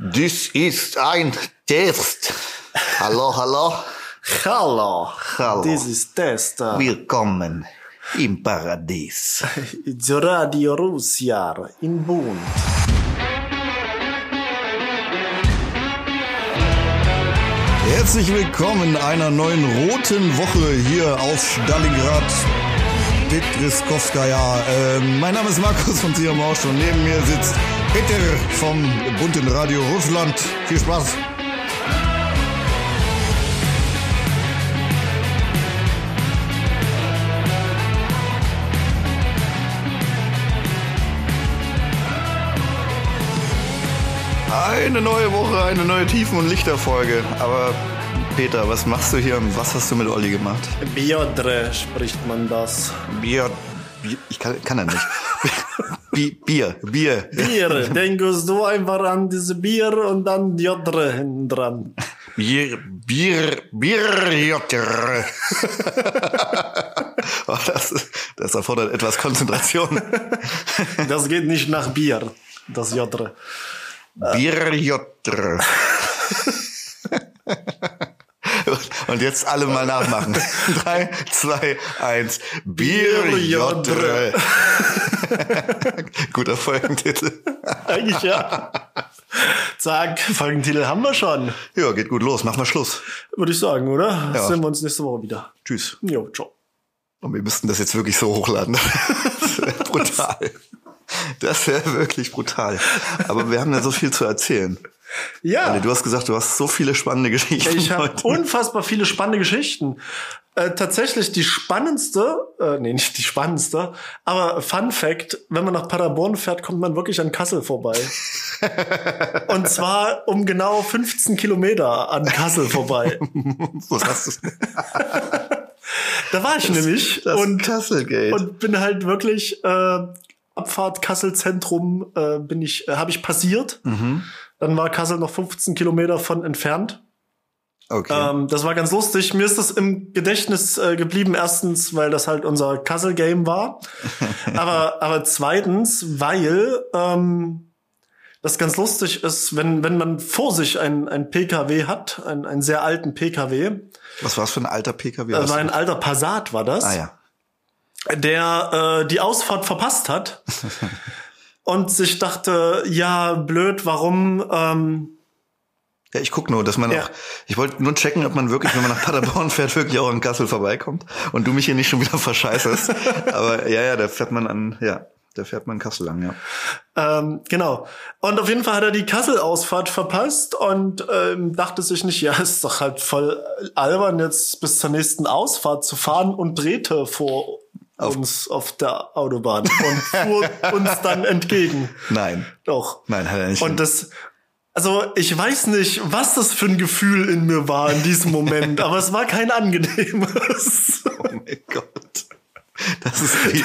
Dies ist ein Test. Hallo, hallo. Hallo. Hallo. This is Test. Willkommen im Paradies. It's Radio Russia in Bund. Herzlich willkommen einer neuen roten Woche hier aus Stalingrad. Petriskowskaja. Mein Name ist Markus von Ziamausch und neben mir sitzt Peter vom bunten Radio Russland. Viel Spaß. Eine neue Woche, eine neue Tiefen- und Lichterfolge. Aber Peter, was machst du hier und was hast du mit Olli gemacht? Biodre spricht man das. Bier ich kann er nicht. Bier. Bier, denkst du einfach an diese Bier und dann Jodre hinten dran. Bier, Jodre. Oh, das erfordert etwas Konzentration. Das geht nicht nach Bier, das Jodre. Bier, Jodre. Und jetzt alle mal nachmachen. 3, 2, 1. Bier, Jodre. Guter Folgentitel. Eigentlich ja. Zack, Folgentitel haben wir schon. Ja, geht gut los. Machen wir Schluss. Würde ich sagen, oder? Ja. Sehen wir uns nächste Woche wieder. Tschüss. Jo, ciao. Und wir müssten das jetzt wirklich so hochladen. Das wäre brutal. Das wäre wirklich brutal. Aber wir haben ja so viel zu erzählen. Ja. Also, du hast gesagt, du hast so viele spannende Geschichten. Ich habe unfassbar viele spannende Geschichten. Tatsächlich die spannendste, nicht die spannendste, aber Fun Fact, wenn man nach Paderborn fährt, kommt man wirklich an Kassel vorbei. Und zwar um genau 15 Kilometer an Kassel vorbei. Wo hast du's? Da war ich nämlich das und Kasselgate. Und bin halt wirklich Abfahrt Kassel Zentrum habe ich passiert. Mhm. Dann war Kassel noch 15 Kilometer von entfernt. Okay. Das war ganz lustig. Mir ist das im Gedächtnis geblieben. Erstens, weil das halt unser Kassel-Game war. aber zweitens, weil das ganz lustig ist, wenn man vor sich ein PKW hat, einen sehr alten PKW. Was war es für ein alter PKW? Das war ein alter Passat, war das. Ah ja. Der die Ausfahrt verpasst hat. Und sich dachte, ja, blöd, warum? Ja, ich guck nur, dass man auch, ich wollte nur checken, ob man wirklich, wenn man nach Paderborn fährt, wirklich auch an Kassel vorbeikommt und du mich hier nicht schon wieder verscheißest. Aber ja, da fährt man Kassel lang, ja. Genau. Und auf jeden Fall hat er die Kassel-Ausfahrt verpasst und dachte sich nicht, ja, ist doch halt voll albern, jetzt bis zur nächsten Ausfahrt zu fahren und drehte vor uns auf der Autobahn und fuhr uns dann entgegen. Nein. Doch. Nein, hat er nicht. Und also ich weiß nicht, was das für ein Gefühl in mir war in diesem Moment, aber es war kein angenehmes. Oh mein Gott. Das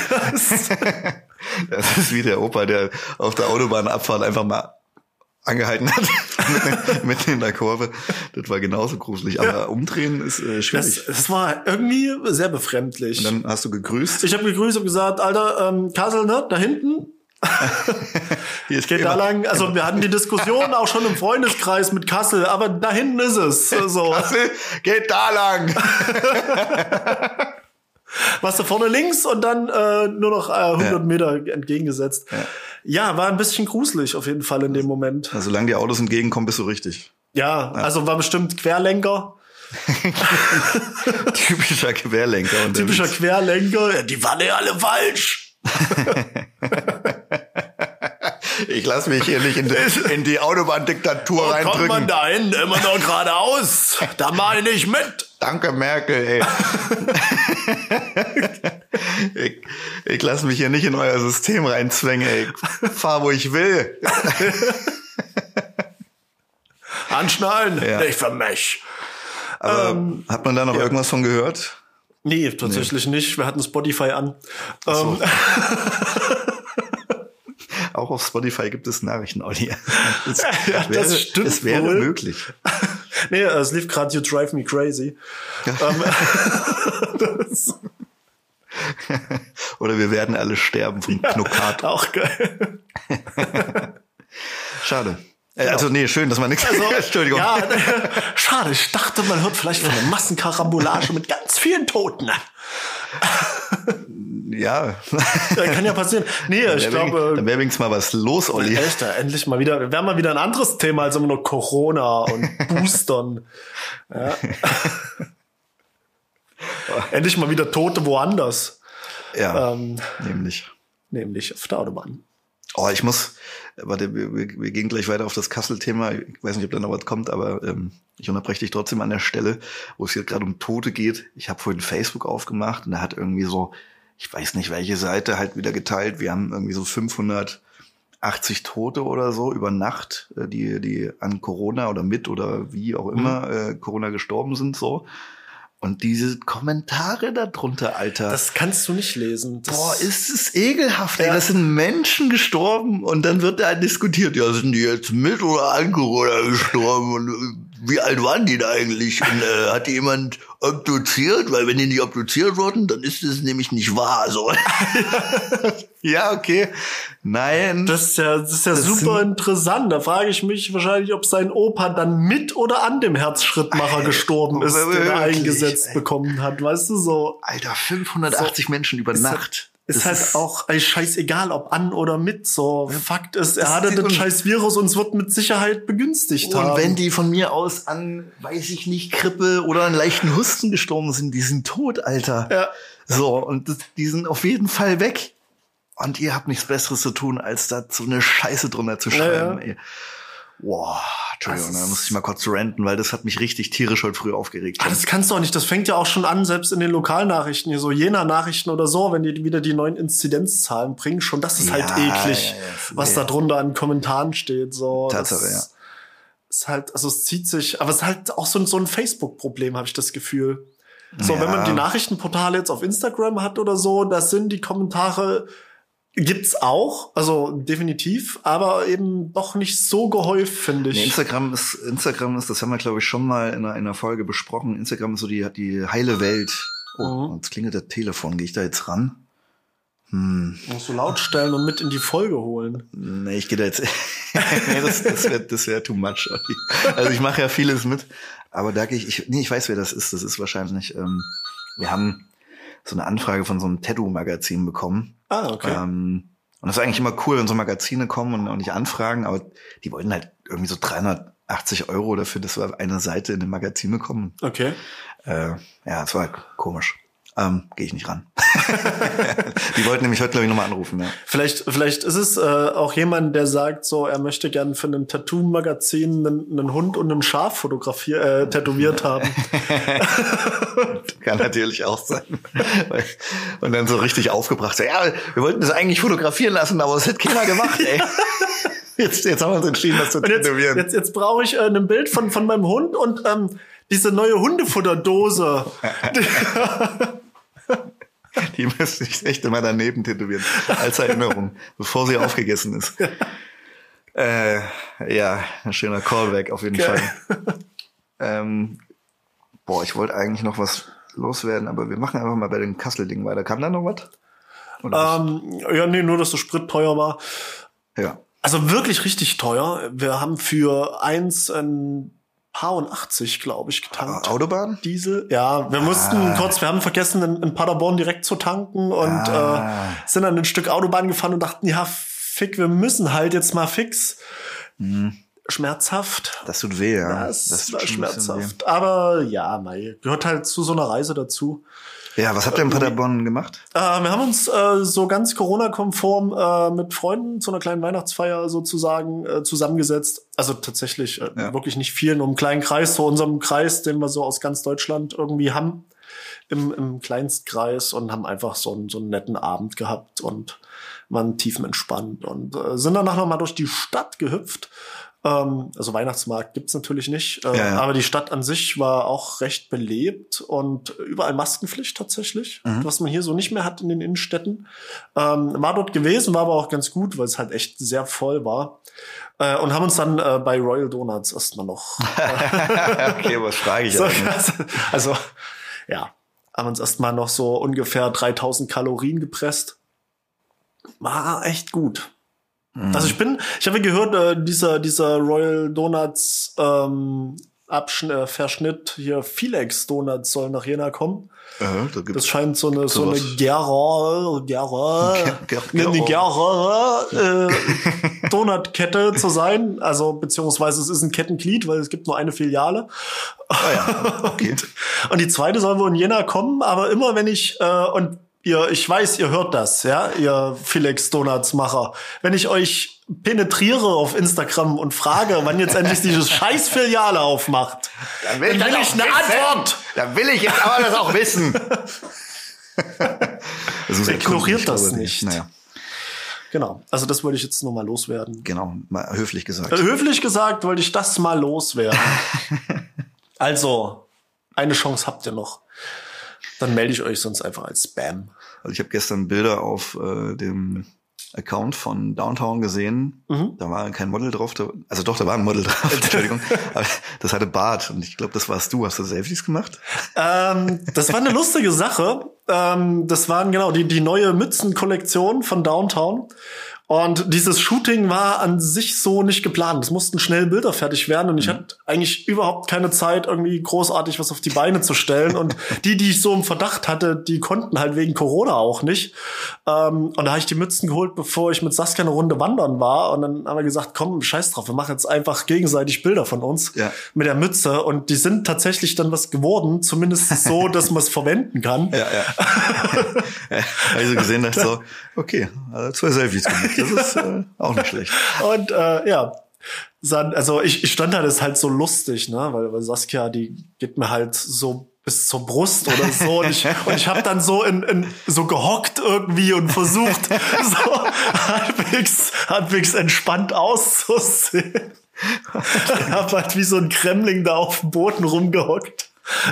ist wie der Opa, der auf der Autobahnabfahrt einfach mal angehalten hat mitten in der Kurve. Das war genauso gruselig. Aber umdrehen ist schwierig. Das war irgendwie sehr befremdlich. Und dann hast du gegrüßt. Ich habe gegrüßt und gesagt, Alter, Kassel, ne, da hinten. Hier ist geht da lang. Also wir hatten die Diskussion auch schon im Freundeskreis mit Kassel, aber da hinten ist es. So. Kassel, geht da lang. Warst du vorne links und dann nur noch 100 Meter entgegengesetzt. Ja, war ein bisschen gruselig auf jeden Fall in dem Moment. Also, solange die Autos entgegenkommen, bist du richtig. Ja, also war bestimmt Querlenker. Typischer Querlenker. Typischer Querlenker. Ja, die waren ja alle falsch. Ich lasse mich hier nicht in die Autobahndiktatur reindrücken. Kommt man da hinten immer noch geradeaus? Da mach ich nicht mit. Danke, Merkel, ey. Ich lasse mich hier nicht in euer System reinzwängen, ey. Ich fahr, wo ich will. Anschnallen? Ja. Ich vermech. Aber hat man da noch irgendwas von gehört? Nee, tatsächlich nicht. Wir hatten Spotify an. So. Auch auf Spotify gibt es Nachrichten, Olli. Das stimmt. Es wäre wohl möglich. Nee, es lief gerade You Drive Me Crazy. Oder wir werden alle sterben vom Knockato. Auch geil. Schade. Also nee, schön, dass man nichts... Also, Entschuldigung. Ja, schade. Ich dachte, man hört vielleicht von einer Massenkarambolage mit ganz vielen Toten. Ja. Kann ja passieren. Nee, ich glaube... Da wäre wenigstens mal was los, Olli. Echt, endlich mal wieder. Wäre mal wieder ein anderes Thema als immer nur Corona und Boostern. Ja. Endlich mal wieder Tote woanders. Ja, nämlich auf der Autobahn. Oh, warte, wir gehen gleich weiter auf das Kassel-Thema. Ich weiß nicht, ob da noch was kommt, aber ich unterbreche dich trotzdem an der Stelle, wo es jetzt gerade um Tote geht. Ich habe vorhin Facebook aufgemacht und da hat irgendwie so, ich weiß nicht, welche Seite halt wieder geteilt. Wir haben irgendwie so 580 Tote oder so über Nacht, die an Corona oder mit oder wie auch immer Corona gestorben sind, so. Und diese Kommentare darunter, Alter. Das kannst du nicht lesen. Boah, ist es ekelhaft, ey. Das sind Menschen gestorben und dann wird da diskutiert, ja, sind die jetzt mit oder an Corona gestorben und wie alt waren die da eigentlich? Und hat die jemand obduziert? Weil wenn die nicht obduziert wurden, dann ist es nämlich nicht wahr, so. Ja, okay. Nein. Das ist ja super interessant. Da frage ich mich wahrscheinlich, ob sein Opa dann mit oder an dem Herzschrittmacher gestorben ist, den er eingesetzt bekommen hat. Weißt du, so. Alter, 580 Menschen über Nacht. Ist halt auch scheißegal, ob an oder mit. So, Fakt ist, er hatte den scheiß Virus und es wird mit Sicherheit begünstigt haben. Und wenn die von mir aus an, weiß ich nicht, Grippe oder einen leichten Husten gestorben sind, die sind tot, Alter. Ja. So, und die sind auf jeden Fall weg. Und ihr habt nichts Besseres zu tun, als da so eine Scheiße drunter zu schreiben, ey. Boah, Entschuldigung, da muss ich mal kurz ranten, weil das hat mich richtig tierisch heute früh aufgeregt. Das kannst du auch nicht. Das fängt ja auch schon an, selbst in den Lokalnachrichten, hier so Jena-Nachrichten oder so, wenn die wieder die neuen Inzidenzzahlen bringen, schon das ist halt eklig, was da drunter an Kommentaren steht. So, Tatsache, ja. Ist halt, also es zieht sich, aber es ist halt auch so ein Facebook-Problem, habe ich das Gefühl. So, wenn man die Nachrichtenportale jetzt auf Instagram hat oder so, das sind die Kommentare, gibt's auch, also definitiv, aber eben doch nicht so gehäuft, finde ich. Nee, Instagram ist, das haben wir, glaube ich, schon mal in einer Folge besprochen. Instagram ist so die heile Welt. Oh, jetzt klingelt das Telefon. Gehe ich da jetzt ran? Musst du laut stellen und mit in die Folge holen. Nee, ich gehe da jetzt. Nee, das wär too much. Also ich mache ja vieles mit, aber da gehe ich weiß, wer das ist. Das ist wahrscheinlich, wir haben so eine Anfrage von so einem Tattoo-Magazin bekommen. Ah, okay. Und das ist eigentlich immer cool, wenn so Magazine kommen und auch nicht anfragen, aber die wollten halt irgendwie so 380 € dafür, dass wir eine Seite in dem Magazin bekommen. Okay. Ja, das war halt komisch. Gehe ich nicht ran. Die wollten nämlich heute, glaube ich, nochmal anrufen. Ja. Vielleicht ist es auch jemand, der sagt, so, er möchte gern für ein Tattoo-Magazin einen Hund und ein Schaf tätowiert haben. Kann natürlich auch sein. Und dann so richtig aufgebracht. So, ja, wir wollten das eigentlich fotografieren lassen, aber es hat keiner gemacht, ey. Jetzt haben wir uns entschieden, das zu tätowieren. Jetzt brauche ich ein Bild von meinem Hund und diese neue Hundefutterdose. Die müsste ich echt immer daneben tätowieren. Als Erinnerung, bevor sie aufgegessen ist. Ja, ein schöner Callback auf jeden Fall. Ich wollte eigentlich noch was loswerden, aber wir machen einfach mal bei den Kassel-Dingen weiter. Kam da noch was? Nur, dass der Sprit teuer war. Ja. Also wirklich richtig teuer. Wir haben für eins ein Paar und 80, glaube ich, getankt. Autobahn? Diesel. Ja, wir mussten wir haben vergessen, in Paderborn direkt zu tanken und sind dann ein Stück Autobahn gefahren und dachten, ja, fick, wir müssen halt jetzt mal fix. Schmerzhaft. Das tut weh, ja. Das war schmerzhaft. Aber ja, gehört halt zu so einer Reise dazu. Ja, was habt ihr in Paderborn gemacht? Wir haben uns so ganz Corona-konform mit Freunden zu einer kleinen Weihnachtsfeier sozusagen zusammengesetzt. Also tatsächlich wirklich nicht viel, nur im kleinen Kreis, so unserem Kreis, den wir so aus ganz Deutschland irgendwie haben, im Kleinstkreis und haben einfach so einen netten Abend gehabt und waren tiefenentspannt und sind danach nochmal durch die Stadt gehüpft. Also Weihnachtsmarkt gibt's natürlich nicht, aber die Stadt an sich war auch recht belebt und überall Maskenpflicht tatsächlich, was man hier so nicht mehr hat in den Innenstädten. War dort gewesen, war aber auch ganz gut, weil es halt echt sehr voll war. Und haben uns dann bei Royal Donuts erstmal noch okay, was frage ich eigentlich? Also, ja, haben uns erstmal noch so ungefähr 3000 Kalorien gepresst. War echt gut. Also ich habe gehört, dieser Royal Donuts Verschnitt hier, Felix Donuts soll nach Jena kommen. Das scheint so eine Gerrer Donutkette zu sein. Also, beziehungsweise es ist ein Kettenglied, weil es gibt nur eine Filiale. Okay. Und die zweite soll wohl in Jena kommen, aber immer wenn ich, ich weiß, ihr hört das, ja, ihr Felix Donuts Macher. Wenn ich euch penetriere auf Instagram und frage, wann jetzt endlich diese scheiß Filiale aufmacht, dann will ich eine Antwort. Dann will ich jetzt aber das auch wissen. Ignoriert das nicht. Naja. Genau, also das wollte ich jetzt nur mal loswerden. Genau, mal höflich gesagt. Höflich gesagt wollte ich das mal loswerden. Also, eine Chance habt ihr noch. Dann melde ich euch sonst einfach als Spam. Also ich habe gestern Bilder auf dem Account von Downtown gesehen. Da war kein Model drauf. Da war ein Model drauf. Entschuldigung. Aber das hatte Bart. Und ich glaube, das warst du. Hast du Selfies gemacht? Das war eine lustige Sache. Das waren genau die neue Mützenkollektion von Downtown. Und dieses Shooting war an sich so nicht geplant. Es mussten schnell Bilder fertig werden und ich hatte eigentlich überhaupt keine Zeit, irgendwie großartig was auf die Beine zu stellen. Und die ich so im Verdacht hatte, die konnten halt wegen Corona auch nicht. Und da habe ich die Mützen geholt, bevor ich mit Saskia eine Runde wandern war. Und dann haben wir gesagt, komm, scheiß drauf, wir machen jetzt einfach gegenseitig Bilder von uns mit der Mütze. Und die sind tatsächlich dann was geworden, zumindest so, dass man es verwenden kann. Ja. Also gesehen, dachte so, okay, also 2 Selfies gemacht. Das ist auch nicht schlecht. Und also ich stand da, das ist halt so lustig, ne, weil Saskia, die geht mir halt so bis zur Brust oder so und ich habe dann so so gehockt irgendwie und versucht so halbwegs entspannt auszusehen. Ich habe halt wie so ein Kremling da auf dem Boden rumgehockt.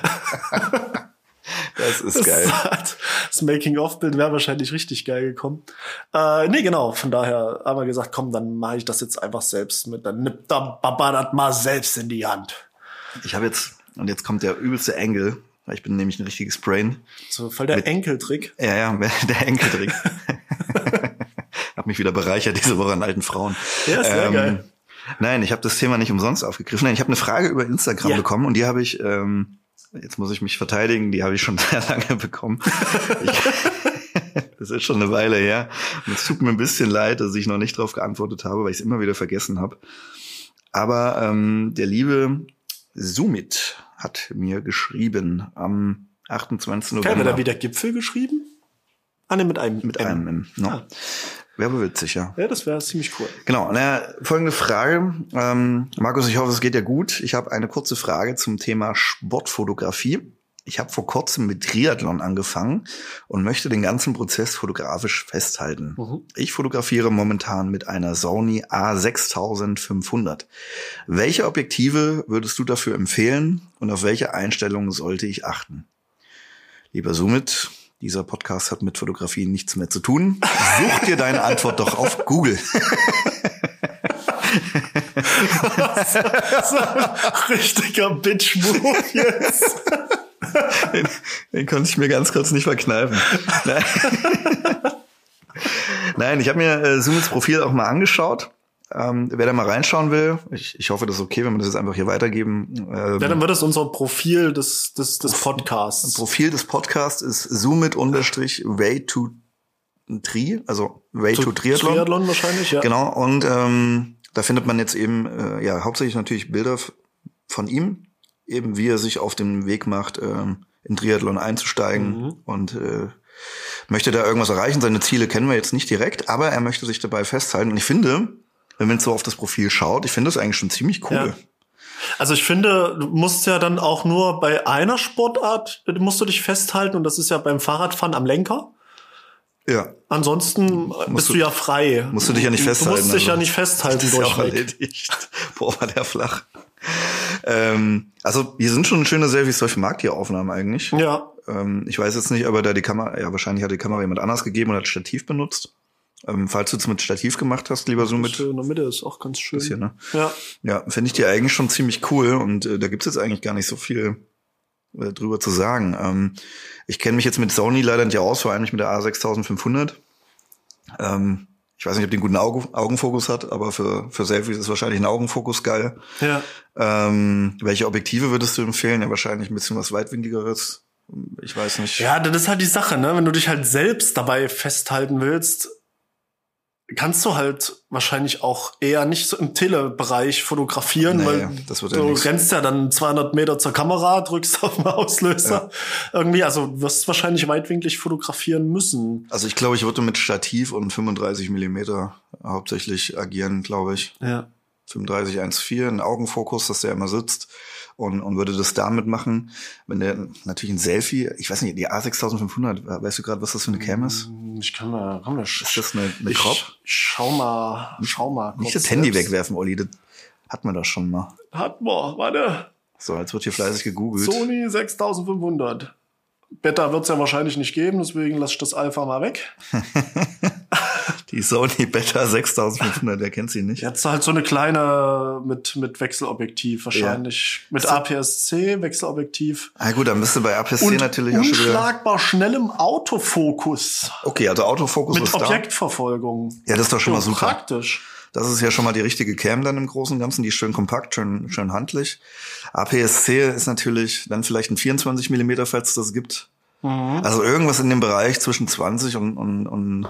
Das ist geil. Das Making-of-Bild wäre wahrscheinlich richtig geil gekommen. Nee, genau. Von daher haben wir gesagt, komm, dann mache ich das jetzt einfach selbst mit. Dann nimmt der Papa das mal selbst in die Hand. Ich habe jetzt kommt der übelste Engel. Ich bin nämlich ein richtiges Brain. So voll der Enkeltrick. Ja, der Enkeltrick. Hab mich wieder bereichert diese Woche an alten Frauen. Ja, sehr geil. Nein, ich habe das Thema nicht umsonst aufgegriffen. Nein, ich habe eine Frage über Instagram bekommen und die habe ich jetzt muss ich mich verteidigen, die habe ich schon sehr lange bekommen. Das ist schon eine Weile her. Und es tut mir ein bisschen leid, dass ich noch nicht drauf geantwortet habe, weil ich es immer wieder vergessen habe. Aber der liebe Sumit hat mir geschrieben am 28. November. Hat er wieder Gipfel geschrieben? Ah, ne, mit einem M. No. Ah. Wäre aber witzig, ja. Ja, das wäre ziemlich cool. Genau, folgende Frage. Markus, ich hoffe, es geht dir gut. Ich habe eine kurze Frage zum Thema Sportfotografie. Ich habe vor kurzem mit Triathlon angefangen und möchte den ganzen Prozess fotografisch festhalten. Ich fotografiere momentan mit einer Sony A6500. Welche Objektive würdest du dafür empfehlen und auf welche Einstellungen sollte ich achten? Lieber Sumit, dieser Podcast hat mit Fotografie nichts mehr zu tun. Such dir deine Antwort doch auf Google. So ein richtiger Bitch-Move jetzt. Den konnte ich mir ganz kurz nicht verkneifen. Nein, ich habe mir Sumits Profil auch mal angeschaut. Wer da mal reinschauen will, ich hoffe, das ist okay, wenn wir das jetzt einfach hier weitergeben. Dann wird es unser Profil des Podcasts. Profil des Podcasts ist Sumit_Way to Tri, also Way to Triathlon. Triathlon wahrscheinlich, ja. Genau, und da findet man jetzt eben hauptsächlich natürlich Bilder von ihm, eben wie er sich auf den Weg macht, in Triathlon einzusteigen und möchte da irgendwas erreichen. Seine Ziele kennen wir jetzt nicht direkt, aber er möchte sich dabei festhalten. Und ich finde, wenn man so auf das Profil schaut, ich finde das eigentlich schon ziemlich cool. Ja. Also ich finde, du musst ja dann auch nur bei einer Sportart, musst du dich festhalten, und das ist ja beim Fahrradfahren am Lenker. Ja. Ansonsten bist du ja frei. Musst du dich ja nicht festhalten. Du musst dich ja nicht festhalten. Das ist ja auch erledigt. Boah, war der flach. Also hier sind schon schöne Selfies, solche Markttieraufnahmen eigentlich. Ja. Ich weiß jetzt nicht, aber da die Kamera, wahrscheinlich hat die Kamera jemand anders gegeben und hat Stativ benutzt. Falls du es mit Stativ gemacht hast, lieber Sumit. In der Mitte ist auch ganz schön. Das hier, ne? Ja. Ja, finde ich die eigentlich schon ziemlich cool und da gibt's jetzt eigentlich gar nicht so viel drüber zu sagen. Ich kenne mich jetzt mit Sony leider nicht aus, vor allem nicht mit der A6500. Ich weiß nicht, ob die einen guten Augenfokus hat, aber für Selfies ist wahrscheinlich ein Augenfokus geil. Ja. Welche Objektive würdest du empfehlen? Ja, wahrscheinlich ein bisschen was weitwinkligeres. Ich weiß nicht. Ja, das ist halt die Sache, ne? Wenn du dich halt selbst dabei festhalten willst, kannst du halt wahrscheinlich auch eher nicht so im Telebereich fotografieren, weil das wird du rennst ja dann 200 Meter zur Kamera, drückst auf den Auslöser. Ja. Irgendwie, also du wirst wahrscheinlich weitwinklig fotografieren müssen. Also ich glaube, ich würde mit Stativ und 35 Millimeter hauptsächlich agieren, glaube ich. Ja. 35 1.4, ein Augenfokus, dass der immer sitzt und würde das damit machen. Wenn der natürlich ein Selfie, ich weiß nicht, die A6500, weißt du gerade, was das für eine Cam ist? Ich kann mal, ist das eine Crop? Schau mal. Nicht das Handy wegwerfen, Olli, das hatten wir doch schon mal. Hatten wir, warte. So, jetzt wird hier fleißig gegoogelt. Sony 6500. Beta wird's ja wahrscheinlich nicht geben, deswegen lasse ich das Alpha mal weg. Die Sony Beta 6500, wer kennt sie nicht? Jetzt halt so eine kleine mit Wechselobjektiv wahrscheinlich. Ja. Mit APS-C, Wechselobjektiv. Ah gut, dann bist du bei APS-C und natürlich auch schon wieder... unschlagbar schnellem Autofokus. Okay, also Autofokus mit ist da. Mit Objektverfolgung. Ja, das ist doch schon mal super. Praktisch. Das ist ja schon mal die richtige Cam dann im Großen und Ganzen. Die ist schön kompakt, schön handlich. APS-C ist natürlich dann vielleicht ein 24 Millimeter, falls es das gibt. Mhm. Also irgendwas in dem Bereich zwischen 20 und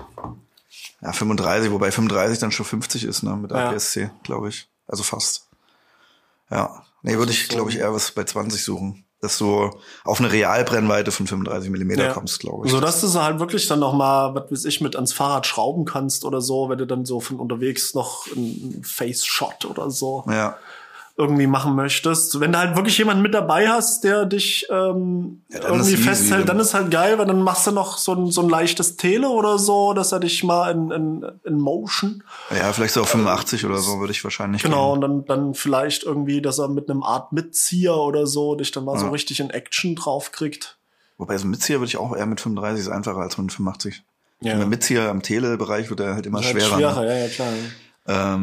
35, wobei 35 dann schon 50 ist, ne, mit APS-C, glaube ich. Also fast. Ja. Nee, würde ich, glaube ich, eher was bei 20 suchen. Dass du auf eine Realbrennweite von 35 Millimeter kommst, glaube ich. So, dass du so halt wirklich dann noch mal, was weiß ich, mit ans Fahrrad schrauben kannst oder so, wenn du dann so von unterwegs noch einen Face-Shot oder so irgendwie machen möchtest. Wenn du halt wirklich jemanden mit dabei hast, der dich irgendwie festhält, dann ist halt geil, weil dann machst du noch so ein leichtes Tele oder so, dass er dich mal in Motion. Ja, vielleicht so auf 85 oder so würde ich wahrscheinlich genau, gehen. Und dann vielleicht irgendwie, dass er mit einem Art Mitzieher oder so dich dann mal so richtig in Action drauf kriegt. Wobei so ein Mitzieher würde ich auch eher mit 35 ist einfacher als mit 85. Ja. Mit Mitzieher am Tele-Bereich wird er halt immer schwerer. Ja, klar.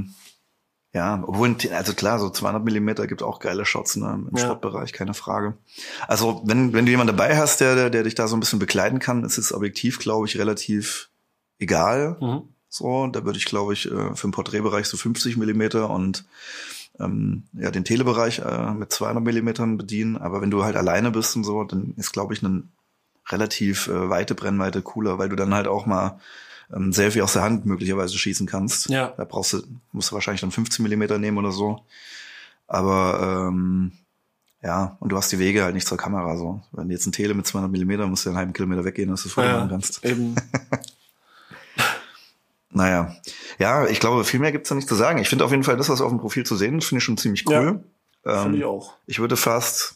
Ja, obwohl, also klar, so 200 Millimeter gibt auch geile Shots, ne, im Sportbereich, keine Frage. Also, wenn du jemanden dabei hast, der dich da so ein bisschen begleiten kann, ist das Objektiv, glaube ich, relativ egal. Mhm. So, da würde ich, glaube ich, für den Porträtbereich so 50 Millimeter und, den Telebereich, mit 200 Millimetern bedienen. Aber wenn du halt alleine bist und so, dann ist, glaube ich, eine relativ weite Brennweite cooler, weil du dann halt auch mal Selfie aus der Hand möglicherweise schießen kannst. Ja. Da musst du wahrscheinlich dann 15 Millimeter nehmen oder so. Aber und du hast die Wege halt nicht zur Kamera so. Wenn du jetzt ein Tele mit 200 Millimeter musst du einen halben Kilometer weggehen, dass du es Foto machen kannst. Eben. Naja. Ja, ich glaube, viel mehr gibt's da nicht zu sagen. Ich finde auf jeden Fall das, was auf dem Profil zu sehen ist, finde ich schon ziemlich cool. Ja, finde ich auch. Ich würde fast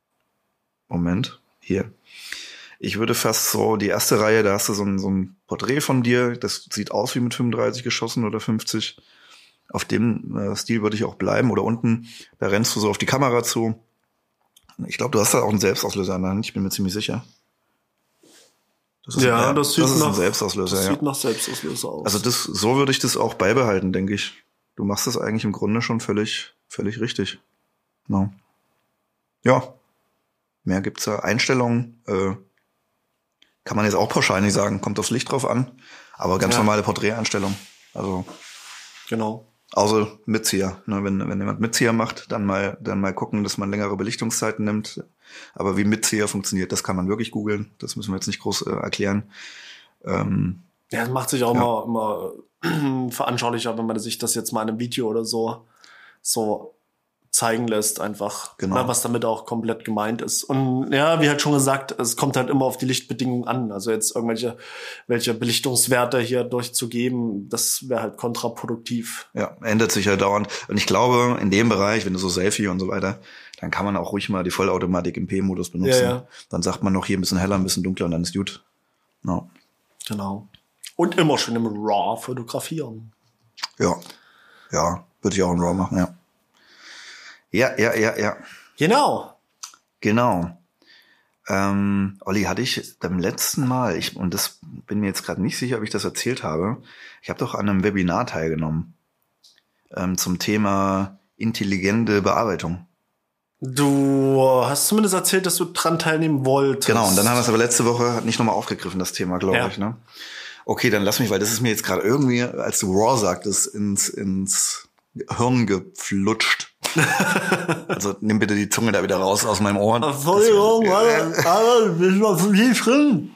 Ich würde fast so, die erste Reihe, da hast du so ein Porträt von dir, das sieht aus wie mit 35 geschossen oder 50. Auf dem Stil würde ich auch bleiben. Oder unten, da rennst du so auf die Kamera zu. Ich glaube, du hast da auch einen Selbstauslöser an der Hand, ich bin mir ziemlich sicher. Das sieht ein Selbstauslöser, das sieht nach Selbstauslöser aus. Also so würde ich das auch beibehalten, denke ich. Du machst das eigentlich im Grunde schon völlig richtig. No. Ja. Mehr gibt's da. Einstellungen, kann man jetzt auch pauschal nicht sagen, kommt aufs Licht drauf an, aber ganz normale Porträteinstellung. Also genau. Außer Mitzieher. Ne, wenn jemand Mitzieher macht, dann mal gucken, dass man längere Belichtungszeiten nimmt. Aber wie Mitzieher funktioniert, das kann man wirklich googeln. Das müssen wir jetzt nicht groß erklären. Das macht sich auch immer veranschaulicher, wenn man sich das jetzt mal in einem Video oder so zeigen lässt, einfach, genau. Was damit auch komplett gemeint ist. Und ja, wie halt schon gesagt, es kommt halt immer auf die Lichtbedingungen an. Also jetzt welche Belichtungswerte hier durchzugeben, das wäre halt kontraproduktiv. Ja, ändert sich halt dauernd. Und ich glaube, in dem Bereich, wenn du so Selfie und so weiter, dann kann man auch ruhig mal die Vollautomatik im P-Modus benutzen. Ja. Dann sagt man noch hier ein bisschen heller, ein bisschen dunkler und dann ist gut. No. Genau. Und immer schön im RAW fotografieren. Ja, würde ich auch in RAW machen, ja. Ja. Genau. Olli, hatte ich beim letzten Mal, und das bin mir jetzt gerade nicht sicher, ob ich das erzählt habe, ich habe doch an einem Webinar teilgenommen zum Thema intelligente Bearbeitung. Du hast zumindest erzählt, dass du dran teilnehmen wolltest. Genau, und dann haben wir es aber letzte Woche nicht nochmal aufgegriffen, das Thema, glaube ich. Ne? Okay, dann lass mich, weil das ist mir jetzt gerade irgendwie, als du Raw sagtest, ins Hirn geflutscht. Also nimm bitte die Zunge da wieder raus aus meinem Ohr. Entschuldigung, aber das ist noch viel drin.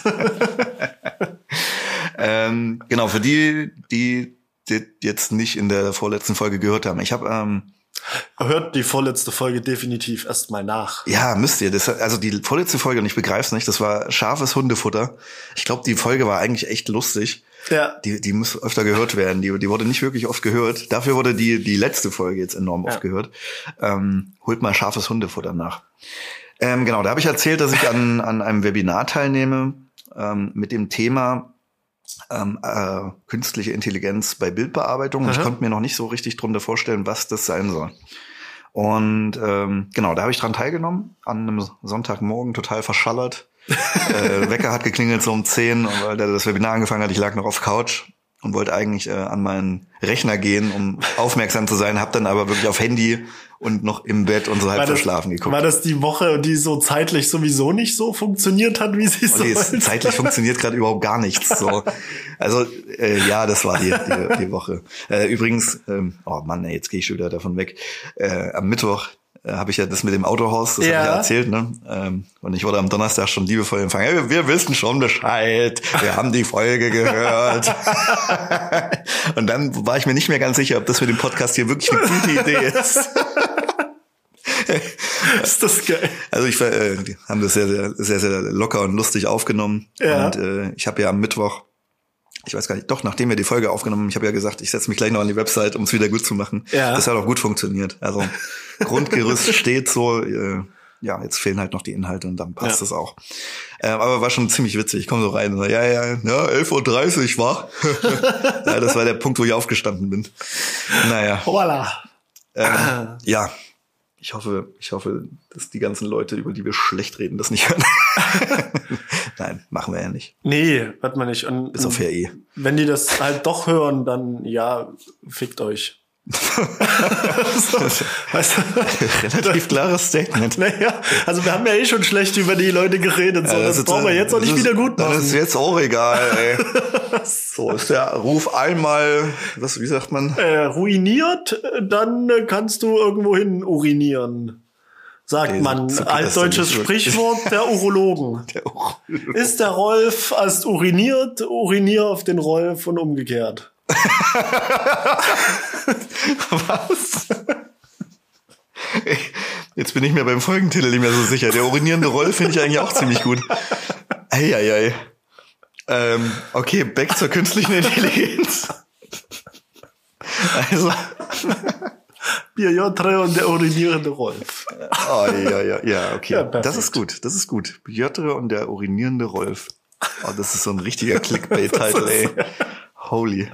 Genau, für die jetzt nicht in der vorletzten Folge gehört haben. Ich habe hört die vorletzte Folge definitiv erstmal nach. Ja, müsst ihr. Also die vorletzte Folge, und ich begreif's nicht, das war scharfes Hundefutter. Ich glaube, die Folge war eigentlich echt lustig. Ja. Die muss öfter gehört werden. Die wurde nicht wirklich oft gehört. Dafür wurde die letzte Folge jetzt enorm oft gehört. Holt mal scharfes Hundefutter nach. Genau, da habe ich erzählt, dass ich an einem Webinar teilnehme mit dem Thema künstliche Intelligenz bei Bildbearbeitung. Ich konnte mir noch nicht so richtig drunter vorstellen, was das sein soll. Und genau, da habe ich dran teilgenommen, an einem Sonntagmorgen, total verschallert. Wecker hat geklingelt so um 10, weil das Webinar angefangen hat. Ich lag noch auf Couch und wollte eigentlich an meinen Rechner gehen, um aufmerksam zu sein, habe dann aber wirklich auf Handy und noch im Bett und so halb verschlafen geguckt. War das die Woche, die so zeitlich sowieso nicht so funktioniert hat, wie sie so wollte? Zeitlich funktioniert gerade überhaupt gar nichts. So. Also ja, das war die Woche. Übrigens, oh Mann, ey, jetzt gehe ich schon wieder davon weg. Am Mittwoch habe ich ja das mit dem Autohaus, das habe ich ja erzählt, ne? Und ich wurde am Donnerstag schon liebevoll empfangen. Hey, wir wissen schon Bescheid. Wir haben die Folge gehört. Und dann war ich mir nicht mehr ganz sicher, ob das mit dem Podcast hier wirklich eine gute Idee ist. Ist das geil. Also die haben das sehr, sehr, sehr locker und lustig aufgenommen. Ja. Und ich habe ja am Mittwoch, ich weiß gar nicht, doch, nachdem wir die Folge aufgenommen haben, ich habe ja gesagt, ich setze mich gleich noch an die Website, um es wieder gut zu machen. Ja. Das hat auch gut funktioniert. Also Grundgerüst steht so, ja, jetzt fehlen halt noch die Inhalte und dann passt es auch. Aber war schon ziemlich witzig. Ich komme so rein und so, ja, 11:30 Uhr, war. Ja, das war der Punkt, wo ich aufgestanden bin. Naja. Voila. Ja. Ich hoffe, dass die ganzen Leute, über die wir schlecht reden, das nicht hören. Nein, machen wir ja nicht. Nee, hört man nicht. Und ist auch ja wenn die das halt doch hören, dann ja, fickt euch. So, weißt du, relativ klares Statement. Naja, also wir haben ja schon schlecht über die Leute geredet, so, das brauchen wir jetzt auch nicht wieder gut machen. Das ist jetzt auch egal, ey. So ist der Ruf einmal, wie sagt man? Ruiniert, dann kannst du irgendwo hin urinieren. Sagt man, altdeutsches Sprichwort der Urologen. Ist der Rolf erst uriniert, urinier auf den Rolf und umgekehrt. Was? Jetzt bin ich mir beim Folgentitel nicht mehr so sicher. Der urinierende Rolf finde ich eigentlich auch ziemlich gut. Eieiei. Okay, back zur künstlichen Intelligenz. Also Piotr und der urinierende Rolf. Oh, ja, okay. Ja, das ist gut. Piotr und der urinierende Rolf. Oh, das ist so ein richtiger Clickbait-Titel, ey. Holy.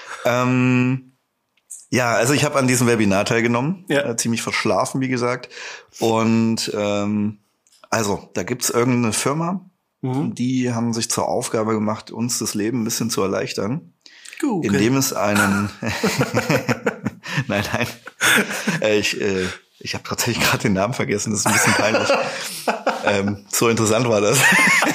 Ja, also ich habe an diesem Webinar teilgenommen, ziemlich verschlafen, wie gesagt. Und also da gibt's irgendeine Firma, die haben sich zur Aufgabe gemacht, uns das Leben ein bisschen zu erleichtern, indem es einen nein, ich habe tatsächlich gerade den Namen vergessen, das ist ein bisschen peinlich. So interessant war das.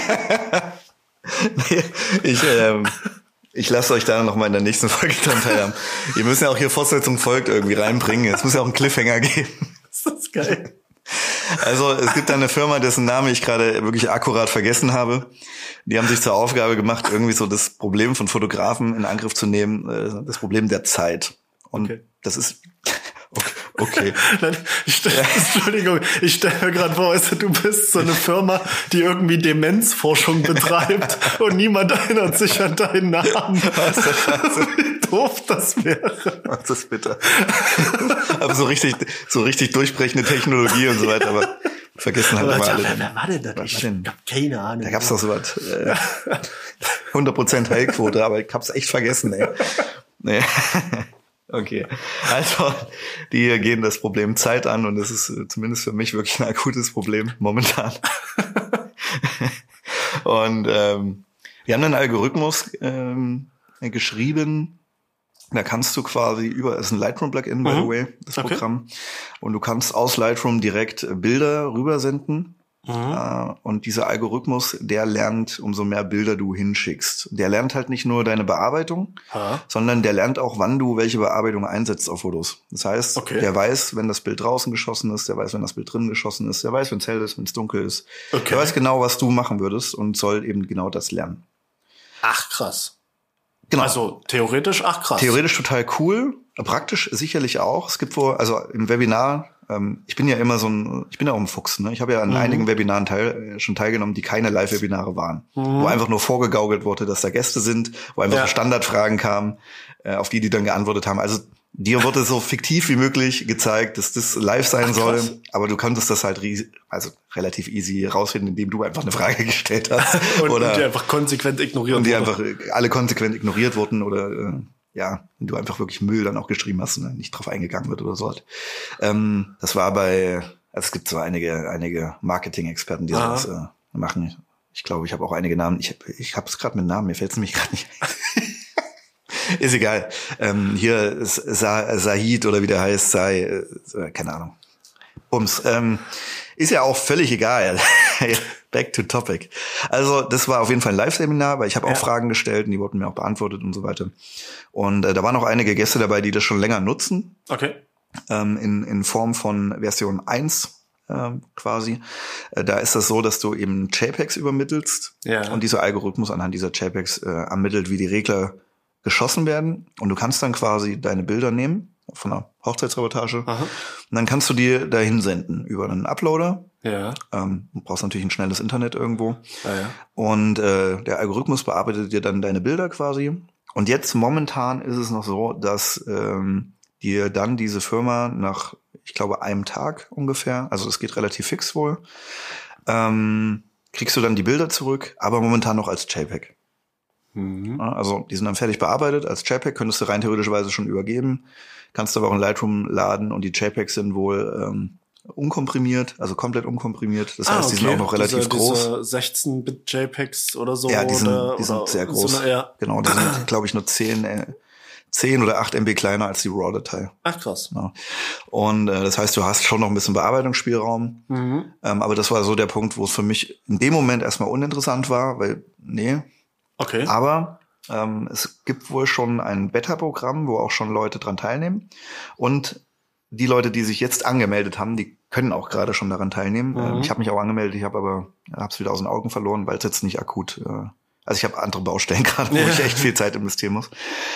Ich lasse euch da noch mal in der nächsten Folge dran teilhaben. Ihr müsst ja auch hier Fortsetzung folgt irgendwie reinbringen. Es muss ja auch einen Cliffhanger geben. Ist das geil. Also es gibt da eine Firma, dessen Name ich gerade wirklich akkurat vergessen habe. Die haben sich zur Aufgabe gemacht, irgendwie so das Problem von Fotografen in Angriff zu nehmen, das Problem der Zeit. Und das ist okay. Entschuldigung, ich stelle mir gerade vor, du bist so eine Firma, die irgendwie Demenzforschung betreibt und niemand erinnert sich an deinen Namen. Wie doof das wäre. Das ist bitter. Aber so richtig durchbrechende Technologie und so weiter, aber vergessen halt immer alle. Wer war denn das? Ich hab keine Ahnung. Da gab's doch so was. 100% Heilquote, aber ich hab's echt vergessen, ey. Nee. Okay, also die gehen das Problem Zeit an und das ist zumindest für mich wirklich ein akutes Problem momentan. Und wir haben einen Algorithmus geschrieben, da kannst du quasi das ist ein Lightroom-Plugin, by the way, das Programm. Und du kannst aus Lightroom direkt Bilder rübersenden Und dieser Algorithmus, der lernt, umso mehr Bilder du hinschickst. Der lernt halt nicht nur deine Bearbeitung, sondern der lernt auch, wann du welche Bearbeitung einsetzt auf Fotos. Das heißt, der weiß, wenn das Bild draußen geschossen ist, der weiß, wenn das Bild drinnen geschossen ist, der weiß, wenn es hell ist, wenn es dunkel ist. Der weiß genau, was du machen würdest und soll eben genau das lernen. Ach, krass. Genau. Also theoretisch, krass. Theoretisch total cool, praktisch sicherlich auch. Es gibt wohl, also im Webinar, ich bin ja auch ein Fuchs, ne? Ich habe ja an einigen Webinaren schon teilgenommen, die keine Live-Webinare waren. Wo einfach nur vorgegaukelt wurde, dass da Gäste sind, wo einfach Standardfragen kamen, auf die dann geantwortet haben. Also dir wurde so fiktiv wie möglich gezeigt, dass das live sein soll, aber du konntest das halt relativ easy rausfinden, indem du einfach eine Frage gestellt hast. und die einfach konsequent ignoriert wurden. Und die einfach alle konsequent ignoriert wurden oder wenn du einfach wirklich Müll dann auch geschrieben hast und nicht drauf eingegangen wird oder so. Das war es gibt so einige Marketing-Experten, die sowas machen. Ich glaube, ich habe auch einige Namen. Ich habe es gerade mit Namen, mir fällt es nämlich gerade nicht ein. Ist egal. Hier ist Sahid oder wie der heißt, keine Ahnung. Ist ja auch völlig egal. Back to topic. Also das war auf jeden Fall ein Live-Seminar, weil ich habe auch Fragen gestellt und die wurden mir auch beantwortet und so weiter. Und da waren auch einige Gäste dabei, die das schon länger nutzen. Okay. In Form von Version 1 quasi. Da ist das so, dass du eben JPEGs übermittelst und dieser Algorithmus anhand dieser JPEGs ermittelt, wie die Regler geschossen werden. Und du kannst dann quasi deine Bilder nehmen von einer Hochzeitsreportage. Und dann kannst du die dahin senden über einen Uploader. Ja. Du brauchst natürlich ein schnelles Internet irgendwo. Und der Algorithmus bearbeitet dir dann deine Bilder quasi. Und jetzt momentan ist es noch so, dass dir dann diese Firma nach, ich glaube, einem Tag ungefähr, also es geht relativ fix wohl, kriegst du dann die Bilder zurück, aber momentan noch als JPEG. Also die sind dann fertig bearbeitet als JPEG, könntest du rein theoretischerweise schon übergeben, kannst aber auch in Lightroom laden und die JPEGs sind wohl unkomprimiert, also komplett unkomprimiert. Das heißt, die sind auch noch relativ groß. Diese 16-Bit JPEGs oder so. Ja, die sind sehr groß. Genau, die sind, glaube ich, nur 10 oder 8 MB kleiner als die RAW-Datei. Ach, krass. Ja. Und das heißt, du hast schon noch ein bisschen Bearbeitungsspielraum. Aber das war so der Punkt, wo es für mich in dem Moment erstmal uninteressant war, weil, Okay. Aber es gibt wohl schon ein Beta-Programm, wo auch schon Leute dran teilnehmen. Und die Leute, die sich jetzt angemeldet haben, die können auch gerade schon daran teilnehmen. Ich habe mich auch angemeldet, ich habe es wieder aus den Augen verloren, weil es jetzt nicht akut. Also ich habe andere Baustellen gerade, wo ich echt viel Zeit investieren muss.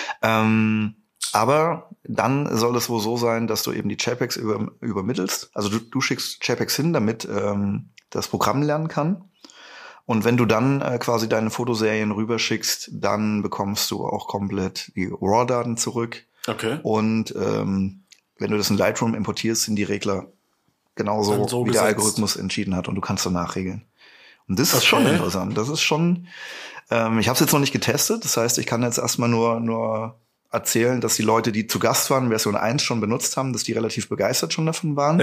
Aber dann soll es wohl so sein, dass du eben die JPEGs übermittelst. Also du schickst JPEGs hin, damit das Programm lernen kann. Und wenn du dann quasi deine Fotoserien rüberschickst, dann bekommst du auch komplett die RAW-Daten zurück. Okay. Und wenn du das in Lightroom importierst, sind die Regler genauso, wie der Algorithmus entschieden hat und du kannst danach regeln. Und das ist schon interessant. Das ist schon, ich habe es jetzt noch nicht getestet, das heißt, ich kann jetzt erstmal nur erzählen, dass die Leute, die zu Gast waren, Version 1 schon benutzt haben, dass die relativ begeistert schon davon waren.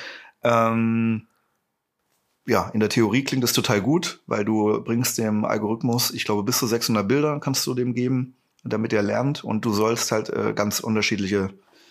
Ja, in der Theorie klingt das total gut, weil du bringst dem Algorithmus, ich glaube, bis zu 600 Bilder kannst du dem geben, damit er lernt und du sollst halt ganz unterschiedliche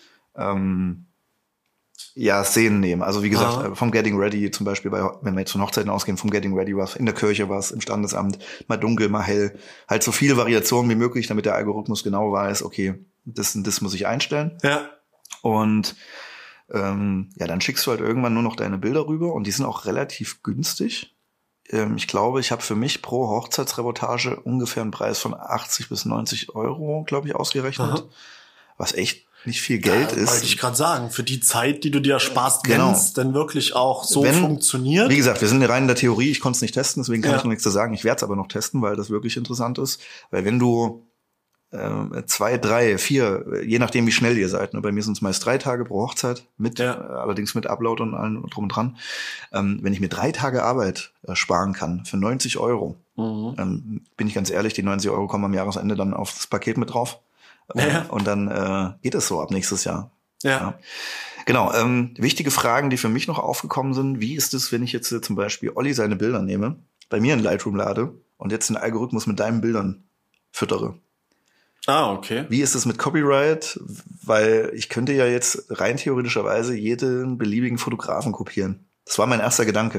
Szenen nehmen. Also wie gesagt, vom Getting Ready zum Beispiel, wenn wir jetzt von Hochzeiten ausgehen, vom Getting Ready was, in der Kirche was, im Standesamt, mal dunkel, mal hell. Halt so viele Variationen wie möglich, damit der Algorithmus genau weiß, okay, das muss ich einstellen. Ja. Und dann schickst du halt irgendwann nur noch deine Bilder rüber und die sind auch relativ günstig. Ich glaube, ich habe für mich pro Hochzeitsreportage ungefähr einen Preis von 80 bis 90 Euro, glaube ich, ausgerechnet. Was echt nicht viel Geld ist. Wollte ich gerade sagen, für die Zeit, die du dir sparst, wenn es denn wirklich auch so funktioniert. Wie gesagt, wir sind rein in der Theorie, ich konnte es nicht testen, deswegen kann ich noch nichts zu sagen. Ich werde es aber noch testen, weil das wirklich interessant ist. Weil wenn du 2, 3, 4, je nachdem wie schnell ihr seid, bei mir sind es meist 3 Tage pro Hochzeit, allerdings mit Upload und allem drum und dran. Wenn ich mir 3 Tage Arbeit sparen kann für 90 Euro, bin ich ganz ehrlich, die 90 Euro kommen am Jahresende dann auf das Paket mit drauf. Und dann geht es so ab nächstes Jahr. Ja. Genau. Wichtige Fragen, die für mich noch aufgekommen sind. Wie ist es, wenn ich jetzt zum Beispiel Olli seine Bilder nehme, bei mir in Lightroom lade und jetzt den Algorithmus mit deinen Bildern füttere? Okay. Wie ist es mit Copyright? Weil ich könnte ja jetzt rein theoretischerweise jeden beliebigen Fotografen kopieren. Das war mein erster Gedanke.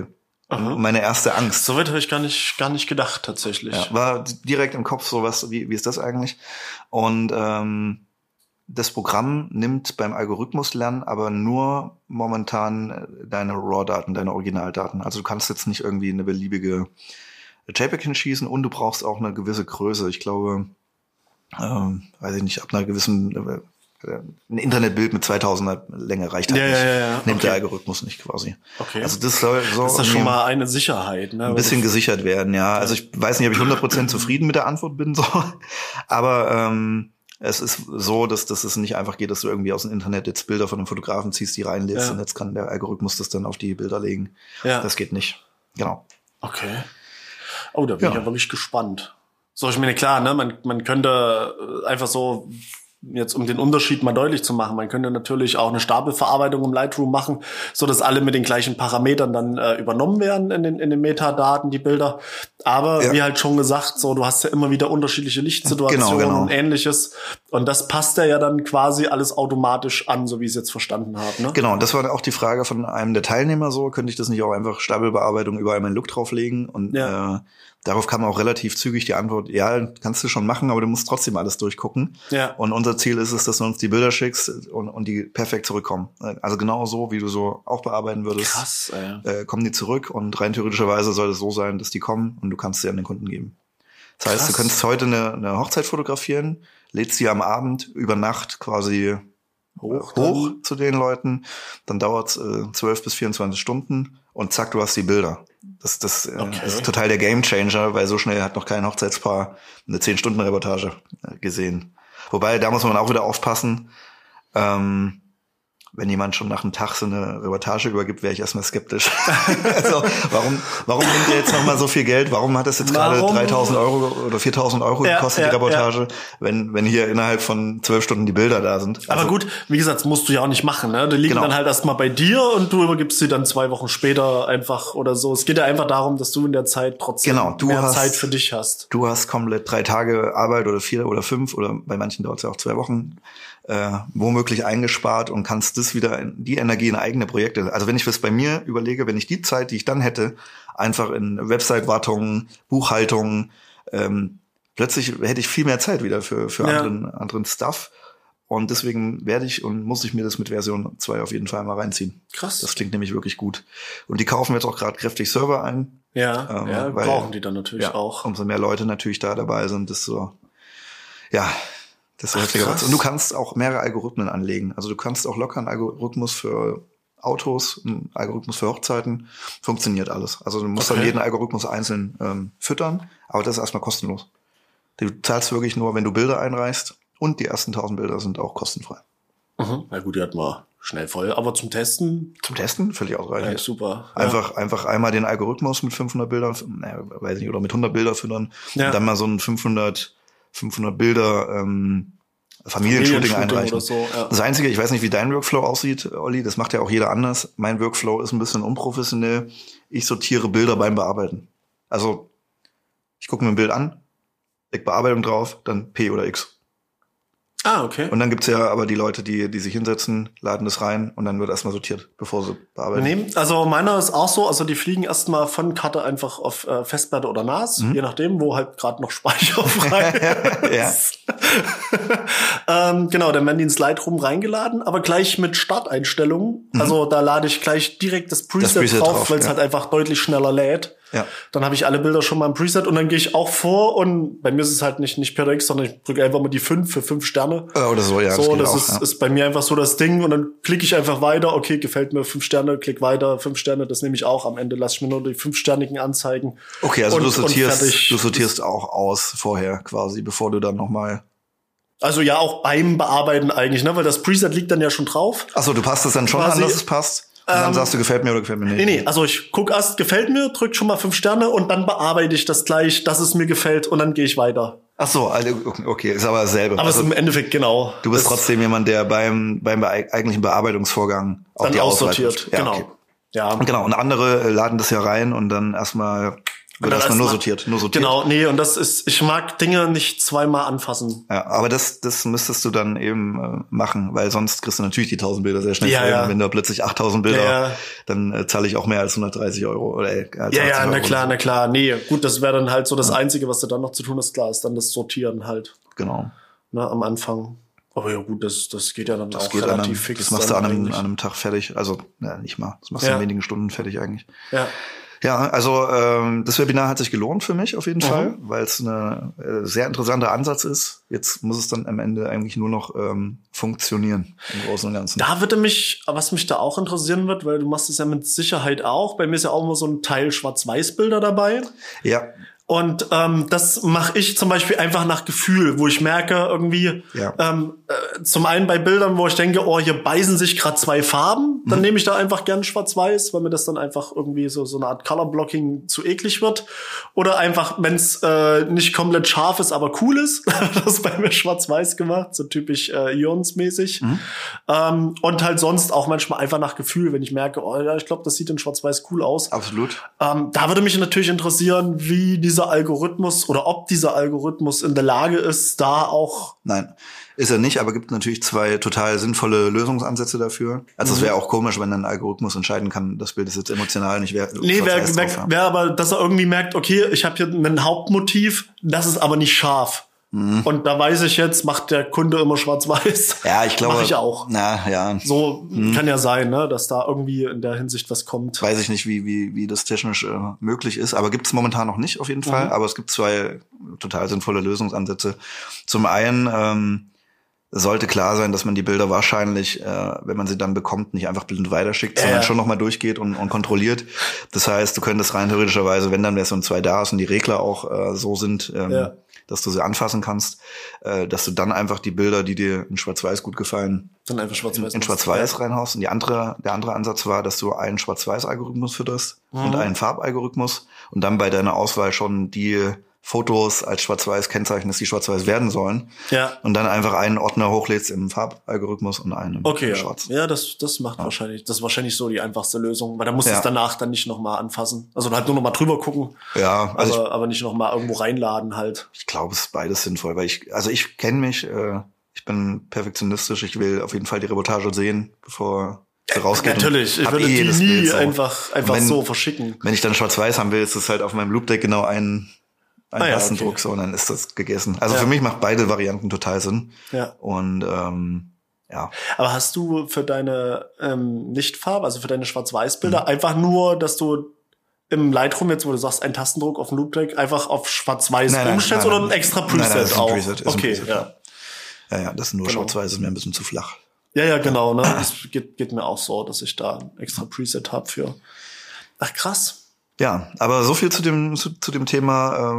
meine erste Angst. So weit habe ich gar nicht gedacht, tatsächlich. Ja, war direkt im Kopf sowas, wie ist das eigentlich? Und das Programm nimmt beim Algorithmuslernen aber nur momentan deine RAW-Daten, deine Originaldaten. Also du kannst jetzt nicht irgendwie eine beliebige JPEG hinschießen und du brauchst auch eine gewisse Größe. Ich glaube, weiß ich nicht, ab einer gewissen ein Internetbild mit 2000er Länge reicht halt nicht. Nimmt der Algorithmus nicht quasi. Okay. Also das soll so ist das schon mal eine Sicherheit, ne? Ein bisschen gesichert werden, ja. Also ich weiß nicht, ob ich 100% zufrieden mit der Antwort bin, so. Aber es ist so, dass es nicht einfach geht, dass du irgendwie aus dem Internet jetzt Bilder von einem Fotografen ziehst, die reinlädst und jetzt kann der Algorithmus das dann auf die Bilder legen. Ja. Das geht nicht. Genau. Okay. Oh, da bin ich ja wirklich gespannt. So, ich meine, klar, ne, man könnte einfach so, jetzt um den Unterschied mal deutlich zu machen, man könnte natürlich auch eine Stapelverarbeitung im Lightroom machen, so dass alle mit den gleichen Parametern dann übernommen werden in den Metadaten, die Bilder. Aber wie halt schon gesagt, so du hast ja immer wieder unterschiedliche Lichtsituationen und Ähnliches. Und das passt ja dann quasi alles automatisch an, so wie ich es jetzt verstanden habe. Ne? Genau, das war auch die Frage von einem der Teilnehmer so, könnte ich das nicht auch einfach Stapelbearbeitung überall meinen Look drauflegen? Und darauf kam auch relativ zügig die Antwort, ja, kannst du schon machen, aber du musst trotzdem alles durchgucken. Ja. Und unser Ziel ist es, dass du uns die Bilder schickst und die perfekt zurückkommen. Also genau so, wie du so auch bearbeiten würdest. Krass, kommen die zurück und rein theoretischerweise soll es so sein, dass die kommen und du kannst sie an den Kunden geben. Das heißt, du könntest heute eine Hochzeit fotografieren, lädst sie am Abend über Nacht quasi hoch zu den Leuten, dann dauert's 12 bis 24 Stunden und zack, du hast die Bilder. Das ist total der Gamechanger, weil so schnell hat noch kein Hochzeitspaar eine 10-Stunden-Reportage gesehen. Wobei, da muss man auch wieder aufpassen, wenn jemand schon nach einem Tag so eine Reportage übergibt, wäre ich erstmal skeptisch. Also, warum nimmt ihr jetzt nochmal so viel Geld? Warum hat das jetzt gerade 3.000 Euro oder 4.000 Euro gekostet, die Reportage, wenn hier innerhalb von 12 Stunden die Bilder da sind? Also, aber gut, wie gesagt, das musst du ja auch nicht machen, ne? Die liegen dann halt erstmal bei dir und du übergibst sie dann 2 Wochen später einfach oder so. Es geht ja einfach darum, dass du in der Zeit trotzdem mehr Zeit für dich hast. Du hast komplett 3 Tage Arbeit oder 4 oder 5 oder bei manchen dauert es ja auch 2 Wochen. Womöglich eingespart und kannst das wieder die Energie in eigene Projekte. Also wenn ich das bei mir überlege, wenn ich die Zeit, die ich dann hätte, einfach in Website-Wartung, Buchhaltung, plötzlich hätte ich viel mehr Zeit wieder für anderen Stuff. Und deswegen muss ich mir das mit Version 2 auf jeden Fall mal reinziehen. Krass. Das klingt nämlich wirklich gut. Und die kaufen jetzt auch gerade kräftig Server ein. Ja, weil, brauchen die dann natürlich auch. Umso mehr Leute natürlich da dabei sind, desto heftiger wird's. Und du kannst auch mehrere Algorithmen anlegen. Also du kannst auch locker einen Algorithmus für Autos, einen Algorithmus für Hochzeiten. Funktioniert alles. Also du musst dann jeden Algorithmus einzeln füttern, aber das ist erstmal kostenlos. Du zahlst wirklich nur, wenn du Bilder einreichst und die ersten 1000 Bilder sind auch kostenfrei. Na gut, die hatten wir schnell voll. Aber zum Testen? Zum Testen völlig ausreichend. Ja, super. Einfach einmal den Algorithmus mit 500 Bildern, weiß nicht, oder mit 100 Bilder füttern und dann mal so ein 500 Bilder Familienshooting einreichen. So, Das Einzige, ich weiß nicht, wie dein Workflow aussieht, Olli, das macht ja auch jeder anders. Mein Workflow ist ein bisschen unprofessionell. Ich sortiere Bilder beim Bearbeiten. Also ich gucke mir ein Bild an, leg Bearbeitung drauf, dann P oder X. Okay. Und dann gibt's ja aber die Leute, die sich hinsetzen, laden das rein und dann wird erstmal sortiert, bevor sie bearbeiten. Nee, also meiner ist auch so, also die fliegen erstmal von Karte einfach auf Festplatte oder NAS, je nachdem, wo halt gerade noch Speicher frei ist. Genau, dann werden die ins Lightroom reingeladen, aber gleich mit Starteinstellungen. Also da lade ich gleich direkt das Preset drauf, weil es halt einfach deutlich schneller lädt. Ja. Dann habe ich alle Bilder schon mal im Preset und dann gehe ich auch vor und bei mir ist es halt nicht per X, sondern ich drücke einfach mal die 5 für 5 Sterne. Oder so, ja. So, das ist bei mir einfach so das Ding und dann klicke ich einfach weiter. Okay, gefällt mir 5 Sterne, klick weiter, 5 Sterne, das nehme ich auch. Am Ende lasse ich mir nur die 5-sternigen anzeigen. Okay, also du sortierst auch aus vorher quasi, bevor du dann nochmal. Also ja, auch beim Bearbeiten eigentlich, ne, weil das Preset liegt dann ja schon drauf. Ach so, du passt es dann schon an, dass es passt? Und dann sagst du, gefällt mir oder gefällt mir nicht? Nee, also ich guck erst, gefällt mir, drück schon mal 5 Sterne und dann bearbeite ich das gleich, dass es mir gefällt und dann gehe ich weiter. Ach so, okay, ist aber dasselbe. Aber es ist im Endeffekt genau. Du bist trotzdem jemand, der beim eigentlichen Bearbeitungsvorgang auch dann die aussortiert. Ja, genau. Okay. Ja. Genau, und andere laden das ja rein und dann erstmal Oder dass man nur sortiert. Genau, nee, und ich mag Dinge nicht zweimal anfassen. Ja, aber das müsstest du dann eben machen, weil sonst kriegst du natürlich die 1000 Bilder sehr schnell voll. Ja. Wenn du plötzlich 8000 Bilder, dann zahle ich auch mehr als 130 Euro oder als Ja, na Euro. klar. Nee, gut, das wäre dann halt so das Einzige, was du dann noch zu tun hast, klar, ist dann das Sortieren halt. Genau. Ne, am Anfang. Aber ja gut, das geht ja dann das auch relativ fix. Das machst du an einem Tag fertig. Also, nicht mal. Das machst du in wenigen Stunden fertig eigentlich. Ja. Ja, also das Webinar hat sich gelohnt für mich auf jeden Fall, weil es eine sehr interessanter Ansatz ist. Jetzt muss es dann am Ende eigentlich nur noch funktionieren im Großen und Ganzen. Was mich da auch interessieren wird, weil du machst es ja mit Sicherheit auch. Bei mir ist ja auch immer so ein Teil Schwarz-Weiß-Bilder dabei. Ja. Und das mache ich zum Beispiel einfach nach Gefühl, wo ich merke irgendwie, zum einen bei Bildern, wo ich denke, oh, hier beißen sich gerade zwei Farben, dann nehme ich da einfach gern Schwarz-Weiß, weil mir das dann einfach irgendwie so eine Art Color-Blocking zu eklig wird. Oder einfach, wenn es nicht komplett scharf ist, aber cool ist, das ist bei mir Schwarz-Weiß gemacht, so typisch Ions-mäßig. Und halt sonst auch manchmal einfach nach Gefühl, wenn ich merke, oh ja, ich glaube, das sieht in Schwarz-Weiß cool aus. Absolut. Da würde mich natürlich interessieren, wie dieser Algorithmus oder ob dieser Algorithmus in der Lage ist, da auch... Nein, ist er nicht, aber gibt natürlich zwei total sinnvolle Lösungsansätze dafür. Also es wäre auch komisch, wenn ein Algorithmus entscheiden kann, das Bild ist jetzt emotional nicht wert. Nee, wäre aber, dass er irgendwie merkt, okay, ich habe hier ein Hauptmotiv, das ist aber nicht scharf. Und da weiß ich jetzt, macht der Kunde immer schwarz-weiß. Ja, ich glaube. Mach ich auch. Na, ja. So kann ja sein, ne, dass da irgendwie in der Hinsicht was kommt. Weiß ich nicht, wie das technisch möglich ist, aber gibt es momentan noch nicht auf jeden Fall. Aber es gibt zwei total sinnvolle Lösungsansätze. Zum einen sollte klar sein, dass man die Bilder wahrscheinlich, wenn man sie dann bekommt, nicht einfach blind weiterschickt, sondern schon nochmal durchgeht und kontrolliert. Das heißt, du könntest rein theoretischerweise, wenn dann Version 2 da ist und die Regler auch so sind, dass du sie anfassen kannst, dass du dann einfach die Bilder, die dir in Schwarz-Weiß gut gefallen, dann einfach in Schwarz-Weiß reinhaust. Und der andere Ansatz war, dass du einen Schwarz-Weiß-Algorithmus fütterst und einen Farbalgorithmus und dann bei deiner Auswahl schon die Fotos als Schwarz-Weiß kennzeichnest, die Schwarz-Weiß werden sollen. Ja. Und dann einfach einen Ordner hochlädst im Farbalgorithmus und einen im Schwarz. Ja, das macht wahrscheinlich, das ist wahrscheinlich so die einfachste Lösung, weil da musst du es danach dann nicht nochmal anfassen. Also halt nur nochmal drüber gucken. Ja, also aber nicht nochmal irgendwo reinladen halt. Ich glaube, es ist beides sinnvoll, weil ich kenne mich, ich bin perfektionistisch, ich will auf jeden Fall die Reportage sehen, bevor sie rausgeht. Natürlich, ich würde die nie einfach so verschicken. Wenn ich dann Schwarz-Weiß haben will, ist es halt auf meinem Loop Deck genau ein Tastendruck, so, und dann ist das gegessen. Also für mich macht beide Varianten total Sinn. Ja. Und ja. Aber hast du für deine Lichtfarbe, also für deine Schwarz-Weiß-Bilder, einfach nur, dass du im Lightroom jetzt, wo du sagst, ein Tastendruck auf dem Loop Deck, einfach auf Schwarz-Weiß umstellst oder ein extra Preset das ist auch? Ein Preset, okay, Preset, ja, das ist nur Schwarz-Weiß, ist mir ein bisschen zu flach. Ja, genau, ne? Das geht mir auch so, dass ich da ein extra Preset habe für. Ach, krass. Ja, aber so viel zu dem Thema,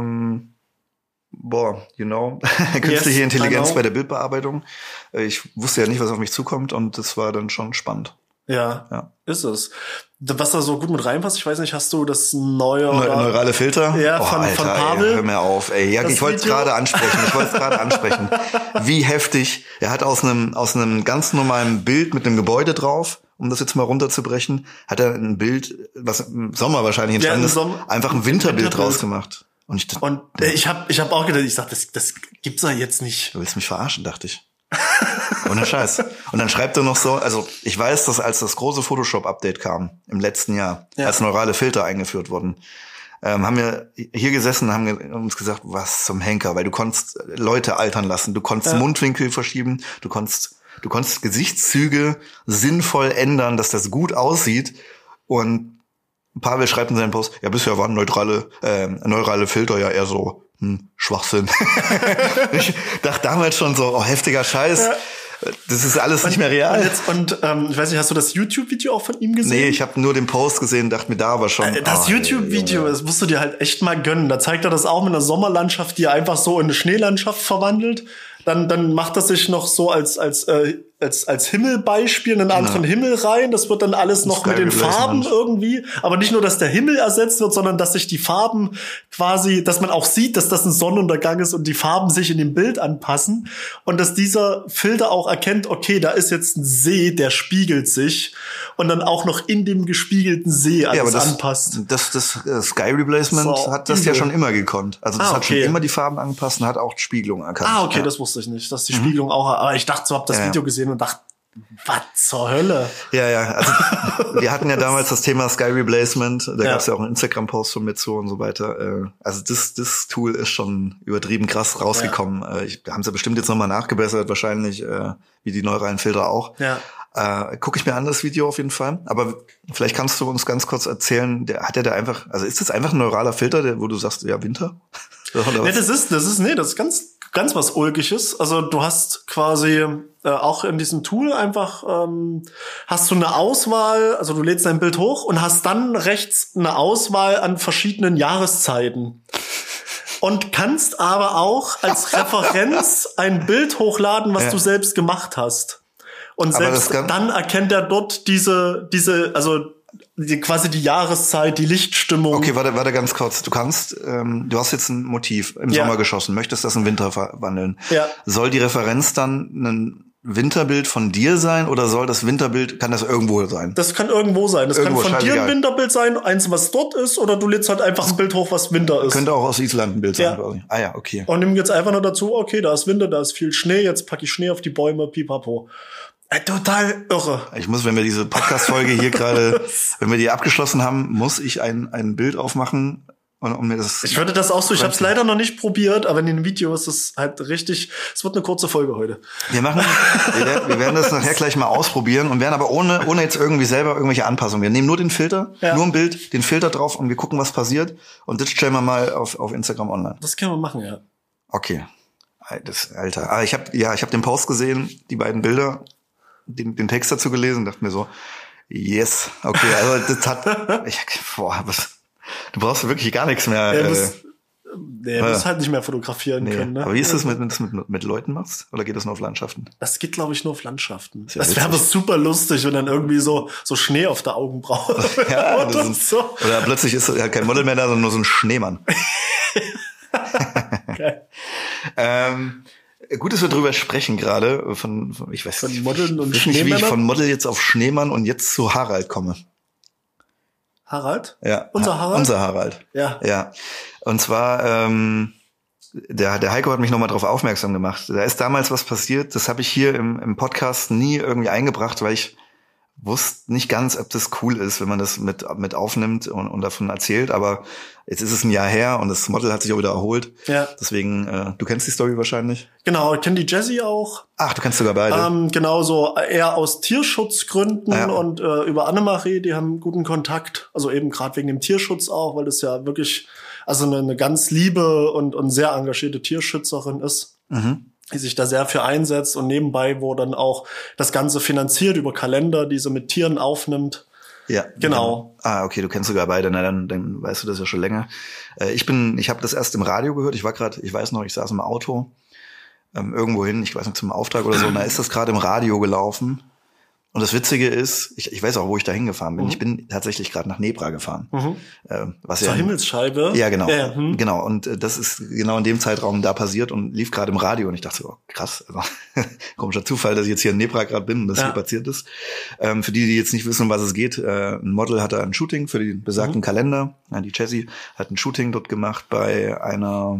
künstliche Intelligenz bei der Bildbearbeitung. Ich wusste ja nicht, was auf mich zukommt, und das war dann schon spannend. Ja, ist es. Was da so gut mit reinpasst, ich weiß nicht, hast du das neue neurale Filter? Ja, von Pavel? Ey, hör mir auf, ey. Ja, ich wollte es gerade ansprechen. Wie heftig. Er hat aus einem ganz normalen Bild mit einem Gebäude drauf, um das jetzt mal runterzubrechen, hat er ein Bild, was im Sommer wahrscheinlich entstanden ist, einfach ein Winterbild draus gemacht. Und ich hab auch gedacht, ich sag, das gibt's ja jetzt nicht. Du willst mich verarschen, dachte ich. Ohne Scheiß. Und dann schreibt er noch so, also ich weiß, dass als das große Photoshop-Update kam im letzten Jahr, als neurale Filter eingeführt wurden, haben wir hier gesessen und haben uns gesagt, was zum Henker, weil du konntest Leute altern lassen, du konntest Mundwinkel verschieben, du konntest Gesichtszüge sinnvoll ändern, dass das gut aussieht. Und Pavel schreibt in seinem Post, ja, bisher waren neurale Filter ja eher so Schwachsinn. Ich dachte damals schon so, heftiger Scheiß. Ja. Das ist alles nicht mehr real. Ich weiß nicht, hast du das YouTube-Video auch von ihm gesehen? Nee, ich habe nur den Post gesehen, dachte mir da aber schon. Das YouTube-Video, das musst du dir halt echt mal gönnen. Da zeigt er das auch mit einer Sommerlandschaft, die er einfach so in eine Schneelandschaft verwandelt. Dann macht er sich noch so als als Himmelbeispiel einen anderen Himmel rein. Das wird dann alles noch mit den Farben irgendwie. Aber nicht nur, dass der Himmel ersetzt wird, sondern dass sich die Farben quasi, dass man auch sieht, dass das ein Sonnenuntergang ist und die Farben sich in dem Bild anpassen. Und dass dieser Filter auch erkennt, okay, da ist jetzt ein See, der spiegelt sich. Und dann auch noch in dem gespiegelten See alles anpasst. Das Sky Replacement hat das ja schon immer gekonnt. Also das hat schon immer die Farben angepasst und hat auch Spiegelung erkannt. Ah, okay, das wusste ich nicht, dass die Spiegelung auch, aber ich dachte so, hab das Video gesehen und dachte, was zur Hölle? Ja, also wir hatten ja damals das Thema Sky Replacement, da gab es ja auch einen Instagram-Post von mir zu und so weiter. Also das Tool ist schon übertrieben krass rausgekommen. Haben sie bestimmt jetzt nochmal nachgebessert, wahrscheinlich, wie die neuralen Filter auch. Ja. Gucke ich mir an, das Video auf jeden Fall. Aber vielleicht kannst du uns ganz kurz erzählen, hat der da einfach, also ist das einfach ein neuraler Filter, wo du sagst, ja, Winter? Nee, das ist ganz was Ulkiges. Also du hast quasi auch in diesem Tool einfach hast du eine Auswahl, also du lädst dein Bild hoch und hast dann rechts eine Auswahl an verschiedenen Jahreszeiten. Und kannst aber auch als Referenz ein Bild hochladen, was du selbst gemacht hast. Und selbst dann erkennt er dort quasi die Jahreszeit, die Lichtstimmung. Okay, warte ganz kurz. Du hast jetzt ein Motiv im Sommer geschossen, möchtest das in Winter verwandeln. Ja. Soll die Referenz dann ein Winterbild von dir sein oder soll das Winterbild, kann das irgendwo sein? Das kann irgendwo sein. Das irgendwo, kann von dir ein Winterbild sein, eins, was dort ist, oder du lädst halt einfach ein Bild hoch, was Winter ist. Könnte auch aus Island ein Bild sein quasi. Ah ja, okay. Und nimm jetzt einfach nur dazu, okay, da ist Winter, da ist viel Schnee, jetzt packe ich Schnee auf die Bäume, pipapo. Total irre. Ich muss, wenn wir diese Podcast-Folge hier gerade, wenn wir die abgeschlossen haben, muss ich ein Bild aufmachen und mir das. Ich würde das auch so, ich habe es leider noch nicht probiert, aber in den Videos ist es halt richtig, es wird eine kurze Folge heute. Wir werden das nachher gleich mal ausprobieren und werden aber ohne jetzt irgendwie selber irgendwelche Anpassungen. Wir nehmen nur den Filter, nur ein Bild, den Filter drauf und wir gucken, was passiert und das stellen wir mal auf Instagram online. Das können wir machen, ja. Okay. Alter. Ich habe den Post gesehen, die beiden Bilder. Den Text dazu gelesen, dachte mir so, yes, okay, also das hat, du brauchst wirklich gar nichts mehr. Du musst halt nicht mehr fotografieren können. Ne? Aber wie ist das, wenn du das mit Leuten machst? Oder geht das nur auf Landschaften? Das geht, glaube ich, nur auf Landschaften. Das wäre aber super lustig, wenn dann irgendwie so Schnee auf der Augenbraue. Ja, oder plötzlich ist ja kein Model mehr da, sondern nur so ein Schneemann. Geil. Gut, dass wir drüber sprechen gerade, von Modeln und Schneemännern. Wie ich von Model jetzt auf Schneemann und jetzt zu Harald komme. Harald? Ja. Unser Harald? Unser Harald. Ja. Ja. Und zwar, der Heiko hat mich nochmal darauf aufmerksam gemacht. Da ist damals was passiert, das habe ich hier im Podcast nie irgendwie eingebracht, weil ich wusste nicht ganz, ob das cool ist, wenn man das mit aufnimmt und davon erzählt, aber jetzt ist es ein Jahr her und das Model hat sich auch wieder erholt. Ja. Deswegen, du kennst die Story wahrscheinlich? Genau, ich kenne die Jessie auch. Ach, du kennst sogar beide. Genau, so eher aus Tierschutzgründen und über Annemarie, die haben guten Kontakt, also eben gerade wegen dem Tierschutz auch, weil das ja wirklich also eine ganz liebe und sehr engagierte Tierschützerin ist. Mhm. Die sich da sehr für einsetzt und nebenbei, wo dann auch das Ganze finanziert über Kalender, die sie mit Tieren aufnimmt. Ja, genau. Ah, okay, du kennst sogar beide, dann weißt du das ja schon länger. Ich habe das erst im Radio gehört, ich weiß noch, ich saß im Auto, irgendwo hin, ich weiß nicht, zum Auftrag oder so, und da ist das gerade im Radio gelaufen. Und das Witzige ist, ich weiß auch, wo ich da hingefahren bin. Mhm. Ich bin tatsächlich gerade nach Nebra gefahren. Mhm. Zur Himmelsscheibe? Ja, genau. Ja. Genau. Und das ist genau in dem Zeitraum da passiert und lief gerade im Radio. Und ich dachte so, oh, krass, also, komischer Zufall, dass ich jetzt hier in Nebra gerade bin und das hier passiert ist. Für die jetzt nicht wissen, um was es geht, ein Model hatte ein Shooting für den besagten Kalender. Die Jessie hat ein Shooting dort gemacht bei einer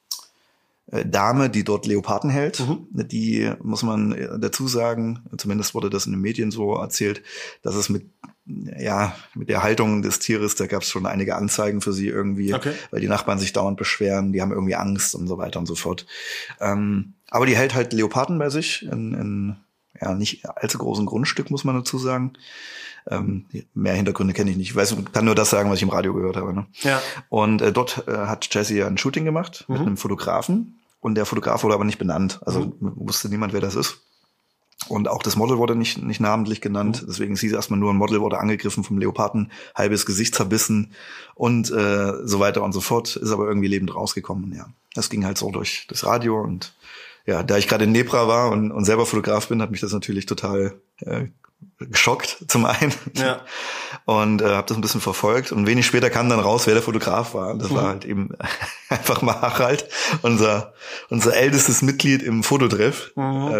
Dame, die dort Leoparden hält. Mhm. Die, muss man dazu sagen, zumindest wurde das in den Medien so erzählt, dass es mit der Haltung des Tieres, da gab es schon einige Anzeigen für sie irgendwie, weil die Nachbarn sich dauernd beschweren, die haben irgendwie Angst und so weiter und so fort. Aber die hält halt Leoparden bei sich in nicht allzu großen Grundstück, muss man dazu sagen. Mehr Hintergründe kenne ich nicht. Ich kann nur das sagen, was ich im Radio gehört habe. Ne? Ja. Und dort hat Jessie ein Shooting gemacht mit einem Fotografen. Und der Fotograf wurde aber nicht benannt. Also wusste niemand, wer das ist. Und auch das Model wurde nicht namentlich genannt. Deswegen hieß erstmal nur, ein Model wurde angegriffen vom Leoparden, halbes Gesicht zerbissen und so weiter und so fort. Ist aber irgendwie lebend rausgekommen. Ja, das ging halt so durch das Radio und ja, da ich gerade in Nebra war und selber Fotograf bin, hat mich das natürlich total geschockt, zum einen. Ja. Und habe das ein bisschen verfolgt. Und wenig später kam dann raus, wer der Fotograf war. Und das war halt eben einfach mal Harald, unser ältestes Mitglied im Fototreff,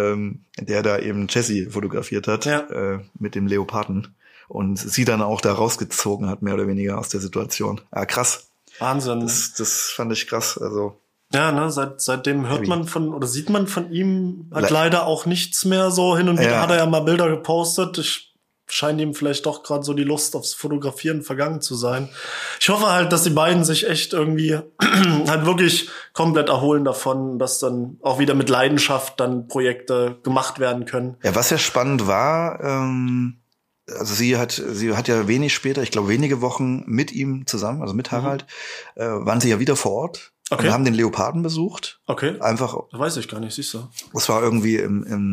der da eben Jessie fotografiert hat, mit dem Leoparden. Und sie dann auch da rausgezogen hat, mehr oder weniger aus der Situation. Ja, krass. Wahnsinn. Das fand ich krass. Also ja, ne, seitdem hört man sieht man von ihm halt leider auch nichts mehr so. Hin und wieder hat er ja mal Bilder gepostet. Scheint ihm vielleicht doch gerade so die Lust aufs Fotografieren vergangen zu sein. Ich hoffe halt, dass die beiden sich echt irgendwie halt wirklich komplett erholen davon, dass dann auch wieder mit Leidenschaft dann Projekte gemacht werden können. Ja, was ja spannend war, also sie hat ja wenig später, ich glaube wenige Wochen mit ihm zusammen, also mit Harald, waren sie ja wieder vor Ort. Okay. Und haben den Leoparden besucht. Okay. Einfach. Das weiß ich gar nicht, siehst du. Das war irgendwie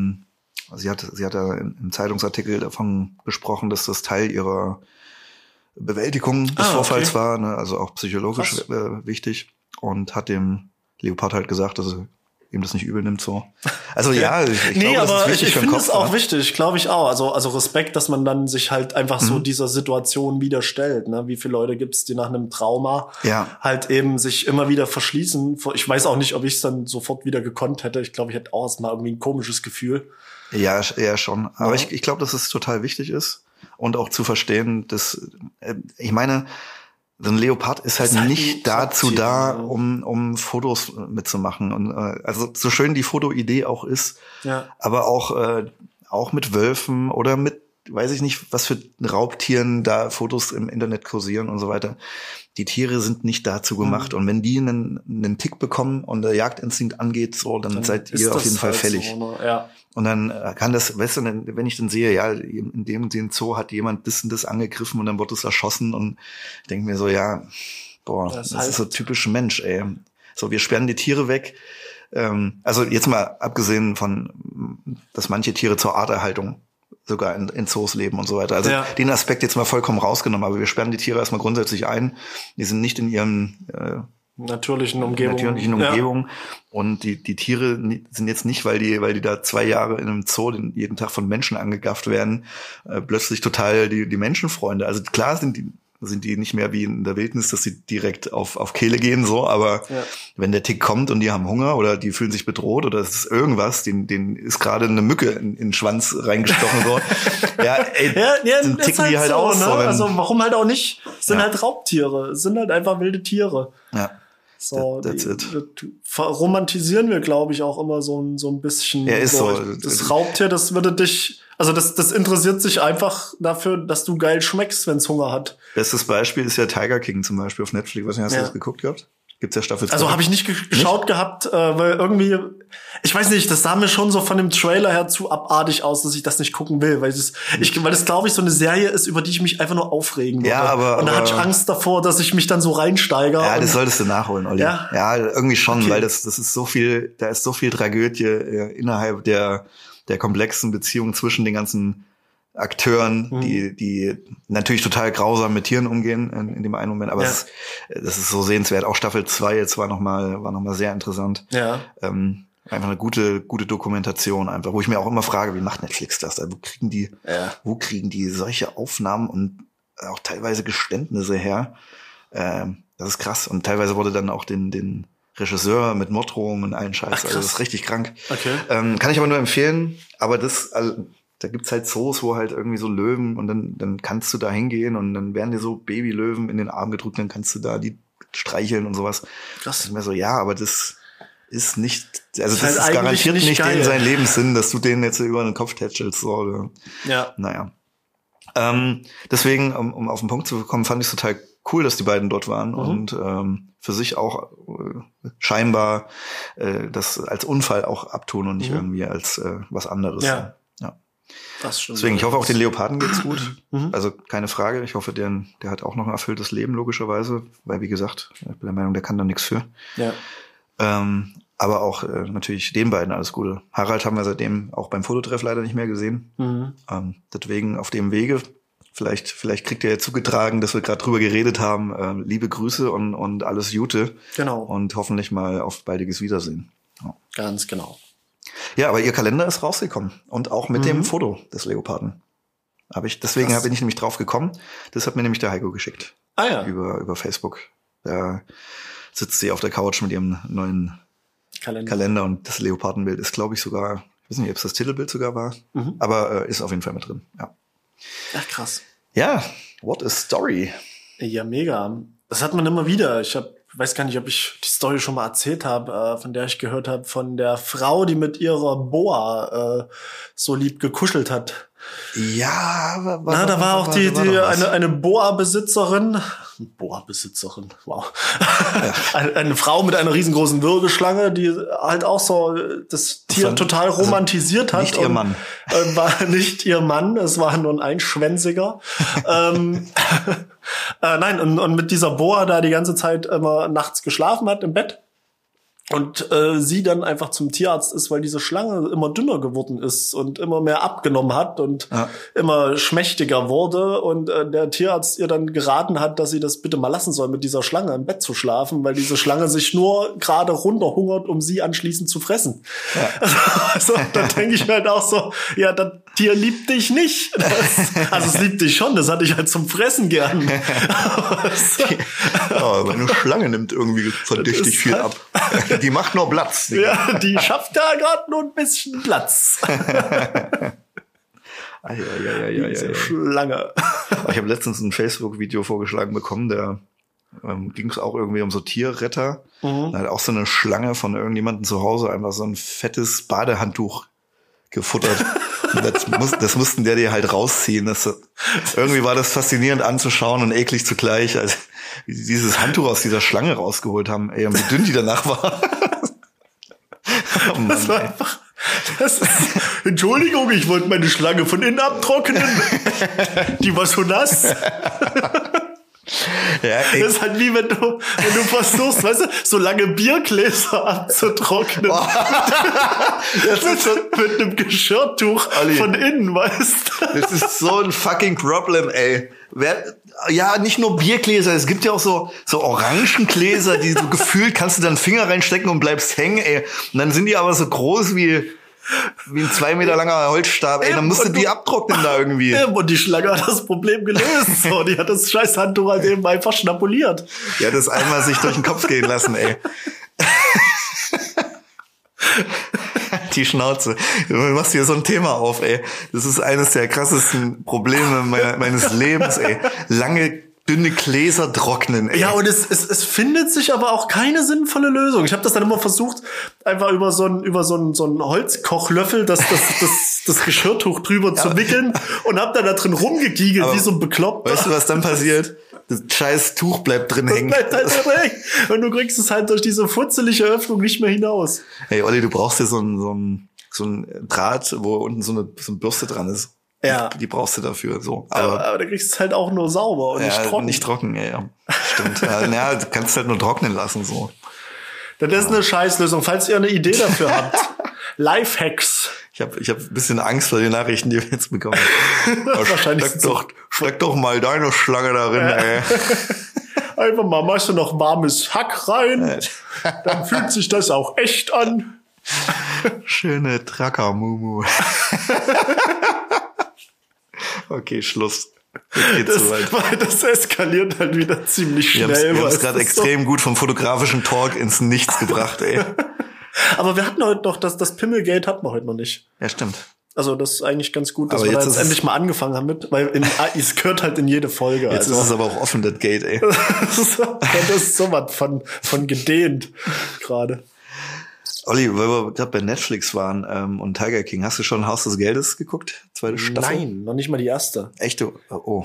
sie hat da im Zeitungsartikel davon gesprochen, dass das Teil ihrer Bewältigung des Vorfalls war, ne? Also auch psychologisch wichtig, und hat dem Leopard halt gesagt, dass er ihm das nicht übel nimmt, so. Also ja, ich glaube, das ist wichtig für den Kopf. Ich finde es auch wichtig, glaube ich auch. Also Respekt, dass man dann sich halt einfach so dieser Situation wieder stellt. Ne? Wie viele Leute gibt's, die nach einem Trauma halt eben sich immer wieder verschließen. Ich weiß auch nicht, ob ich es dann sofort wieder gekonnt hätte. Ich glaube, ich hätte auch erstmal irgendwie ein komisches Gefühl. Ja, schon. Aber ich glaube, dass es total wichtig ist und auch zu verstehen, dass, ich meine, so ein Leopard ist halt nicht dazu da, um Fotos mitzumachen. Und also so schön die Fotoidee auch ist, aber auch mit Wölfen oder mit, weiß ich nicht, was für Raubtieren da Fotos im Internet kursieren und so weiter. Die Tiere sind nicht dazu gemacht. Und wenn die einen Tick bekommen und der Jagdinstinkt angeht, so, dann seid ihr auf jeden Fall fällig. So, ne? Ja. Und dann kann das, weißt du, wenn ich dann sehe, ja, in dem Zoo hat jemand das und das angegriffen und dann wird es erschossen, und ich denke mir so, ja, boah, das ist so typisch Mensch, ey. So, wir sperren die Tiere weg. Also jetzt mal abgesehen von, dass manche Tiere zur Arterhaltung sogar in Zoos leben und so weiter. Also den Aspekt jetzt mal vollkommen rausgenommen, aber wir sperren die Tiere erstmal grundsätzlich ein. Die sind nicht in ihrem natürlichen Umgebung. Ja. Und die Tiere sind jetzt nicht, weil die da 2 Jahre in einem Zoo jeden Tag von Menschen angegafft werden, plötzlich total die Menschenfreunde. Also klar sind die nicht mehr wie in der Wildnis, dass sie direkt auf Kehle gehen, so, aber wenn der Tick kommt und die haben Hunger oder die fühlen sich bedroht oder es ist irgendwas, denen ist gerade eine Mücke in den Schwanz reingestochen, so. Dann ticken die halt so, aus. Ne? So, also warum halt auch nicht? Es sind halt Raubtiere, es sind halt einfach wilde Tiere. Ja. So, romantisieren wir, glaube ich, auch immer so ein bisschen. Ja, ist so. Das Raubtier, das würde dich, also das interessiert sich einfach dafür, dass du geil schmeckst, wenn es Hunger hat. Bestes Beispiel ist ja Tiger King zum Beispiel auf Netflix. Hast du das geguckt gehabt? Gibt's ja Staffel 2. Also habe ich nicht geschaut gehabt, weil irgendwie, ich weiß nicht, das sah mir schon so von dem Trailer her zu abartig aus, dass ich das nicht gucken will, weil das, glaube ich, so eine Serie ist, über die ich mich einfach nur aufregen würde. Ja, und da hatte ich Angst davor, dass ich mich dann so reinsteigere. Ja, das solltest du nachholen, Olli. Ja, irgendwie schon, weil das ist so viel, da ist so viel Tragödie innerhalb der komplexen Beziehung zwischen den ganzen Akteuren, die natürlich total grausam mit Tieren umgehen in dem einen Moment, aber das ist so sehenswert. Auch Staffel 2 jetzt war noch mal sehr interessant. Ja. Einfach eine gute Dokumentation einfach, wo ich mir auch immer frage, wie macht Netflix das? Also wo kriegen die solche Aufnahmen und auch teilweise Geständnisse her? Das ist krass. Und teilweise wurde dann auch den Regisseur mit Morddrohungen und allen Scheiß. Also das ist richtig krank. Okay. Kann ich aber nur empfehlen. Aber da gibt's halt Zoos, wo halt irgendwie so Löwen, und dann kannst du da hingehen und dann werden dir so Babylöwen in den Arm gedrückt, dann kannst du da die streicheln und sowas. Krass. Ich mir so, ja, aber das ist nicht, also das ist garantiert nicht in sein Lebenssinn, dass du den jetzt über den Kopf tätschelst, so, oder? Ja. Naja. Deswegen, um auf den Punkt zu kommen, fand ich es total cool, dass die beiden dort waren und für sich auch scheinbar das als Unfall auch abtun und nicht irgendwie als was anderes. Ja. Deswegen, ich hoffe auch den Leoparden geht's gut. Also keine Frage. Ich hoffe, der hat auch noch ein erfülltes Leben, logischerweise. Weil, wie gesagt, ich bin der Meinung, der kann da nichts für. Ja. Aber auch natürlich den beiden alles Gute. Harald haben wir seitdem auch beim Fototreff leider nicht mehr gesehen. Deswegen auf dem Wege, vielleicht kriegt ihr ja zugetragen, dass wir gerade drüber geredet haben. Liebe Grüße und alles Gute. Genau. Und hoffentlich mal auf baldiges Wiedersehen. Ja. Ganz genau. Ja, aber ihr Kalender ist rausgekommen. Und auch mit dem Foto des Leoparden. Deswegen bin ich nämlich drauf gekommen. Das hat mir nämlich der Heiko geschickt. Ah ja. Über Facebook. Da sitzt sie auf der Couch mit ihrem neuen Kalender und das Leopardenbild ist, glaube ich, sogar, ich weiß nicht, ob es das Titelbild sogar war, aber ist auf jeden Fall mit drin. Ja. Ach, krass. Ja, what a story. Ja, mega. Das hat man immer wieder. Ich weiß gar nicht, ob ich die Story schon mal erzählt habe, von der ich gehört habe, von der Frau, die mit ihrer Boa so lieb gekuschelt hat. Ja, da war auch eine Boa-Besitzerin. Boa-Besitzerin, wow. eine Frau mit einer riesengroßen Würgeschlange, die halt auch so das Tier total romantisiert hat. Nicht ihr Mann. War nicht ihr Mann, es war nur ein Einschwänziger. Nein, und mit dieser Boa da die ganze Zeit immer nachts geschlafen hat im Bett. Und sie dann einfach zum Tierarzt ist, weil diese Schlange immer dünner geworden ist und immer mehr abgenommen hat und immer schmächtiger wurde. Und der Tierarzt ihr dann geraten hat, dass sie das bitte mal lassen soll, mit dieser Schlange im Bett zu schlafen, weil diese Schlange sich nur gerade runterhungert, um sie anschließend zu fressen. Ja. Also da denke ich mir halt auch so, ja, das Tier liebt dich nicht. Also es liebt dich schon, das hatte ich halt zum Fressen gern. Aber eine Schlange nimmt irgendwie verdächtig viel ab. Die macht nur Platz. Ja, die schafft da gerade nur ein bisschen Platz. Diese Schlange. Ich habe letztens ein Facebook-Video vorgeschlagen bekommen, da ging es auch irgendwie um so Tierretter. Da hat auch so eine Schlange von irgendjemandem zu Hause einfach so ein fettes Badehandtuch gefuttert. Und das mussten die halt rausziehen. Irgendwie war das faszinierend anzuschauen und eklig zugleich, als wie sie dieses Handtuch aus dieser Schlange rausgeholt haben. Ey, und wie dünn die danach war. Oh Mann, das war einfach... Entschuldigung, ich wollte meine Schlange von innen abtrocknen. Die war so nass. Ja, das ist halt wie wenn du versuchst, weißt du, so lange Biergläser abzutrocknen. Oh. Das ist so mit einem Geschirrtuch von innen, weißt du. Das ist so ein fucking Problem, ey. Ja, nicht nur Biergläser, es gibt ja auch so Orangengläser, die so gefühlt kannst du dann Finger reinstecken und bleibst hängen, ey. Und dann sind die aber so groß wie ein 2 Meter langer Holzstab, ey, dann musst du die abtrocknen da irgendwie. Und die Schlange hat das Problem gelöst, so. Die hat das scheiß Handtuch halt eben einfach schnapuliert. Die hat das einmal sich durch den Kopf gehen lassen, ey. Die Schnauze. Du machst hier so ein Thema auf, ey. Das ist eines der krassesten Probleme meines Lebens, ey. Lange, dünne Gläser trocknen, ey. Ja, und es findet sich aber auch keine sinnvolle Lösung. Ich habe das dann immer versucht, einfach über so einen Holzkochlöffel das Geschirrtuch drüber zu wickeln und hab dann da drin rumgegiegelt, wie so ein Bekloppter. Weißt du, was dann passiert? Das scheiß Tuch bleibt drin hängen. Bleibt halt drin hängen. Und du kriegst es halt durch diese futzelige Öffnung nicht mehr hinaus. Hey, Olli, du brauchst hier so ein Draht, wo unten so eine Bürste dran ist. Ja. Die brauchst du dafür, so. Aber da kriegst du es halt auch nur sauber und nicht trocken. Nicht trocken, ja. Stimmt. Ja, du kannst es halt nur trocknen lassen, so. Das ist eine Scheißlösung. Falls ihr eine Idee dafür habt. Lifehacks. Ich hab ein bisschen Angst vor den Nachrichten, die wir jetzt bekommen. Wahrscheinlich steck doch mal deine Schlange darin, ey. Einfach mal machst du noch warmes Hack rein. Dann fühlt sich das auch echt an. Schöne Tracker-Mumu. Okay, Schluss. Das eskaliert halt wieder ziemlich schnell. Wir haben es gerade extrem gut vom fotografischen Talk ins Nichts gebracht, ey. Aber wir hatten heute noch, das Pimmelgate hatten wir heute noch nicht. Ja, stimmt. Also das ist eigentlich ganz gut, dass wir da jetzt endlich mal angefangen haben mit, weil es gehört halt in jede Folge. Jetzt ist es aber auch offen, das Gate, ey. Das ist so was von gedehnt gerade. Olli, weil wir gerade bei Netflix waren und Tiger King, hast du schon Haus des Geldes geguckt? 2. Staffel? Nein, noch nicht mal die erste. Echt? Oh.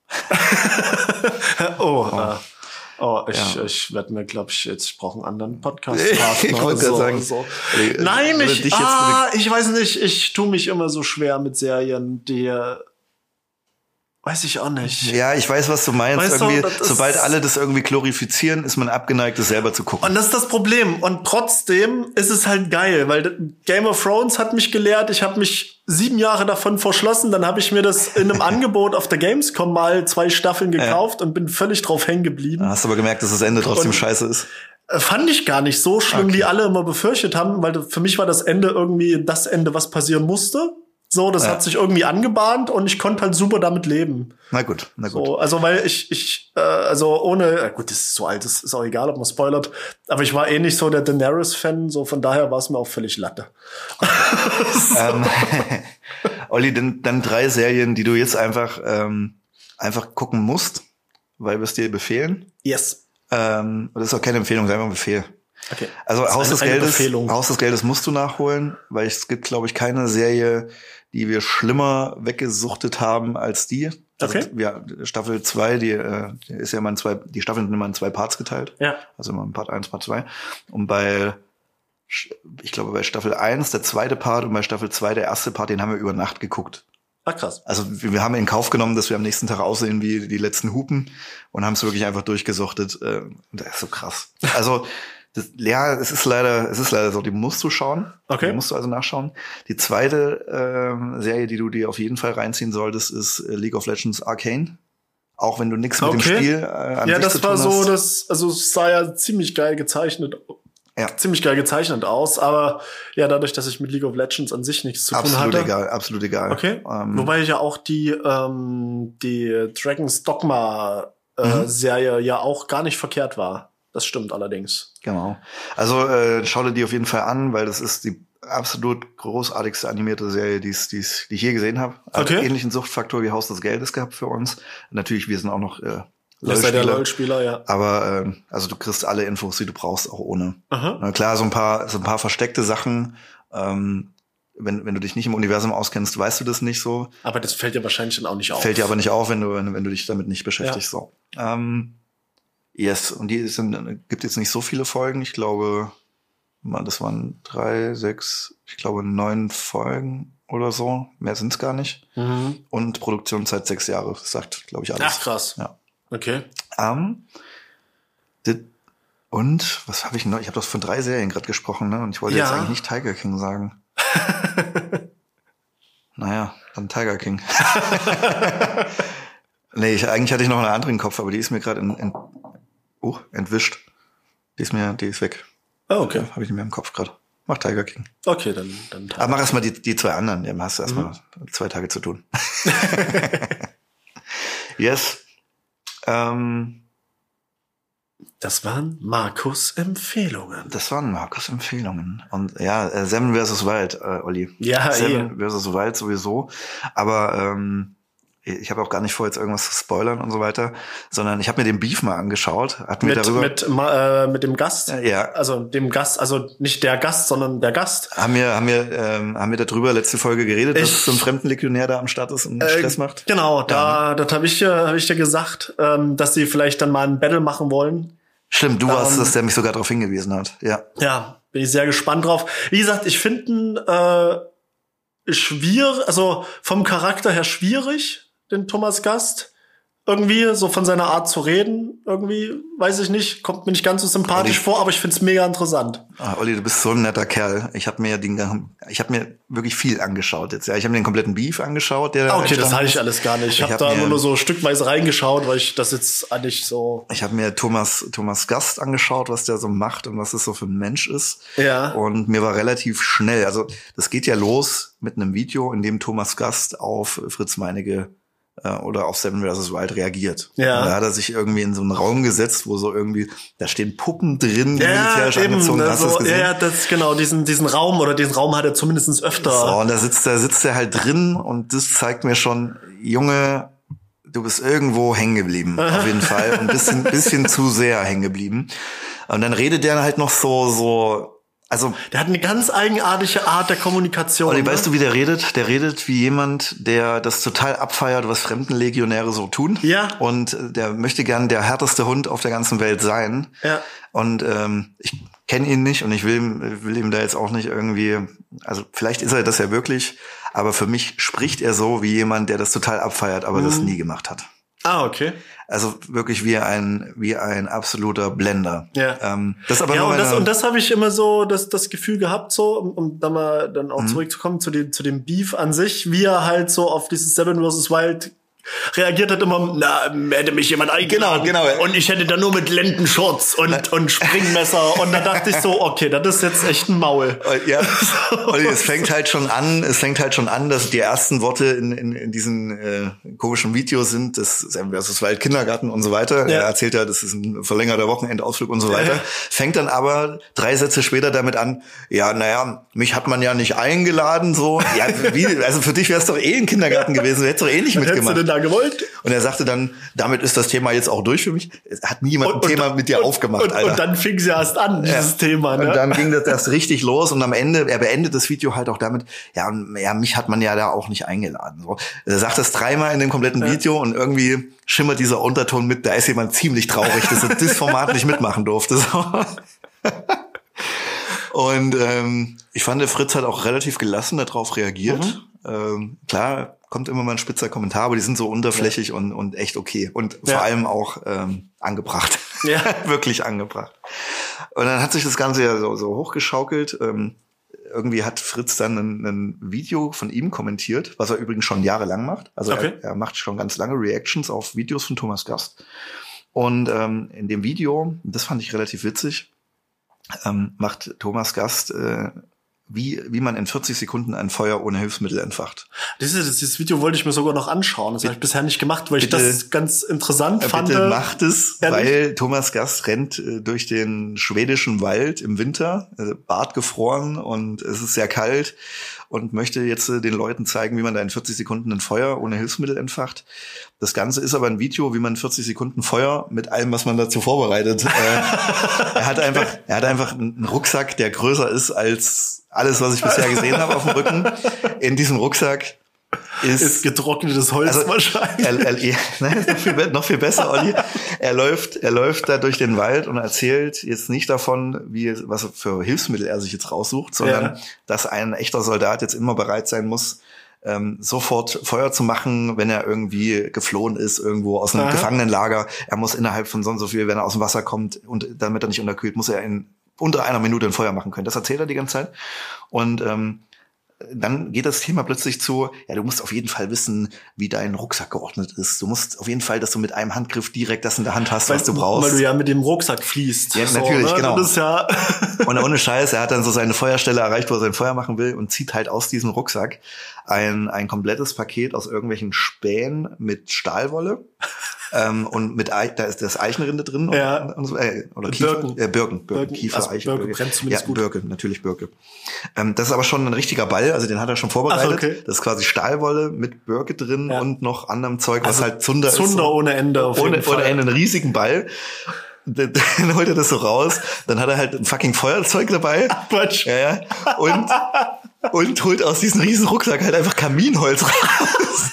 Ich werde mir, glaube ich, ich brauche einen anderen Podcast-Partner. Ich wollte gerade sagen. So. Nein, ich weiß nicht, ich tue mich immer so schwer mit Serien, die weiß ich auch nicht. Ja, ich weiß, was du meinst. Weißt irgendwie, du, sobald alle das irgendwie glorifizieren, ist man abgeneigt, das selber zu gucken. Und das ist das Problem. Und trotzdem ist es halt geil, weil Game of Thrones hat mich gelehrt. Ich habe mich 7 Jahre davon verschlossen. Dann habe ich mir das in einem Angebot auf der Gamescom mal 2 Staffeln gekauft und bin völlig drauf hängen geblieben. Hast aber gemerkt, dass das Ende trotzdem scheiße ist. Fand ich gar nicht so schlimm, wie alle immer befürchtet haben, weil für mich war das Ende irgendwie das Ende, was passieren musste. So, das hat sich irgendwie angebahnt und ich konnte halt super damit leben. Na gut. So, also weil also ohne, gut, das ist so alt, das ist auch egal, ob man spoilert, aber ich war nicht so der Daenerys-Fan, so von daher war es mir auch völlig Latte. Olli, dann 3 Serien, die du jetzt einfach gucken musst, weil wir es dir befehlen. Yes. Das ist auch keine Empfehlung, sei einfach ein Befehl. Okay. Also Haus des Geldes musst du nachholen, weil es gibt, glaube ich, keine Serie, die wir schlimmer weggesuchtet haben als die. Also, okay. Ja, Staffel 2, die ist ja immer die Staffeln sind immer in 2 Parts geteilt. Ja. Also immer Part 1, Part 2. Und ich glaube, bei Staffel 1 der zweite Part und bei Staffel 2 der erste Part, den haben wir über Nacht geguckt. Ach, krass. Also wir haben in Kauf genommen, dass wir am nächsten Tag aussehen wie die letzten Hupen und haben es wirklich einfach durchgesuchtet. Das ist so krass. Also es ist leider so, die musst du schauen. Okay. Die musst du also nachschauen. Die zweite Serie, die du dir auf jeden Fall reinziehen solltest, ist League of Legends Arcane. Auch wenn du nichts mit dem Spiel an sich zu tun hast. Ja, das war so, es sah ja ziemlich geil gezeichnet aus, aber ja, dadurch, dass ich mit League of Legends an sich nichts zu tun hatte. Absolut egal. Okay. Wobei ja auch die Dragon's Dogma Serie ja auch gar nicht verkehrt war. Das stimmt allerdings. Genau. Also schau dir die auf jeden Fall an, weil das ist die absolut großartigste animierte Serie, die ich je gesehen habe. Okay. Ähnlichen Suchtfaktor wie Haus des Geldes gehabt für uns. Natürlich, wir sind auch noch LOL-Spieler, ja. Aber also du kriegst alle Infos, die du brauchst, auch ohne. Na klar, so ein paar versteckte Sachen. Wenn du dich nicht im Universum auskennst, weißt du das nicht so. Aber das fällt dir wahrscheinlich dann auch nicht auf. Fällt dir aber nicht auf, wenn du dich damit nicht beschäftigst. Ja. So. Yes, und gibt jetzt nicht so viele Folgen. Ich glaube, das waren 3, 6, ich glaube 9 Folgen oder so. Mehr sind's gar nicht. Mhm. Und Produktionszeit 6 Jahre. Das sagt, glaube ich, alles. Ach, krass. Ja. Okay. Und was habe ich noch? Ich habe doch von 3 Serien gerade gesprochen, ne? Und ich wollte jetzt eigentlich nicht Tiger King sagen. Naja, dann Tiger King. Nee, eigentlich hatte ich noch eine andere im Kopf, aber die ist mir gerade entwischt. Die ist weg. Oh, okay. Habe ich nicht mehr im Kopf gerade. Mach Tiger King. Okay, dann Tiger. Aber mach erstmal die 2 anderen. Dann hast du erstmal 2 Tage zu tun. Yes. Das waren Markus' Empfehlungen. Und ja, Seven vs. Wild, Olli. Ja, Seven vs. Wild sowieso. Aber ich habe auch gar nicht vor, jetzt irgendwas zu spoilern und so weiter, sondern ich habe mir den Beef mal angeschaut. Mit dem Gast? Ja. Also dem Gast, also nicht der Gast, sondern der Gast. Haben wir darüber letzte Folge geredet, dass so ein Fremdenlegionär da am Start ist und Stress macht? Genau, das habe ich dir gesagt, dass sie vielleicht dann mal ein Battle machen wollen. Stimmt, du warst es, der mich sogar darauf hingewiesen hat. Ja. Ja, bin ich sehr gespannt drauf. Wie gesagt, ich finde schwierig, also vom Charakter her schwierig, den Thomas Gast. Irgendwie, so von seiner Art zu reden, irgendwie, weiß ich nicht, kommt mir nicht ganz so sympathisch vor, aber ich find's mega interessant. Olli, du bist so ein netter Kerl. Ich habe mir wirklich viel angeschaut jetzt. Ja, ich habe mir den kompletten Beef angeschaut. Okay, das hatte ich alles gar nicht. Ich habe da nur so stückweise reingeschaut, weil ich das jetzt eigentlich so... Ich habe mir Thomas Gast angeschaut, was der so macht und was das so für ein Mensch ist. Ja. Und mir war relativ schnell, also das geht ja los mit einem Video, in dem Thomas Gast auf Fritz Meinecke oder auf Seven vs. Wild reagiert. Ja. Und da hat er sich irgendwie in so einen Raum gesetzt, wo so irgendwie, da stehen Puppen drin, die militärisch angezogen sind. Hast du es gesehen? Ja, das genau, diesen Raum hat er zumindest öfter. So, und da sitzt er halt drin und das zeigt mir schon, Junge, du bist irgendwo hängen geblieben, auf jeden Fall. Und bisschen zu sehr hängen geblieben. Und dann redet der halt noch so, also, der hat eine ganz eigenartige Art der Kommunikation. Olli, weißt du, wie der redet? Der redet wie jemand, der das total abfeiert, was Fremdenlegionäre so tun. Ja. Und der möchte gern der härteste Hund auf der ganzen Welt sein. Ja. Und ich kenne ihn nicht und ich will ihm da jetzt auch nicht irgendwie, also vielleicht ist er das ja wirklich, aber für mich spricht er so wie jemand, der das total abfeiert, aber das nie gemacht hat. Ah, okay. Also wirklich wie ein absoluter Blender. Ja. Das aber und das habe ich immer so das Gefühl gehabt, so, um da mal dann auch zurückzukommen zu dem Beef an sich, wie er halt so auf dieses Seven vs. Wild reagiert hat immer, hätte mich jemand eingeladen. Genau. Und ich hätte da nur mit Lendenschurz und Springmesser. Und da dachte ich so, okay, das ist jetzt echt ein Maul. Ja, Olli, es fängt halt schon an, dass die ersten Worte in diesen komischen Videos sind, das ist Wald Kindergarten und so weiter. Ja. Er erzählt ja, das ist ein verlängerter Wochenendausflug und so weiter. Ja. Fängt dann aber 3 Sätze später damit an, mich hat man ja nicht eingeladen, so. Ja, also für dich wäre es doch ein Kindergarten gewesen, du hättest doch nicht mitgemacht. Hättest du denn da gewollt? Und er sagte dann, damit ist das Thema jetzt auch durch für mich. Es hat nie jemand ein Thema mit dir aufgemacht, Alter. Und dann fing sie erst an, dieses Thema. Ne? Und dann ging das erst richtig los und am Ende, er beendet das Video halt auch damit, mich hat man ja da auch nicht eingeladen. So. Er sagt das 3-mal in dem kompletten Video und irgendwie schimmert dieser Unterton mit, da ist jemand ziemlich traurig, dass er das Format nicht mitmachen durfte. So. Und ich fand, der Fritz hat auch relativ gelassen darauf reagiert. Klar, kommt immer mal ein spitzer Kommentar, aber die sind so unterflächig und echt okay. Und vor allem auch angebracht. Ja. Wirklich angebracht. Und dann hat sich das Ganze ja so hochgeschaukelt. Irgendwie hat Fritz dann ein Video von ihm kommentiert, was er übrigens schon jahrelang macht. Also er macht schon ganz lange Reactions auf Videos von Thomas Gast. Und in dem Video, das fand ich relativ witzig, macht Thomas Gast wie man in 40 Sekunden ein Feuer ohne Hilfsmittel entfacht. Dieses Video wollte ich mir sogar noch anschauen. Das habe ich bisher nicht gemacht, weil ich das ganz interessant fand. Bitte macht es, weil Thomas Gast rennt durch den schwedischen Wald im Winter, Bart gefroren und es ist sehr kalt und möchte jetzt den Leuten zeigen, wie man da in 40 Sekunden ein Feuer ohne Hilfsmittel entfacht. Das Ganze ist aber ein Video, wie man 40 Sekunden Feuer mit allem, was man dazu vorbereitet. Er hat einfach einen Rucksack, der größer ist als alles, was ich bisher gesehen habe auf dem Rücken. In diesem Rucksack ist getrocknetes Holz wahrscheinlich. Noch viel besser, Olli. Er läuft da durch den Wald und erzählt jetzt nicht davon, was für Hilfsmittel er sich jetzt raussucht, sondern dass ein echter Soldat jetzt immer bereit sein muss, sofort Feuer zu machen, wenn er irgendwie geflohen ist, irgendwo aus einem Gefangenenlager. Er muss innerhalb von so und so viel, wenn er aus dem Wasser kommt und damit er nicht unterkühlt, muss er in unter 1 Minute ein Feuer machen können. Das erzählt er die ganze Zeit. Und dann geht das Thema plötzlich zu, du musst auf jeden Fall wissen, wie dein Rucksack geordnet ist. Du musst auf jeden Fall, dass du mit einem Handgriff direkt das in der Hand hast, was du brauchst. Weil du ja mit dem Rucksack fließt. Ja, natürlich, ne? genau. Das ist ja und ohne Scheiß, er hat dann so seine Feuerstelle erreicht, wo er sein Feuer machen will und zieht halt aus diesem Rucksack ein komplettes Paket aus irgendwelchen Spänen mit Stahlwolle. Und da ist das Eichenrinde drin und so, oder Kiefer, Birken, Kiefer, also Eichen, Birke brennt zumindest gut. Birke, natürlich Birke. Das ist aber schon ein richtiger Ball, also den hat er schon vorbereitet. Okay. Das ist quasi Stahlwolle mit Birke drin und noch anderem Zeug, was halt Zunder ist. Zunder ohne Ende auf jeden Fall. Ohne Ende, einen riesigen Ball. Dann holt er das so raus, dann hat er halt ein fucking Feuerzeug dabei. Ach, Quatsch. Ja. Und holt aus diesem riesen Rucksack halt einfach Kaminholz raus.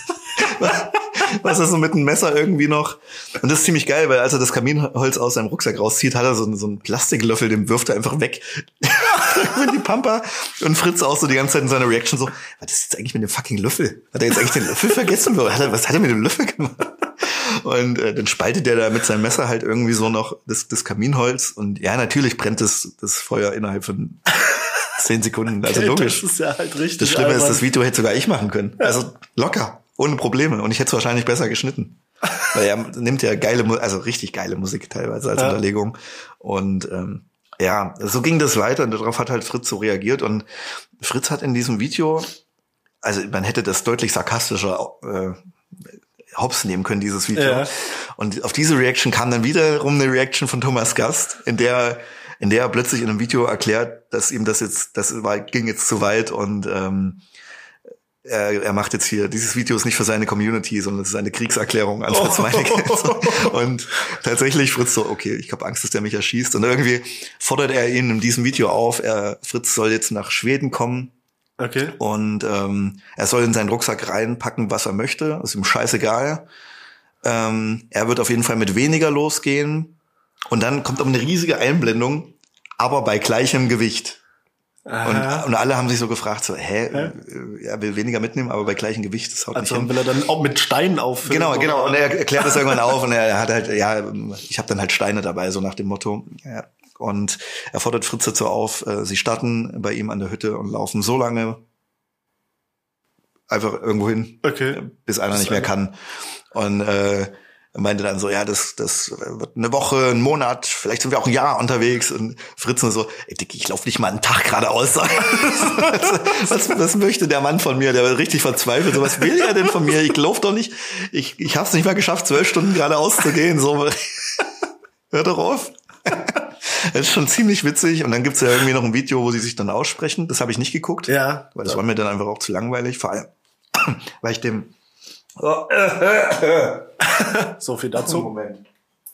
Was er so mit einem Messer irgendwie noch. Und das ist ziemlich geil, weil als er das Kaminholz aus seinem Rucksack rauszieht, hat er so einen Plastiklöffel, den wirft er einfach weg. Mit die Pampa. Und Fritz auch so die ganze Zeit in seiner Reaction so, was ist jetzt eigentlich mit dem fucking Löffel? Hat er jetzt eigentlich den Löffel vergessen? Was hat er mit dem Löffel gemacht? Und dann spaltet er da mit seinem Messer halt irgendwie so noch das Kaminholz. Und ja, natürlich brennt das Feuer innerhalb von 10 Sekunden. Also logisch. Das ist ja halt richtig. Das Schlimme ist, das Video hätte sogar ich machen können. Also locker. Ohne Probleme. Und ich hätte es wahrscheinlich besser geschnitten. Weil er nimmt ja richtig geile Musik teilweise als Unterlegung. Und so ging das weiter. Und darauf hat halt Fritz so reagiert. Und Fritz hat in diesem Video, also man hätte das deutlich sarkastischer hops nehmen können, dieses Video. Ja. Und auf diese Reaction kam dann wiederum eine Reaction von Thomas Gast, in der er plötzlich in einem Video erklärt, dass ihm ging jetzt zu weit und er macht jetzt hier, dieses Video ist nicht für seine Community, sondern es ist eine Kriegserklärung an Fritz Meinecke. Und tatsächlich Fritz so, okay, ich habe Angst, dass der mich erschießt. Und irgendwie fordert er ihn in diesem Video auf, Fritz soll jetzt nach Schweden kommen. Okay. Und er soll in seinen Rucksack reinpacken, was er möchte. Ist ihm scheißegal. Er wird auf jeden Fall mit weniger losgehen. Und dann kommt eine riesige Einblendung, aber bei gleichem Gewicht. Und alle haben sich so gefragt, so, er will weniger mitnehmen, aber bei gleichem Gewicht, das haut nicht hin. Will er dann auch mit Steinen auffüllen? Genau. Und er erklärt das irgendwann auf und er hat halt, ich habe dann halt Steine dabei, so nach dem Motto. Ja. Und er fordert Fritz dazu auf, sie starten bei ihm an der Hütte und laufen so lange einfach irgendwo hin, bis einer nicht mehr kann. Und er meinte dann so, ja, das wird eine Woche, einen Monat, vielleicht sind wir auch ein Jahr unterwegs. Und Fritz nur so, ey Dick, ich laufe nicht mal einen Tag geradeaus. was möchte der Mann von mir? Der war richtig verzweifelt. So, was will er denn von mir? Ich laufe doch nicht. Ich habe es nicht mal geschafft, 12 Stunden geradeaus zu gehen. So, hör doch auf. Das ist schon ziemlich witzig. Und dann gibt's ja irgendwie noch ein Video, wo sie sich dann aussprechen. Das habe ich nicht geguckt. Ja. Weil das war mir dann einfach auch zu langweilig. Vor allem, weil ich dem... So viel dazu. Moment.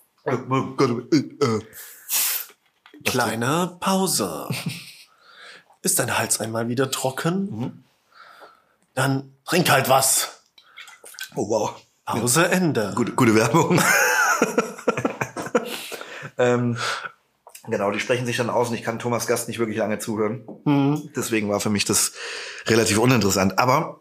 Kleine Pause. Ist dein Hals einmal wieder trocken? Dann trink halt was. Oh wow. Pause Ende. Gute Werbung. Genau, die sprechen sich dann aus und ich kann Thomas Gast nicht wirklich lange zuhören. Deswegen war für mich das relativ uninteressant. Aber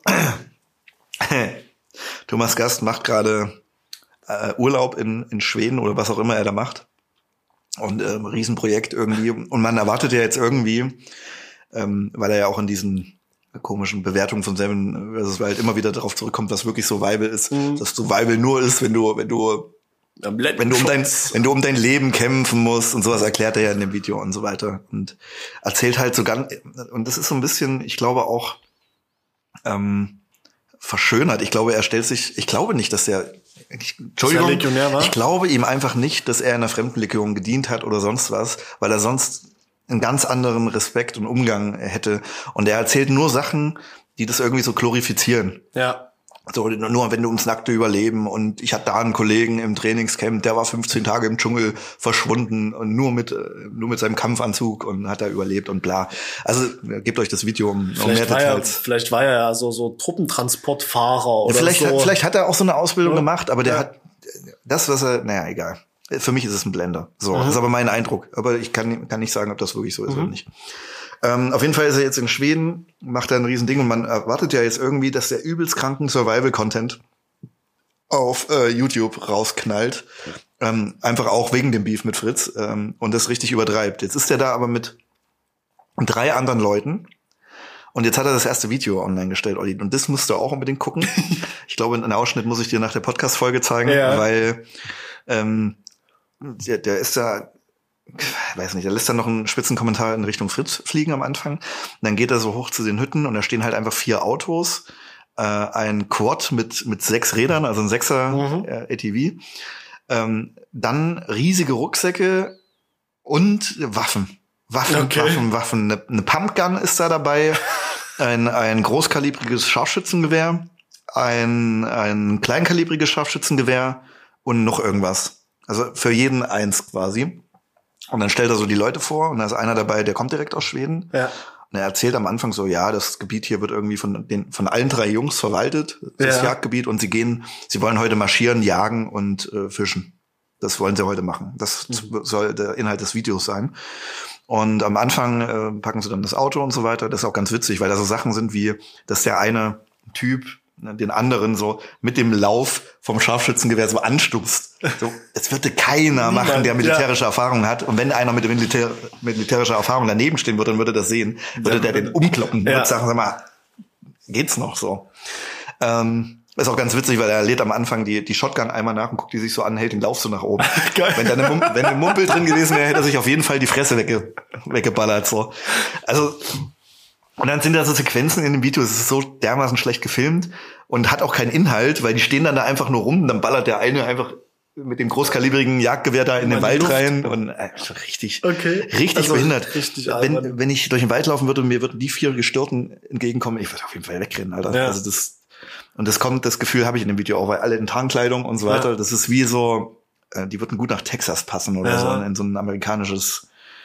Thomas Gast macht gerade Urlaub in Schweden oder was auch immer er da macht. Und ein Riesenprojekt irgendwie. Und man erwartet ja jetzt irgendwie, weil er ja auch in diesen komischen Bewertungen von Seven vs. Wild immer wieder darauf zurückkommt, was wirklich Survival ist. Dass Survival nur ist, wenn du um dein Leben kämpfen musst und sowas erklärt er ja in dem Video und so weiter. Und erzählt halt so ganz, und das ist so ein bisschen, ich glaube auch, verschönert. Ich glaube, ich glaube nicht, dass Entschuldigung, ich glaube ihm einfach nicht, dass er in der Fremdenlegion gedient hat oder sonst was, weil er sonst einen ganz anderen Respekt und Umgang hätte. Und er erzählt nur Sachen, die das irgendwie so glorifizieren. Ja. So, nur wenn du ums nackte Überleben und ich hatte da einen Kollegen im Trainingscamp, der war 15 Tage im Dschungel verschwunden und nur mit seinem Kampfanzug und hat da überlebt und bla. Also gebt euch das Video um mehr Details. Vielleicht war er ja so Truppentransportfahrer oder so. Vielleicht hat er auch so eine Ausbildung gemacht, aber der hat das, was er, naja, egal. Für mich ist es ein Blender. So, das ist aber mein Eindruck. Aber ich kann nicht sagen, ob das wirklich so ist oder nicht. Auf jeden Fall ist er jetzt in Schweden, macht da ein Riesending und man erwartet ja jetzt irgendwie, dass der übelst kranken Survival-Content auf YouTube rausknallt. Einfach auch wegen dem Beef mit Fritz und das richtig übertreibt. Jetzt ist er da aber mit 3 anderen Leuten und jetzt hat er das erste Video online gestellt, Olli. Und das musst du auch unbedingt gucken. Ich glaube, einen Ausschnitt muss ich dir nach der Podcast-Folge zeigen, weil der ist da... weiß nicht, er lässt dann noch einen Spitzenkommentar in Richtung Fritz fliegen am Anfang. Und dann geht er so hoch zu den Hütten und da stehen halt einfach 4 Autos, ein Quad mit 6 Rädern, also ein 6er ATV, dann riesige Rucksäcke und Waffen. Waffen. Eine Pumpgun ist da dabei, ein großkalibriges Scharfschützengewehr, ein kleinkalibriges Scharfschützengewehr und noch irgendwas. Also für jeden eins quasi. Und dann stellt er so die Leute vor und da ist einer dabei, der kommt direkt aus Schweden. Ja. Und er erzählt am Anfang so, ja, das Gebiet hier wird irgendwie von allen 3 Jungs verwaltet, das Jagdgebiet, und sie wollen heute marschieren, jagen und fischen. Das wollen sie heute machen. Das soll der Inhalt des Videos sein. Und am Anfang packen sie dann das Auto und so weiter. Das ist auch ganz witzig, weil da so Sachen sind wie, dass der eine Typ den anderen so mit dem Lauf vom Scharfschützengewehr so anstupst. So, das würde keiner machen, der militärische Erfahrung hat. Und wenn einer mit militärischer Erfahrung daneben stehen würde, dann würde das sehen, würde der den umkloppen. Ja. Und sagen, sag mal, geht's noch so? Ist auch ganz witzig, weil er lädt am Anfang die Shotgun einmal nach und guckt die sich so an, hält den Lauf so nach oben. Geil. Wenn ein Mumpel drin gewesen wäre, hätte er sich auf jeden Fall die Fresse weggeballert. So. Also, und dann sind da so Sequenzen in dem Video, es ist so dermaßen schlecht gefilmt und hat auch keinen Inhalt, weil die stehen dann da einfach nur rum, dann ballert der eine einfach mit dem großkalibrigen Jagdgewehr da in den Wald rein und richtig also behindert. Richtig wenn ich durch den Wald laufen würde und mir würden die 4 Gestörten entgegenkommen, ich würde auf jeden Fall wegrennen, Alter. Ja. Also das Gefühl habe ich in dem Video auch, weil alle in Tarnkleidung und so weiter, das ist wie so, die würden gut nach Texas passen oder so, in so ein amerikanisches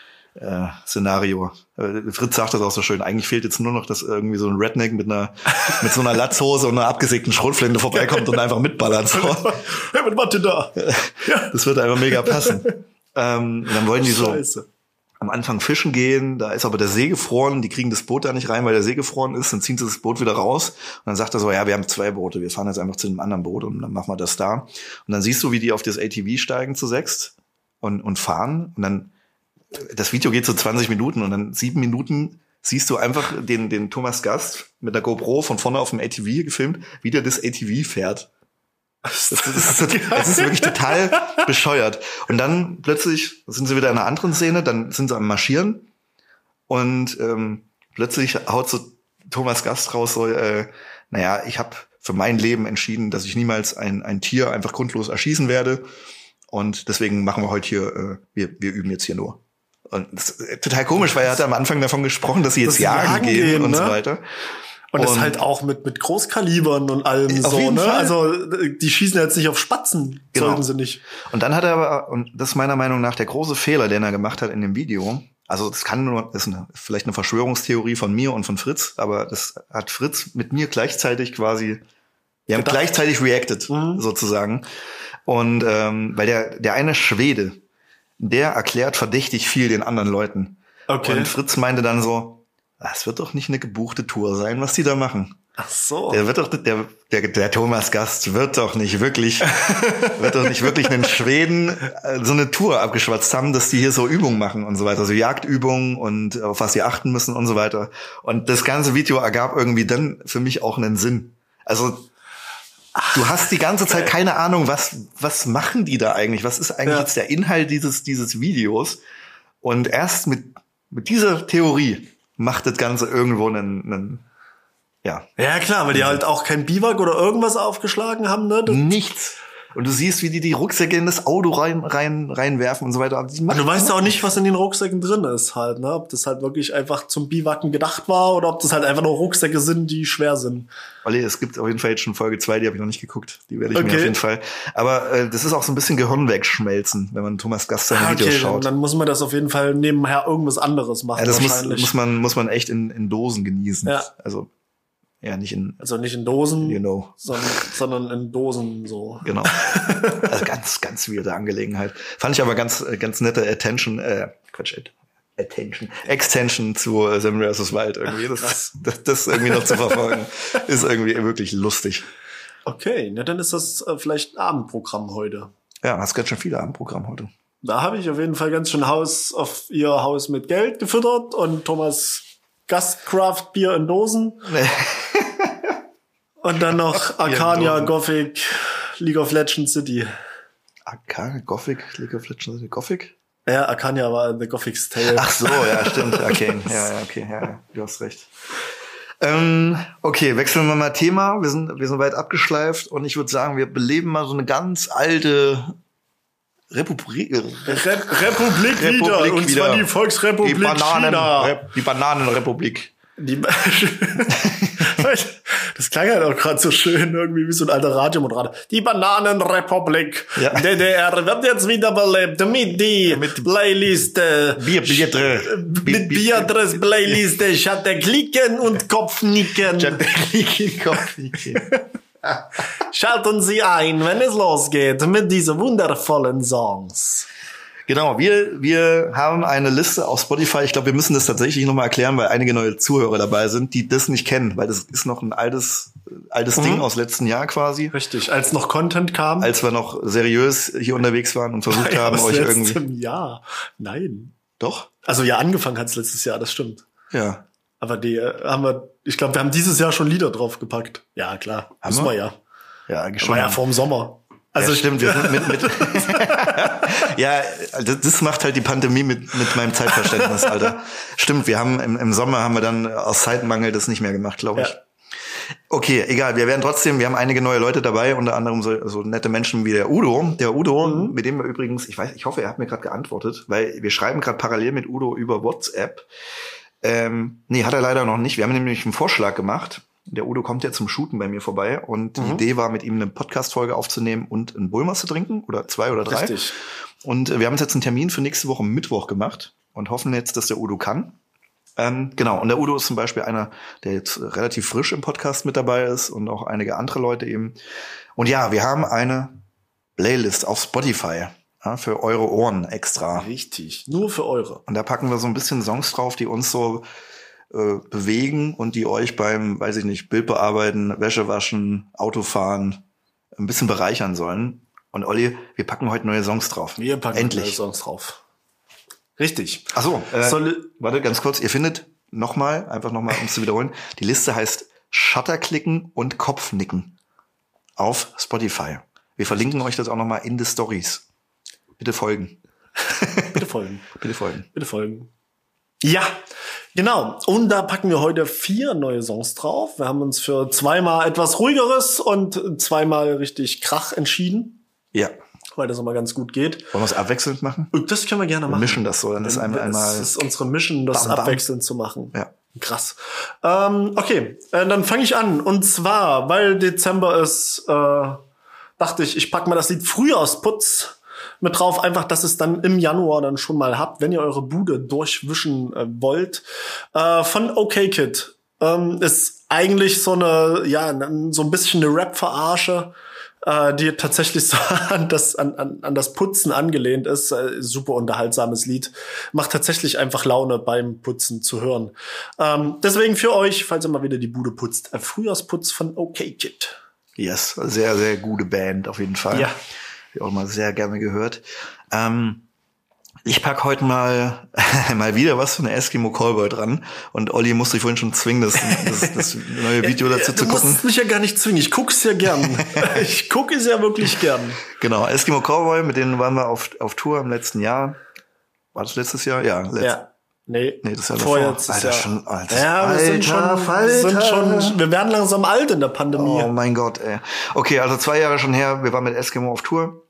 Szenario. Fritz sagt das auch so schön. Eigentlich fehlt jetzt nur noch, dass irgendwie so ein Redneck mit so einer Latzhose und einer abgesägten Schrotflinte vorbeikommt und einfach mitballert. So. Hey, was macht ihr da? Das wird einfach mega passen. Dann wollen die so am Anfang fischen gehen, da ist aber der See gefroren, die kriegen das Boot da nicht rein, weil der See gefroren ist, dann ziehen sie das Boot wieder raus und dann sagt er so, ja, wir haben 2 Boote, wir fahren jetzt einfach zu einem anderen Boot und dann machen wir das da. Und dann siehst du, wie die auf das ATV steigen zu 6 und fahren und dann das Video geht so 20 Minuten und dann 7 Minuten siehst du einfach den Thomas Gast mit der GoPro von vorne auf dem ATV gefilmt, wie der das ATV fährt. Es ist wirklich total bescheuert. Und dann plötzlich sind sie wieder in einer anderen Szene, dann sind sie am Marschieren und plötzlich haut so Thomas Gast raus, so, naja, ich habe für mein Leben entschieden, dass ich niemals ein Tier einfach grundlos erschießen werde. Und deswegen machen wir heute hier, wir üben jetzt hier nur. Und das ist total komisch, weil er hat am Anfang davon gesprochen, dass sie jetzt jagen gehen und so weiter. Und das halt auch mit Großkalibern und allem so, ne? Fall. Also die schießen jetzt nicht auf Spatzen, sollten sie nicht. Und dann hat er aber, und das ist meiner Meinung nach der große Fehler, den er gemacht hat in dem Video. Also das ist vielleicht eine Verschwörungstheorie von mir und von Fritz, aber das hat Fritz mit mir gleichzeitig quasi, wir haben gleichzeitig reacted, sozusagen. Und weil der eine Schwede, der erklärt verdächtig viel den anderen Leuten. Okay. Und Fritz meinte dann so, das wird doch nicht eine gebuchte Tour sein, was die da machen. Ach so. Der Thomas Gast wird doch nicht wirklich einen Schweden so eine Tour abgeschwatzt haben, dass die hier so Übungen machen und so weiter, so Jagdübungen und auf was sie achten müssen und so weiter. Und das ganze Video ergab irgendwie dann für mich auch einen Sinn. Also du hast die ganze Zeit keine Ahnung, was machen die da eigentlich? Was ist eigentlich jetzt der Inhalt dieses Videos? Und erst mit dieser Theorie macht das Ganze irgendwo einen ja. Ja, klar, weil die halt auch kein Biwak oder irgendwas aufgeschlagen haben, ne? Nichts. Und du siehst, wie die Rucksäcke in das Auto reinwerfen und so weiter. Und du weißt auch nicht, was in den Rucksäcken drin ist halt, ne? Ob das halt wirklich einfach zum Biwaken gedacht war oder ob das halt einfach nur Rucksäcke sind, die schwer sind. Olli, es gibt auf jeden Fall jetzt schon Folge 2, die habe ich noch nicht geguckt. Die werde ich mir auf jeden Fall. Aber das ist auch so ein bisschen Gehirn wegschmelzen, wenn man Thomas Gast seine Videos schaut. Dann muss man das auf jeden Fall nebenher irgendwas anderes machen. Ja, das muss man echt in Dosen genießen. Ja. Also ja, nicht in Dosen, you know. sondern in Dosen so. Genau. Also ganz, ganz weirde Angelegenheit. Fand ich aber ganz nette Extension zu Sam vs. Wild irgendwie. Das irgendwie noch zu verfolgen, ist irgendwie wirklich lustig. Okay, na dann ist das vielleicht ein Abendprogramm heute. Ja, hast ganz schön viele Abendprogramm heute. Da habe ich auf jeden Fall ganz schön auf ihr Haus mit Geld gefüttert und Thomas Gastcraft Bier in Dosen. Und dann noch Arcania, Gothic, League of Legends City. Arcania, Gothic, League of Legends City, Gothic? Ja, Arcania war The Gothic's Tale. Ach so, ja, stimmt, Arcane. Ja, okay, ja, du hast recht. Okay, wechseln wir mal Thema. Wir sind weit abgeschleift und ich würde sagen, wir beleben mal so eine ganz alte Republik wieder. Und zwar die Volksrepublik China. Die Bananenrepublik. Das klang halt auch gerade so schön, irgendwie wie so ein alter Radiomoderator. Die Bananenrepublik. Ja. DDR wird jetzt wieder belebt mit Playliste. Mit Bierdress Playliste. Schatte klicken und Kopfnicken. Schalten Sie ein, wenn es losgeht mit diesen wundervollen Songs. Genau, wir haben eine Liste auf Spotify. Ich glaube, wir müssen das tatsächlich nochmal erklären, weil einige neue Zuhörer dabei sind, die das nicht kennen, weil das ist noch ein altes Ding aus letzten Jahr quasi. Richtig, als noch Content kam. Als wir noch seriös hier unterwegs waren und versucht haben, euch irgendwie... Im Jahr. Nein. Doch? Also ja, angefangen hat's letztes Jahr, das stimmt. Ja. Aber ich glaube, wir haben dieses Jahr schon Lieder draufgepackt. Ja, klar. Müssen wir ja. Ja, eigentlich schon. War ja vorm Sommer. Also ja, stimmt, wir sind mit ja, das macht halt die Pandemie mit meinem Zeitverständnis, Alter. Stimmt, wir haben im Sommer haben wir dann aus Zeitmangel das nicht mehr gemacht, glaube ich. Ja. Okay, egal, wir haben einige neue Leute dabei, unter anderem so nette Menschen wie der Udo, mit dem wir übrigens, ich hoffe, er hat mir gerade geantwortet, weil wir schreiben gerade parallel mit Udo über WhatsApp. Nee, hat er leider noch nicht. Wir haben nämlich einen Vorschlag gemacht. Der Udo kommt ja zum Shooten bei mir vorbei und die Idee war, mit ihm eine Podcast-Folge aufzunehmen und einen Bulmers zu trinken oder 2 oder 3. Richtig. Und wir haben uns jetzt einen Termin für nächste Woche Mittwoch gemacht und hoffen jetzt, dass der Udo kann. Genau, und der Udo ist zum Beispiel einer, der jetzt relativ frisch im Podcast mit dabei ist und auch einige andere Leute eben. Und ja, wir haben eine Playlist auf Spotify. Ja, für eure Ohren extra. Richtig, nur für eure. Und da packen wir so ein bisschen Songs drauf, die uns so bewegen und die euch beim, weiß ich nicht, Bild bearbeiten, Wäsche waschen, Autofahren ein bisschen bereichern sollen. Und Olli, wir packen heute neue Songs drauf. Wir packen neue Songs drauf. Richtig. Ach so, warte ganz kurz. Ihr findet einfach nochmal, um es zu wiederholen, die Liste heißt Shutterklicken und Kopfnicken auf Spotify. Wir verlinken euch das auch nochmal in the Stories. Bitte folgen. Bitte folgen. Bitte folgen. Bitte folgen. Ja, genau. Und da packen wir heute 4 neue Songs drauf. Wir haben uns für 2-mal etwas ruhigeres und 2-mal richtig Krach entschieden. Ja. Weil das immer ganz gut geht. Wollen wir es abwechselnd machen? Und das können wir gerne machen. Wir mischen das so, dann ist einmal. Das ist unsere Mission, das bam, bam. abwechselnd zu machen. Ja. Krass. Okay, dann fange ich an. Und zwar, weil Dezember ist, dachte ich pack mal das Lied Frühjahrsputz mit drauf, einfach, dass es dann im Januar dann schon mal habt, wenn ihr eure Bude durchwischen wollt. Von OK Kid. Ist eigentlich so eine, ja, so ein bisschen eine Rap-Verarsche, die tatsächlich so an das Putzen angelehnt ist. Super unterhaltsames Lied. Macht tatsächlich einfach Laune beim Putzen zu hören. Deswegen für euch, falls ihr mal wieder die Bude putzt, Frühjahrsputz von OK Kid. Yes, sehr, sehr gute Band auf jeden Fall. Ja. Hab ich auch mal sehr gerne gehört. Ich pack heute mal wieder was von der Eskimo Callboy dran. Und Olli musste ich vorhin schon zwingen, das neue Video dazu zu gucken. Du musst mich ja gar nicht zwingen. Ich guck's ja gern. Ich gucke es ja wirklich gern. Genau, Eskimo Callboy, mit denen waren wir auf Tour im letzten Jahr. War das letztes Jahr? Ja, Nee, das Jahr vorher davor. Alter, schon, Alter. Ja, wir werden langsam alt in der Pandemie. Oh mein Gott, ey. Okay, also 2 Jahre schon her, wir waren mit Eskimo auf Tour.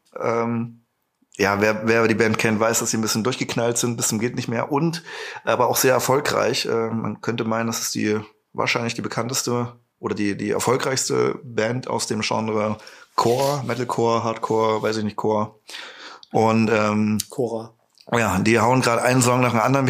Ja, wer die Band kennt, weiß, dass sie ein bisschen durchgeknallt sind, bis zum geht nicht mehr und aber auch sehr erfolgreich. Man könnte meinen, das ist wahrscheinlich die bekannteste oder die erfolgreichste Band aus dem Genre Core, Metalcore, Hardcore, weiß ich nicht, Core. Und Cora. Ja, die hauen gerade einen Song nach dem anderen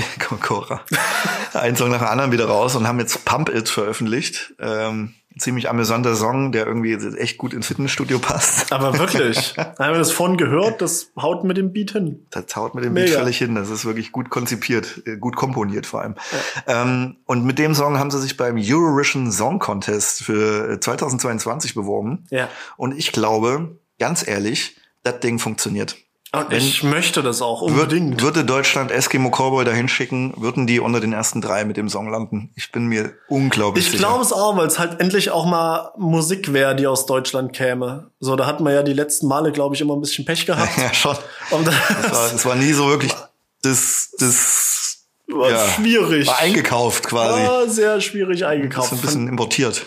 einen Song nach dem anderen wieder raus und haben jetzt Pump It veröffentlicht. Ziemlich amüsanter Song, der irgendwie echt gut ins Fitnessstudio passt. Aber wirklich, haben wir das vorhin gehört, das haut mit dem Beat hin. Das haut mit dem Beat völlig hin. Das ist wirklich gut konzipiert, gut komponiert vor allem. Ja. Und mit dem Song haben sie sich beim Eurovision Song Contest für 2022 beworben. Ja. Und ich glaube, ganz ehrlich, das Ding funktioniert. Und ich möchte das auch unbedingt. Würde Deutschland Eskimo Callboy dahin schicken, würden die unter den ersten 3 mit dem Song landen. Ich bin mir unglaublich sicher. Ich glaube es auch, weil es halt endlich auch mal Musik wäre, die aus Deutschland käme. So, da hat man ja die letzten Male, glaube ich, immer ein bisschen Pech gehabt. Ja, schon. Und es war nie so wirklich das war schwierig. War eingekauft quasi. War sehr schwierig eingekauft. Ein bisschen importiert.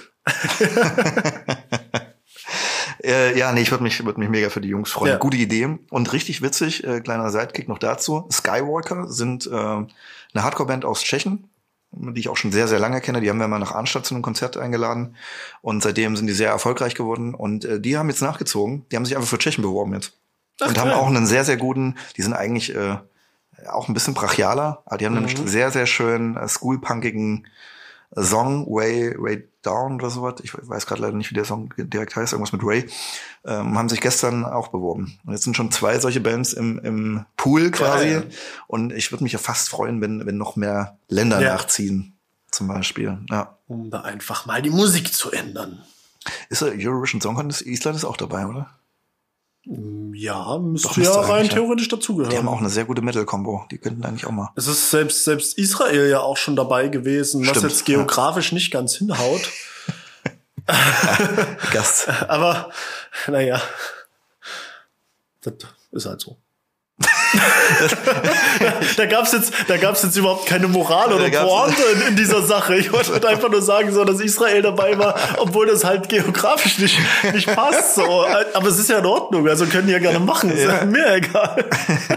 Ja, nee, ich würde mich mega für die Jungs freuen. Ja. Gute Idee und richtig witzig, kleiner Sidekick noch dazu. Skywalker sind eine Hardcore-Band aus Tschechien, die ich auch schon sehr, sehr lange kenne. Die haben wir mal nach Arnstadt zu einem Konzert eingeladen und seitdem sind die sehr erfolgreich geworden und die haben jetzt nachgezogen. Die haben sich einfach für Tschechien beworben jetzt. Und haben auch einen sehr, sehr guten, die sind eigentlich auch ein bisschen brachialer, aber die haben einen sehr, sehr schönen schoolpunkigen Song, Way Down oder sowas. Ich weiß gerade leider nicht, wie der Song direkt heißt, irgendwas mit Ray. Haben sich gestern auch beworben. Und jetzt sind schon 2 solche Bands im Pool quasi. Ja. Und ich würde mich ja fast freuen, wenn noch mehr Länder nachziehen, zum Beispiel. Ja. Um da einfach mal die Musik zu ändern. Ist der Eurovision Song Contest? Island ist auch dabei, oder? Ja, müsste ja rein theoretisch dazugehören. Die haben auch eine sehr gute Metal-Kombo. Die könnten eigentlich auch mal. Es ist selbst Israel ja auch schon dabei gewesen, was jetzt geografisch nicht ganz hinhaut. Gast. Aber, naja. Das ist halt so. Da gab's jetzt überhaupt keine Moral oder Pointe in dieser Sache. Ich wollte einfach nur sagen, so, dass Israel dabei war, obwohl das halt geografisch nicht passt. So. Aber es ist ja in Ordnung, also können die ja gerne machen. Ist ja mir egal.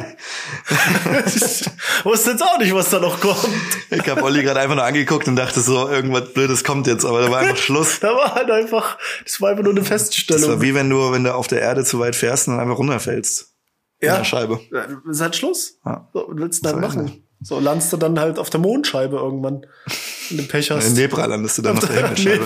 Ich wusste jetzt auch nicht, was da noch kommt. Ich habe Olli gerade einfach nur angeguckt und dachte so, irgendwas Blödes kommt jetzt, aber da war einfach Schluss. Das war einfach nur eine Feststellung. Das war wie wenn du auf der Erde zu weit fährst und dann einfach runterfällst. Ja. In der Scheibe. Ist halt Schluss. Ja. So, was willst du dann machen? So, landest du dann halt auf der Mondscheibe irgendwann, wenn du Pech hast. In Nebra landest du dann auf der Himmelsscheibe.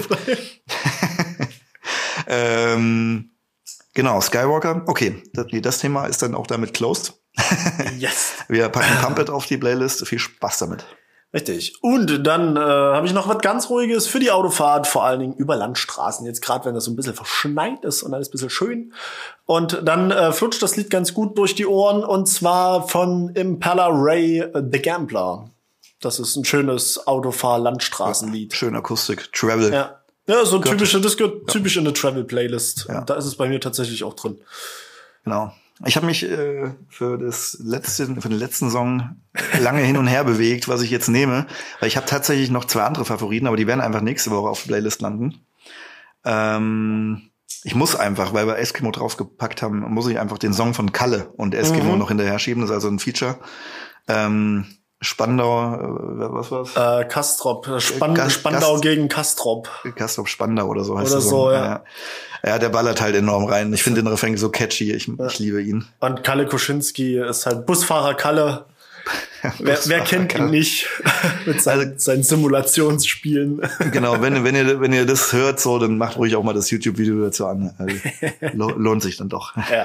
Genau, Skywalker. Okay, das Thema ist dann auch damit closed. Yes. Wir packen Pump It auf die Playlist. Viel Spaß damit. Richtig. Und dann habe ich noch was ganz Ruhiges für die Autofahrt, vor allen Dingen über Landstraßen. Jetzt gerade, wenn das so ein bisschen verschneit ist und alles ein bisschen schön. Und dann flutscht das Lied ganz gut durch die Ohren. Und zwar von Impala Ray, The Gambler. Das ist ein schönes Autofahr-Landstraßenlied. Schön Akustik. Travel. Ja. Ja, so das gehört typisch in eine Travel-Playlist. Ja. Und da ist es bei mir tatsächlich auch drin. Genau. Ich habe mich für den letzten Song lange hin und her bewegt, was ich jetzt nehme, weil ich habe tatsächlich noch 2 andere Favoriten, aber die werden einfach nächste Woche auf der Playlist landen. Ich muss einfach, weil wir Eskimo draufgepackt haben, muss ich einfach den Song von Kalle und Eskimo noch hinterher schieben. Das ist also ein Feature. Spandau, was war's? Kastrop. Spandau gegen Kastrop. Kastrop Spandau oder so heißt oder der so, ja. Ja, der ballert halt enorm rein. Ich finde den Refrain so catchy. Ich liebe ihn. Und Kalle Kuschinski ist halt Busfahrer Kalle. Wer kennt ihn nicht mit seinen Simulationsspielen? Genau, wenn ihr das hört, so, dann macht ruhig auch mal das YouTube-Video dazu an. Also, lohnt sich dann doch. Ja.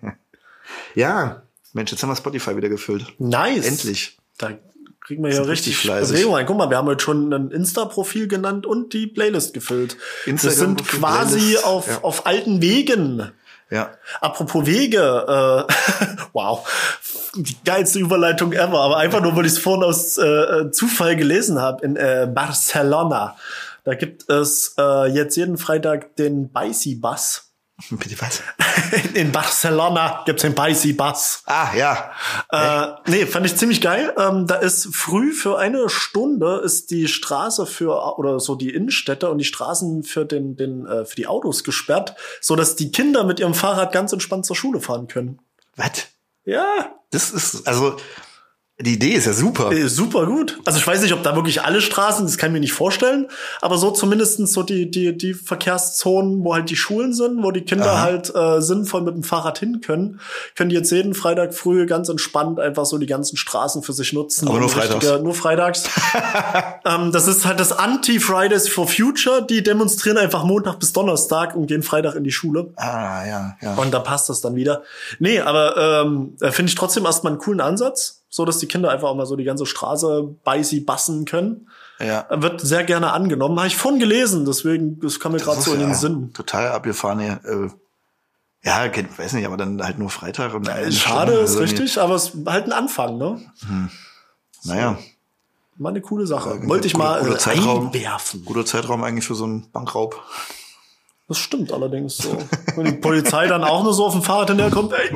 Ja, Mensch, jetzt haben wir Spotify wieder gefüllt. Nice. Endlich. Da kriegen wir ja richtig fleißig. Bewegung rein. Guck mal, wir haben heute schon ein Insta-Profil genannt und die Playlist gefüllt. Wir sind quasi auf alten Wegen. Ja. Apropos Wege, wow, die geilste Überleitung ever, aber einfach nur, weil ich es vorhin aus Zufall gelesen habe, in Barcelona. Da gibt es jetzt jeden Freitag den Bici-Bus. Bitte was? In Barcelona gibt's den Bici-Bus. Ah, ja. Nee, fand ich ziemlich geil. Da ist früh für 1 Stunde ist die Straße oder so die Innenstädte und die Straßen für für die Autos gesperrt, so dass die Kinder mit ihrem Fahrrad ganz entspannt zur Schule fahren können. Was? Ja. Das ist, also, die Idee ist ja super. Super gut. Also ich weiß nicht, ob da wirklich alle Straßen, das kann ich mir nicht vorstellen, aber so zumindest so die Verkehrszonen, wo halt die Schulen sind, wo die Kinder halt sinnvoll mit dem Fahrrad hin können die jetzt jeden Freitag früh ganz entspannt einfach so die ganzen Straßen für sich nutzen. Aber nur freitags. Nur freitags. Das ist halt das Anti-Fridays for Future, die demonstrieren einfach Montag bis Donnerstag und gehen Freitag in die Schule. Ah, ja. Und da passt das dann wieder. Nee, aber finde ich trotzdem erstmal einen coolen Ansatz. So, dass die Kinder einfach auch mal so die ganze Straße bassen können. Ja. Wird sehr gerne angenommen. Habe ich vorhin gelesen, deswegen, das kam mir gerade so in den Sinn. Total abgefahren. Ja, weiß nicht, aber dann halt nur Freitag. Und schade, ist richtig, aber es ist halt ein Anfang, ne? Naja. Mal eine coole Sache. Wollte ich mal einwerfen. Guter Zeitraum eigentlich für so einen Bankraub. Das stimmt allerdings so. Wenn die Polizei dann auch nur so auf dem Fahrrad hinterherkommt, ey.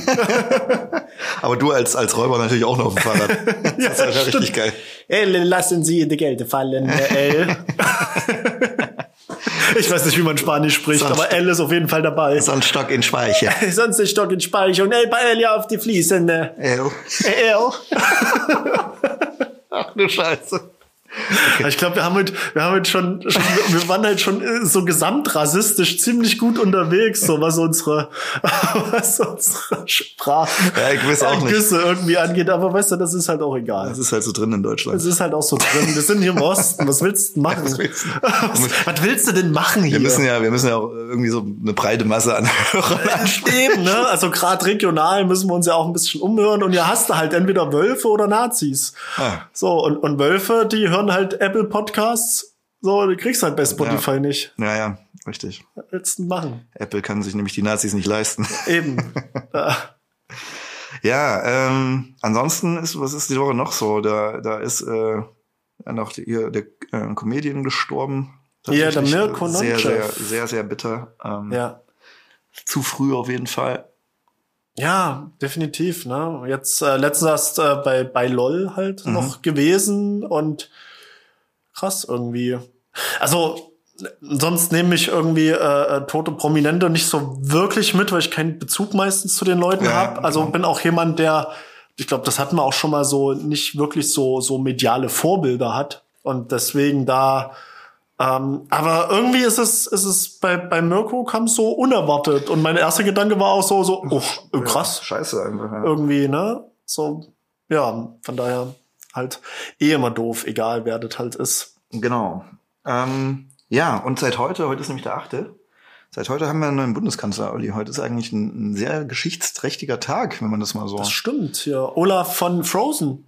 Aber du als Räuber natürlich auch noch auf dem Fahrrad. Ja, das ist ja richtig geil. Ey, lassen Sie die Gelder fallen, ey. Ich weiß nicht, wie man Spanisch spricht, aber L ist auf jeden Fall dabei. Sonst Stock in Speicher. Sonst ein Stock in Speicher und bei L ja auf die Fliesen. L. Ach du Scheiße. Okay. Ich glaube, wir waren halt schon so gesamtrassistisch ziemlich gut unterwegs, so was unsere Sprache irgendwie angeht. Aber weißt du, das ist halt auch egal. Das ist halt so drin in Deutschland. Das ist halt auch so drin. Wir sind hier im Osten. Was willst du machen? Was willst du denn machen hier? Wir müssen ja auch irgendwie so eine breite Masse an Hörern ansprechen. Eben, ne? Also gerade regional müssen wir uns ja auch ein bisschen umhören. Und ja, hast du halt entweder Wölfe oder Nazis. So, und Wölfe, die hören halt Apple Podcasts, so, du kriegst halt bei Spotify nicht. Ja, richtig. Was willst du machen? Apple kann sich nämlich die Nazis nicht leisten. Eben. Ja, ansonsten was ist die Woche noch so? Da ist noch der Comedian gestorben. Ja, der Mirko Nonchev. Sehr, sehr bitter. Ja. Zu früh auf jeden Fall. Ja, definitiv, ne? Jetzt letztens bei LOL halt noch gewesen und krass irgendwie. Also sonst nehme ich irgendwie tote Prominente nicht so wirklich mit, weil ich keinen Bezug meistens zu den Leuten habe. Also bin auch jemand, der, ich glaube, das hatten wir auch schon mal so, nicht wirklich so mediale Vorbilder hat. Und deswegen da aber irgendwie ist es bei Mirko kam es so unerwartet und mein erster Gedanke war auch so krass. Ja, scheiße einfach. Ja. Irgendwie, ne? So, ja, von daher halt immer doof, egal wer das halt ist. Genau. Ja, und seit heute ist nämlich der 8. Seit heute haben wir einen neuen Bundeskanzler, Olli. Heute ist eigentlich ein sehr geschichtsträchtiger Tag, wenn man das mal so... Das stimmt, ja. Olaf von Frozen.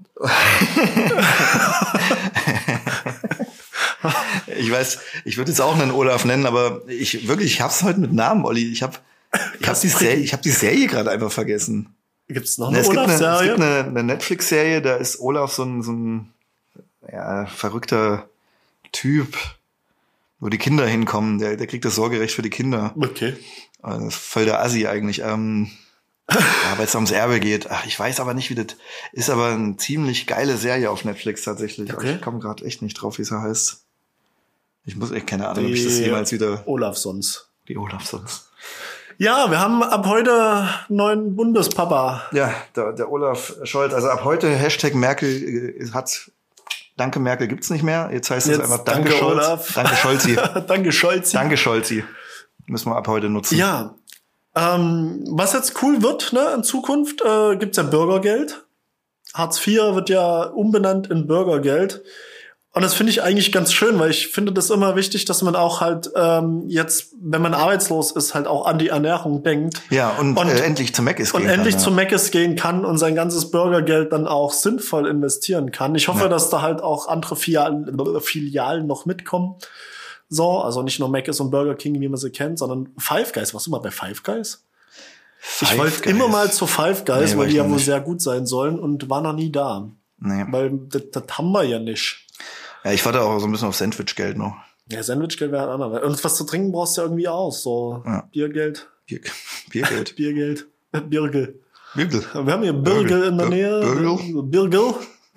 Ich weiß, ich würde jetzt auch einen Olaf nennen, aber ich hab's heute mit Namen, Olli. Ich hab die Serie gerade einfach vergessen. Gibt's noch eine Olaf-Serie? Es gibt eine Netflix-Serie, da ist Olaf so ein verrückter Typ. wo die Kinder hinkommen. Der kriegt das Sorgerecht für die Kinder. Okay. Das ist voll der Assi eigentlich. Ja, weil es ums Erbe geht. Ach, ich weiß aber nicht, wie das ist, aber eine ziemlich geile Serie auf Netflix tatsächlich. Okay. Ich komme gerade echt nicht drauf, wie es heißt. Ich muss echt keine Ahnung, ob ich das jemals wieder... Olafsons. Die Olafsons. Ja, wir haben ab heute einen neuen Bundespapa. Ja, der Olaf Scholz. Also ab heute Hashtag Merkel hat... Danke Merkel gibt's nicht mehr. Jetzt heißt es einfach Danke Scholz. Olaf. Danke Scholzi. Danke Scholzi. Danke Scholzi. Müssen wir ab heute nutzen. Ja. Was jetzt cool wird, ne, in Zukunft, gibt's ja Bürgergeld. Hartz IV wird ja umbenannt in Bürgergeld. Und das finde ich eigentlich ganz schön, weil ich finde das immer wichtig, dass man auch halt jetzt, wenn man arbeitslos ist, halt auch an die Ernährung denkt. Ja, und endlich zu Mc's gehen kann. Und endlich zu Mc's gehen kann und sein ganzes Bürgergeld dann auch sinnvoll investieren kann. Ich hoffe, dass da halt auch andere Filialen noch mitkommen. So, also nicht nur Mc's und Burger King, wie man sie kennt, sondern Five Guys. Warst du mal bei Five Guys? Ich wollte immer mal zu Five Guys, weil die ja wohl sehr gut sein sollen und war noch nie da. Nee. Weil das haben wir ja nicht. Ja, ich warte auch so ein bisschen auf Sandwichgeld noch. Ja, Sandwichgeld wäre ein anderer. Und was zu trinken brauchst du ja irgendwie auch. So Biergeld. Biergeld. Biergeld. Birgel. Birgel. Wir haben hier Birgel in der Nähe. Birgel. Birgel.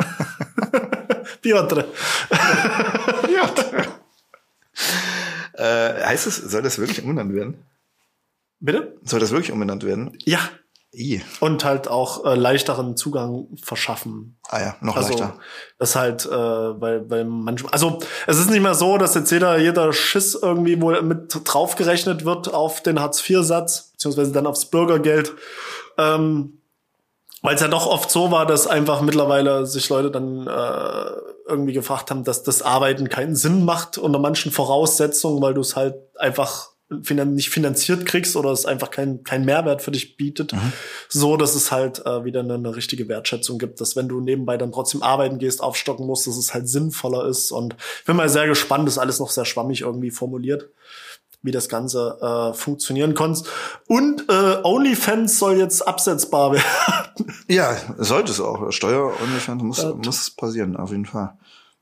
Piotr. Heißt es, soll das wirklich umbenannt werden? Bitte? Soll das wirklich umbenannt werden? Ja. Und halt auch leichteren Zugang verschaffen. Ah ja, noch leichter. Das halt, weil manchmal, also es ist nicht mehr so, dass jetzt jeder Schiss irgendwie wohl mit draufgerechnet wird auf den Hartz-IV-Satz, beziehungsweise dann aufs Bürgergeld, weil es ja doch oft so war, dass einfach mittlerweile sich Leute dann irgendwie gefragt haben, dass das Arbeiten keinen Sinn macht unter manchen Voraussetzungen, weil du es halt einfach nicht finanziert kriegst oder es einfach kein Mehrwert für dich bietet, so dass es halt wieder eine richtige Wertschätzung gibt, dass wenn du nebenbei dann trotzdem arbeiten gehst, aufstocken musst, dass es halt sinnvoller ist. Und ich bin mal sehr gespannt, das ist alles noch sehr schwammig irgendwie formuliert, wie das Ganze funktionieren konnte. Und OnlyFans soll jetzt absetzbar werden. Ja, sollte es auch. Steuer-OnlyFans muss passieren, auf jeden Fall.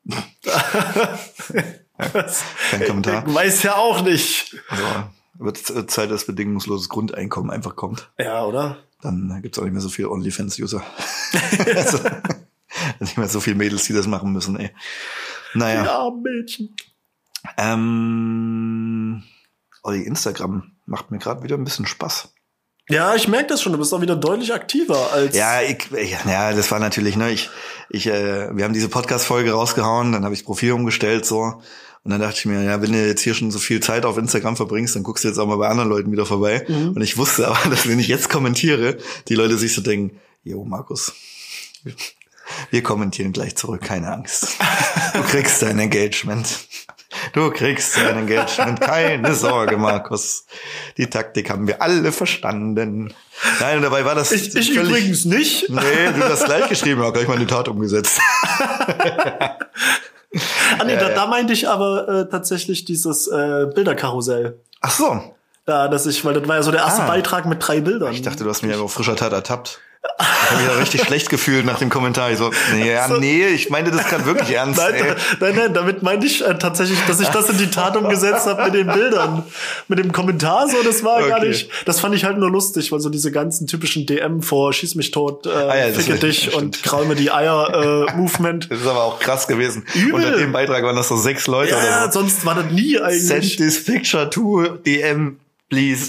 Kein Kommentar. Ich weiß ja auch nicht. Also, wird Zeit, dass bedingungsloses Grundeinkommen einfach kommt. Ja, oder? Dann gibt's auch nicht mehr so viele OnlyFans-User. Also, nicht mehr so viele Mädels, die das machen müssen, ey. Naja. Ja, Mädchen. Olli, Instagram macht mir gerade wieder ein bisschen Spaß. Ja, ich merke das schon. Du bist auch wieder deutlich aktiver als... Ja, das war natürlich, ne, wir haben diese Podcast-Folge rausgehauen, dann habe ich das Profil umgestellt, so. Und dann dachte ich mir, ja, wenn du jetzt hier schon so viel Zeit auf Instagram verbringst, dann guckst du jetzt auch mal bei anderen Leuten wieder vorbei. Und ich wusste aber, dass wenn ich jetzt kommentiere, die Leute sich so denken, jo, Markus, wir kommentieren gleich zurück, keine Angst. Du kriegst dein Engagement. Du kriegst dein Engagement. Keine Sorge, Markus. Die Taktik haben wir alle verstanden. Nein, und dabei war das Ich übrigens nicht. Nee, du hast gleich geschrieben, auch gleich mal in die Tat umgesetzt. Da meinte ich aber tatsächlich dieses Bilderkarussell. Ach so. Weil das war ja so der erste Beitrag mit 3 Bildern. Ich dachte, du hast mich auf frischer Tat ertappt. Ich habe mich ja richtig schlecht gefühlt nach dem Kommentar. Ich so, nee, ich meinte das gerade wirklich ernst. Nein, damit meinte ich tatsächlich, dass ich das in die Tat umgesetzt habe mit den Bildern. Mit dem Kommentar so, das war gar nicht, das fand ich halt nur lustig, weil so diese ganzen typischen DM vor Schieß mich tot, ficke dich und krau mir die Eier Movement. Das ist aber auch krass gewesen. Übel. Unter dem Beitrag waren das so 6 Leute oder so. Ja, sonst war das nie eigentlich. Send this picture to DM, please.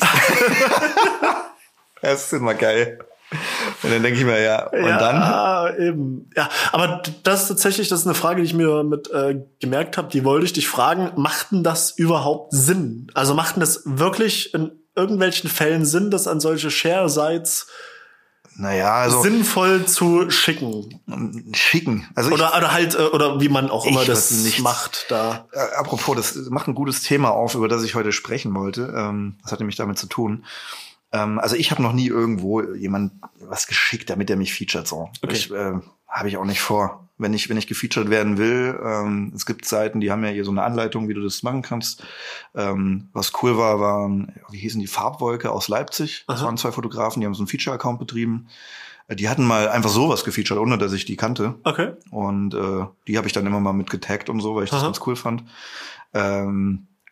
Das ist immer geil. Und dann denke ich mir, dann? Ja, eben. Ja, aber das ist eine Frage, die ich mir gemerkt habe, die wollte ich dich fragen, macht denn das überhaupt Sinn? Also macht denn das wirklich in irgendwelchen Fällen Sinn, das an solche Share-Sites sinnvoll zu schicken? Also oder wie man auch immer das macht da. Apropos, das macht ein gutes Thema auf, über das ich heute sprechen wollte. Das hat nämlich damit zu tun. Also ich habe noch nie irgendwo jemand was geschickt, damit er mich featuret, so. Okay. Habe ich auch nicht vor. Wenn ich gefeatured werden will, es gibt Seiten, die haben ja hier so eine Anleitung, wie du das machen kannst. Was cool waren, wie hießen die, Farbwolke aus Leipzig. Das waren 2 Fotografen, die haben so einen Feature-Account betrieben. Die hatten mal einfach sowas gefeatured, ohne dass ich die kannte. Okay. Und die habe ich dann immer mal mit getaggt und so, weil ich das ganz cool fand.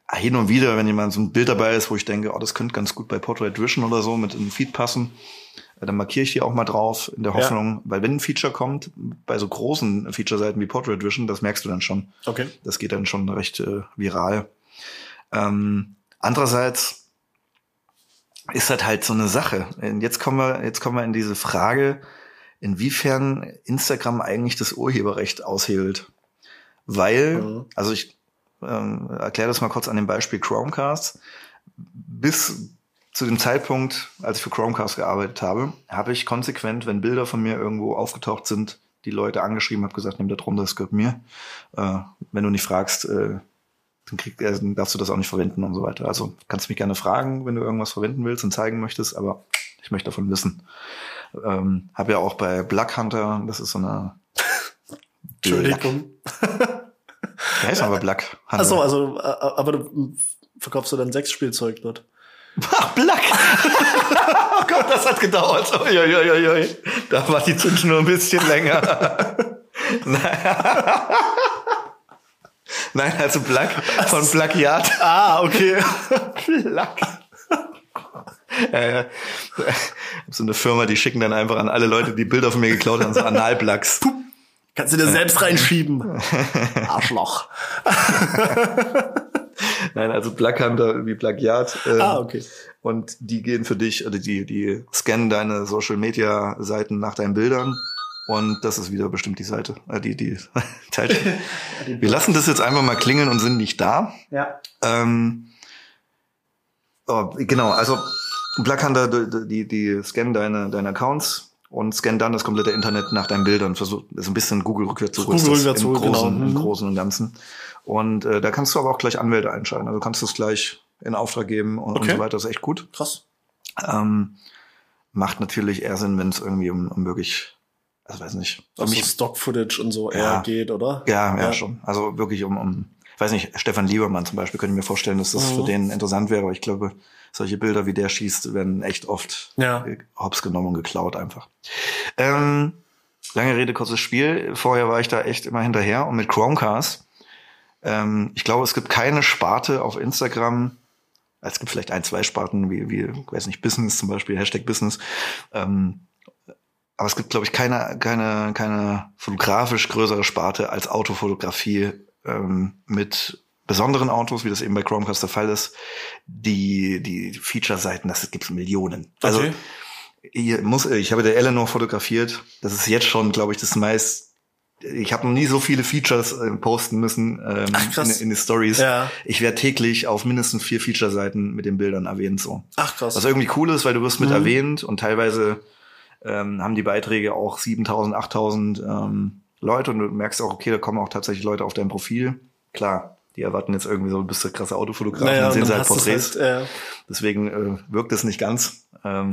hin und wieder, wenn jemand so ein Bild dabei ist, wo ich denke, das könnte ganz gut bei Portrait Vision oder so mit in den Feed passen, dann markiere ich die auch mal drauf, in der Hoffnung, weil wenn ein Feature kommt, bei so großen Feature-Seiten wie Portrait Vision, das merkst du dann schon. Okay. Das geht dann schon recht viral. Andererseits ist das halt so eine Sache. Jetzt kommen wir in diese Frage, inwiefern Instagram eigentlich das Urheberrecht aushebelt. Weil, also ich erkläre das mal kurz an dem Beispiel Chromecast. Bis zu dem Zeitpunkt, als ich für Chromecast gearbeitet habe, habe ich konsequent, wenn Bilder von mir irgendwo aufgetaucht sind, die Leute angeschrieben, habe gesagt, nimm das runter, das gehört mir. Wenn du nicht fragst, dann darfst du das auch nicht verwenden und so weiter. Also kannst mich gerne fragen, wenn du irgendwas verwenden willst und zeigen möchtest, aber ich möchte davon wissen. Habe ja auch bei Black Hunter, das ist so eine Entschuldigung. Der heißt aber Black Hunter. Achso, also, aber du verkaufst du dann Sexspielzeug dort? Ach, Black! Oh Gott, das hat gedauert. Uiuiuiui. Da war die Zündschnur ein bisschen länger. Nein, also Black von Plagiat. Ah, okay. Black. So eine Firma, die schicken dann einfach an alle Leute, die Bilder von mir geklaut haben, so Analblacks. Kannst du dir selbst reinschieben. Arschloch. Nein, also Black Hunter wie Plagiat. Okay. Und die gehen für dich, also die scannen deine Social Media Seiten nach deinen Bildern. Und das ist wieder bestimmt die Seite, die Seite. Wir lassen das jetzt einfach mal klingeln und sind nicht da. Ja. Genau, also Black Hunter, die scannen deine Accounts und scannen dann das komplette Internet nach deinen Bildern. Versucht, ist ein bisschen Google rückwärts zurück. Im Großen und Ganzen. Und da kannst du aber auch gleich Anwälte einschalten. Also kannst du es gleich in Auftrag geben und so weiter. Das ist echt gut. Krass. Macht natürlich eher Sinn, wenn es irgendwie um wirklich, also weiß nicht. Also Stock-Footage und so eher geht, oder? Ja, schon. Also wirklich weiß nicht, Stefan Liebermann zum Beispiel, könnte ich mir vorstellen, dass das für den interessant wäre, aber ich glaube, solche Bilder, wie der schießt, werden echt oft hops genommen und geklaut einfach. Lange Rede, kurzes Spiel. Vorher war ich da echt immer hinterher und mit Chromecast, ich glaube, es gibt keine Sparte auf Instagram, es gibt vielleicht 1, 2 Sparten, wie weiß nicht, Business zum Beispiel, Hashtag Business, aber es gibt, glaube ich, keine fotografisch größere Sparte als Autofotografie mit besonderen Autos, wie das eben bei Chromecast der Fall ist. Die Feature-Seiten, das gibt's Millionen. Also ich habe der Eleanor fotografiert. Das ist jetzt schon, glaube ich, ich habe noch nie so viele Features posten müssen in die Stories. Ja. Ich werde täglich auf mindestens 4 Feature-Seiten mit den Bildern erwähnt. So. Ach krass. Was irgendwie cool ist, weil du wirst mit erwähnt und teilweise haben die Beiträge auch 7.000, 8.000 Leute und du merkst auch, okay, da kommen auch tatsächlich Leute auf dein Profil. Klar, die erwarten jetzt irgendwie so, du bist der krasse Autofotograf und sehen sie halt Porträts. Deswegen wirkt es nicht ganz.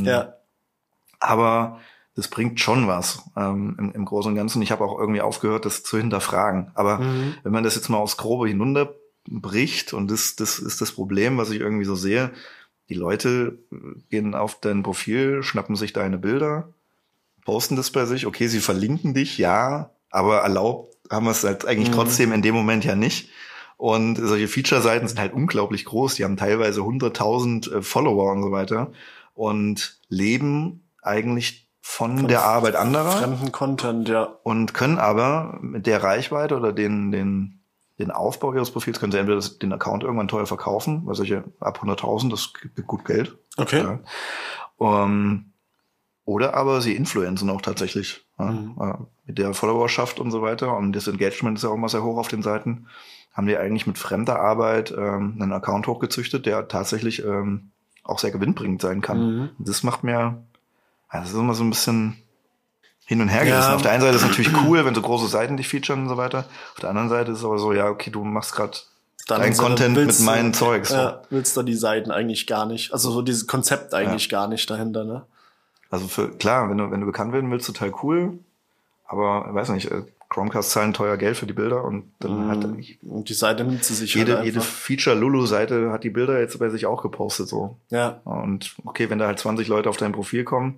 Aber das bringt schon was im Großen und Ganzen. Ich habe auch irgendwie aufgehört, das zu hinterfragen. Aber wenn man das jetzt mal aufs Grobe hinunterbricht, und das ist das Problem, was ich irgendwie so sehe, die Leute gehen auf dein Profil, schnappen sich deine Bilder, posten das bei sich. Okay, sie verlinken dich, ja, aber erlaubt haben wir es halt eigentlich trotzdem in dem Moment ja nicht. Und solche Feature-Seiten sind halt unglaublich groß. Die haben teilweise 100.000 Follower und so weiter und leben eigentlich von der Arbeit anderer. Fremden Content, ja. Und können aber mit der Reichweite oder den Aufbau ihres Profils, können sie entweder den Account irgendwann teuer verkaufen, weil solche ab 100.000, das gibt gut Geld. Okay. Ja. Oder aber sie influenzen auch tatsächlich mit der Followerschaft und so weiter. Und das Engagement ist ja auch immer sehr hoch auf den Seiten. Haben die eigentlich mit fremder Arbeit einen Account hochgezüchtet, der tatsächlich auch sehr gewinnbringend sein kann. Das macht mir, das ist immer so ein bisschen hin und her gerissen. Auf der einen Seite ist es natürlich cool, wenn so große Seiten dich featuren und so weiter. Auf der anderen Seite ist es aber so, ja, okay, du machst gerade dein Content mit meinem Zeugs. So. Willst du die Seiten eigentlich gar nicht. Also so dieses Konzept eigentlich gar nicht dahinter, ne? Also klar, wenn du bekannt werden willst, total cool. Aber, weiß nicht, Chromecast zahlen teuer Geld für die Bilder und dann und die Seite nimmt sie sich jede Feature-Lulu-Seite hat die Bilder jetzt bei sich auch gepostet, so. Ja. Und okay, wenn da halt 20 Leute auf dein Profil kommen,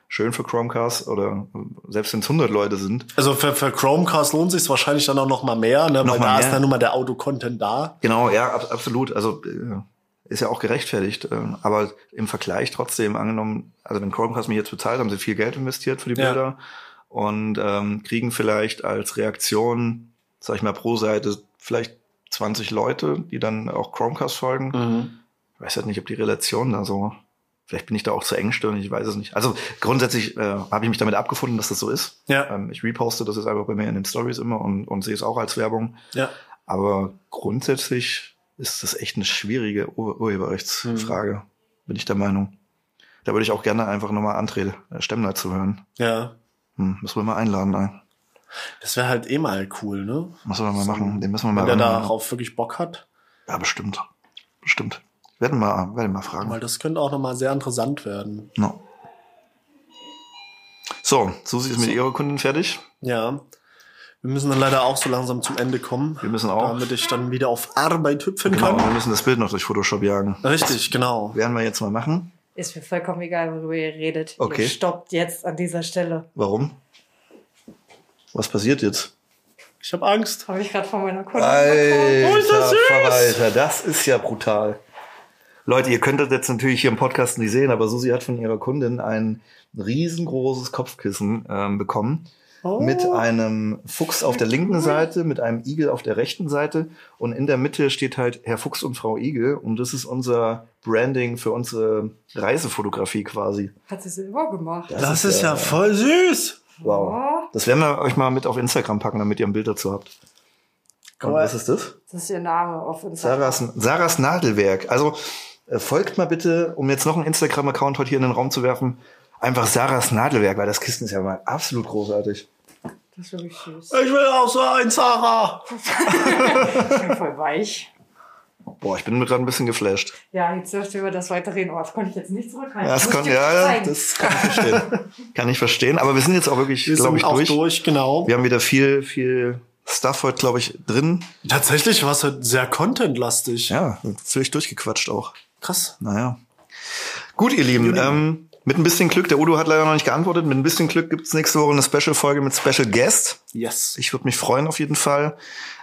schön für Chromecast oder selbst wenn es 100 Leute sind. Also für Chromecast lohnt sich wahrscheinlich dann auch noch mal mehr, ne? Weil da ist dann nur mal der Audio-Content da. Genau, ja, absolut. Also ist ja auch gerechtfertigt. Aber im Vergleich trotzdem angenommen, also wenn Chromecast mich jetzt bezahlt, haben sie viel Geld investiert für die Bilder und kriegen vielleicht als Reaktion, sag ich mal, pro Seite vielleicht 20 Leute, die dann auch Chromecast folgen. Ich weiß halt nicht, ob die Relation da so, vielleicht bin ich da auch zu engstirnig, ich weiß es nicht. Also grundsätzlich habe ich mich damit abgefunden, dass das so ist. Ja. Ich reposte das jetzt einfach bei mir in den Stories immer und sehe es auch als Werbung. Ja. Aber grundsätzlich ist das echt eine schwierige Urheberrechtsfrage, bin ich der Meinung. Da würde ich auch gerne einfach nochmal André Stemmler zu hören. Ja. Müssen wir mal einladen, ne? Das wäre halt mal cool, ne? Müssen wir mal machen. Den müssen wir mal wenn der darauf wirklich Bock hat. Ja, bestimmt. Bestimmt. Werden mal fragen. Weil das könnte auch nochmal sehr interessant werden. No. So, Susi ist mit ihrer Kundin fertig. Ja. Wir müssen dann leider auch so langsam zum Ende kommen. Wir müssen auch. Damit ich dann wieder auf Arbeit hüpfen kann. Genau, wir müssen das Bild noch durch Photoshop jagen. Richtig, genau. Werden wir jetzt mal machen. Ist mir vollkommen egal, worüber ihr redet. Okay. Ihr stoppt jetzt an dieser Stelle. Warum? Was passiert jetzt? Ich habe Angst. Habe ich gerade von meiner Kundin bekommen. Alter, das ist ja brutal. Leute, ihr könnt das jetzt natürlich hier im Podcast nicht sehen, aber Susi hat von ihrer Kundin ein riesengroßes Kopfkissen bekommen. Mit einem Fuchs auf der linken Seite, mit einem Igel auf der rechten Seite. Und in der Mitte steht halt Herr Fuchs und Frau Igel. Und das ist unser Branding für unsere Reisefotografie quasi. Hat sie selber gemacht. Das ist ja voll süß. Wow. Das werden wir euch mal mit auf Instagram packen, damit ihr ein Bild dazu habt. Und was ist das? Das ist ihr Name auf Instagram. Sarahs Nadelwerk. Also folgt mal bitte, um jetzt noch einen Instagram-Account heute hier in den Raum zu werfen, einfach Sarahs Nadelwerk, weil das Kissen ist ja mal absolut großartig. Das ist wirklich süß. Ich will auch so ein, Sarah. Ich bin voll weich. Boah, ich bin gerade ein bisschen geflasht. Ja, jetzt dürft ihr über das weiterreden. Oh, das konnte ich jetzt nicht zurückhalten. Ja, das kann ich verstehen. Kann ich verstehen. Aber wir sind jetzt auch wirklich, glaube ich, durch. Genau. Wir haben wieder viel Stuff heute, glaube ich, drin. Tatsächlich war es halt sehr contentlastig. Ja, ziemlich durchgequatscht auch. Krass. Naja. Gut, ihr Lieben. Mit ein bisschen Glück, der Udo hat leider noch nicht geantwortet, mit ein bisschen Glück gibt's nächste Woche eine Special-Folge mit Special Guest. Yes. Ich würde mich freuen auf jeden Fall.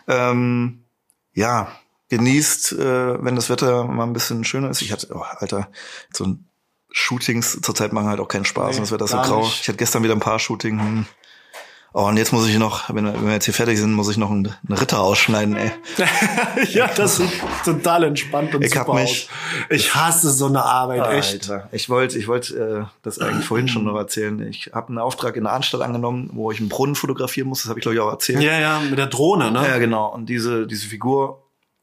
Ja, genießt, wenn das Wetter mal ein bisschen schöner ist. Ich hatte, so ein Shootings zurzeit machen halt auch keinen Spaß. Nee, und das Wetter ist so grau. Ich hatte gestern wieder ein paar Shooting. Oh, und jetzt muss ich noch, wenn wir jetzt hier fertig sind, muss ich noch einen Ritter ausschneiden, ey. Ja, das sieht total entspannt und super aus. Ich hasse so eine Arbeit, echt. Alter, ich wollte das eigentlich vorhin schon noch erzählen. Ich habe einen Auftrag in der Arnstadt angenommen, wo ich einen Brunnen fotografieren muss. Das habe ich, glaube ich, auch erzählt. Ja, mit der Drohne, ne? Ja, genau. Und diese Figur,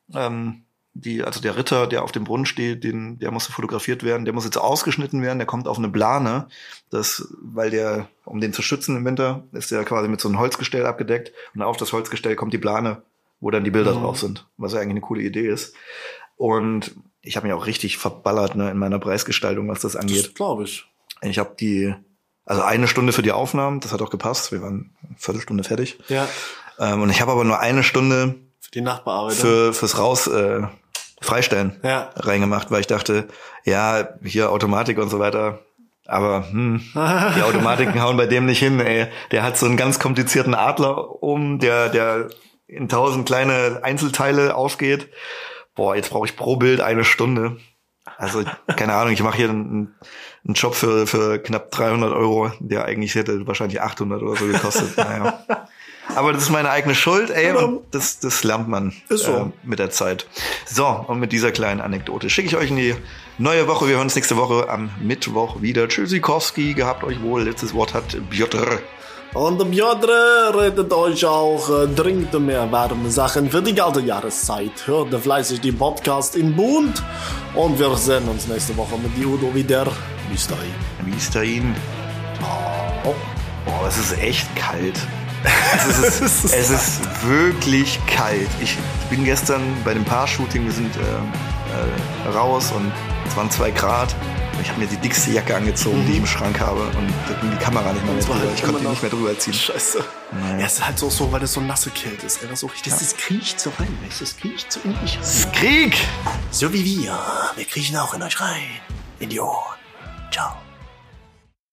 also der Ritter, der auf dem Brunnen steht, der musste fotografiert werden, der muss jetzt ausgeschnitten werden, der kommt auf eine Plane, weil um den zu schützen im Winter, ist der quasi mit so einem Holzgestell abgedeckt und auf das Holzgestell kommt die Plane, wo dann die Bilder drauf sind, was ja eigentlich eine coole Idee ist. Und ich habe mich auch richtig verballert, ne, in meiner Preisgestaltung, was das angeht. Das glaube ich. Ich habe also 1 Stunde für die Aufnahmen, das hat auch gepasst, wir waren 1/4 Stunde fertig. Ja. Und ich habe aber nur 1 Stunde für die Nachbearbeitung fürs Freistellen reingemacht, weil ich dachte, ja, hier Automatik und so weiter, aber die Automatiken hauen bei dem nicht hin, ey. Der hat so einen ganz komplizierten Adler der in 1000 kleine Einzelteile aufgeht. Boah, jetzt brauche ich pro Bild 1 Stunde. Also, keine Ahnung, ich mache hier einen Job für knapp 300 €, der eigentlich hätte wahrscheinlich 800 oder so gekostet. Naja. Aber das ist meine eigene Schuld, ey, und das lernt man mit der Zeit. So, und mit dieser kleinen Anekdote schicke ich euch in die neue Woche. Wir hören uns nächste Woche am Mittwoch wieder. Tschüssikowski, gehabt euch wohl. Letztes Wort hat Piotr. Und Piotr redet euch auch dringend mehr warme Sachen für die kalte Jahreszeit. Hört fleißig die Podcast in Bund und wir sehen uns nächste Woche mit Udo wieder. Bis dahin. Oh, es ist echt kalt. Es ist wirklich kalt. Ich bin gestern bei dem Paar-Shooting, wir sind raus und es waren 2 Grad. Ich habe mir die dickste Jacke angezogen, die ich im Schrank habe, und da ging die Kamera nicht mehr drüber. Ich konnte die nicht mehr drüber ziehen. Scheiße. Naja. Ja, es ist halt so, weil das so nasse Kälte ist. So richtig, das kriecht so rein. Das kriecht so in mich rein. Das ist Krieg! So wie wir. Wir kriechen auch in euch rein. In die Ohren. Ciao.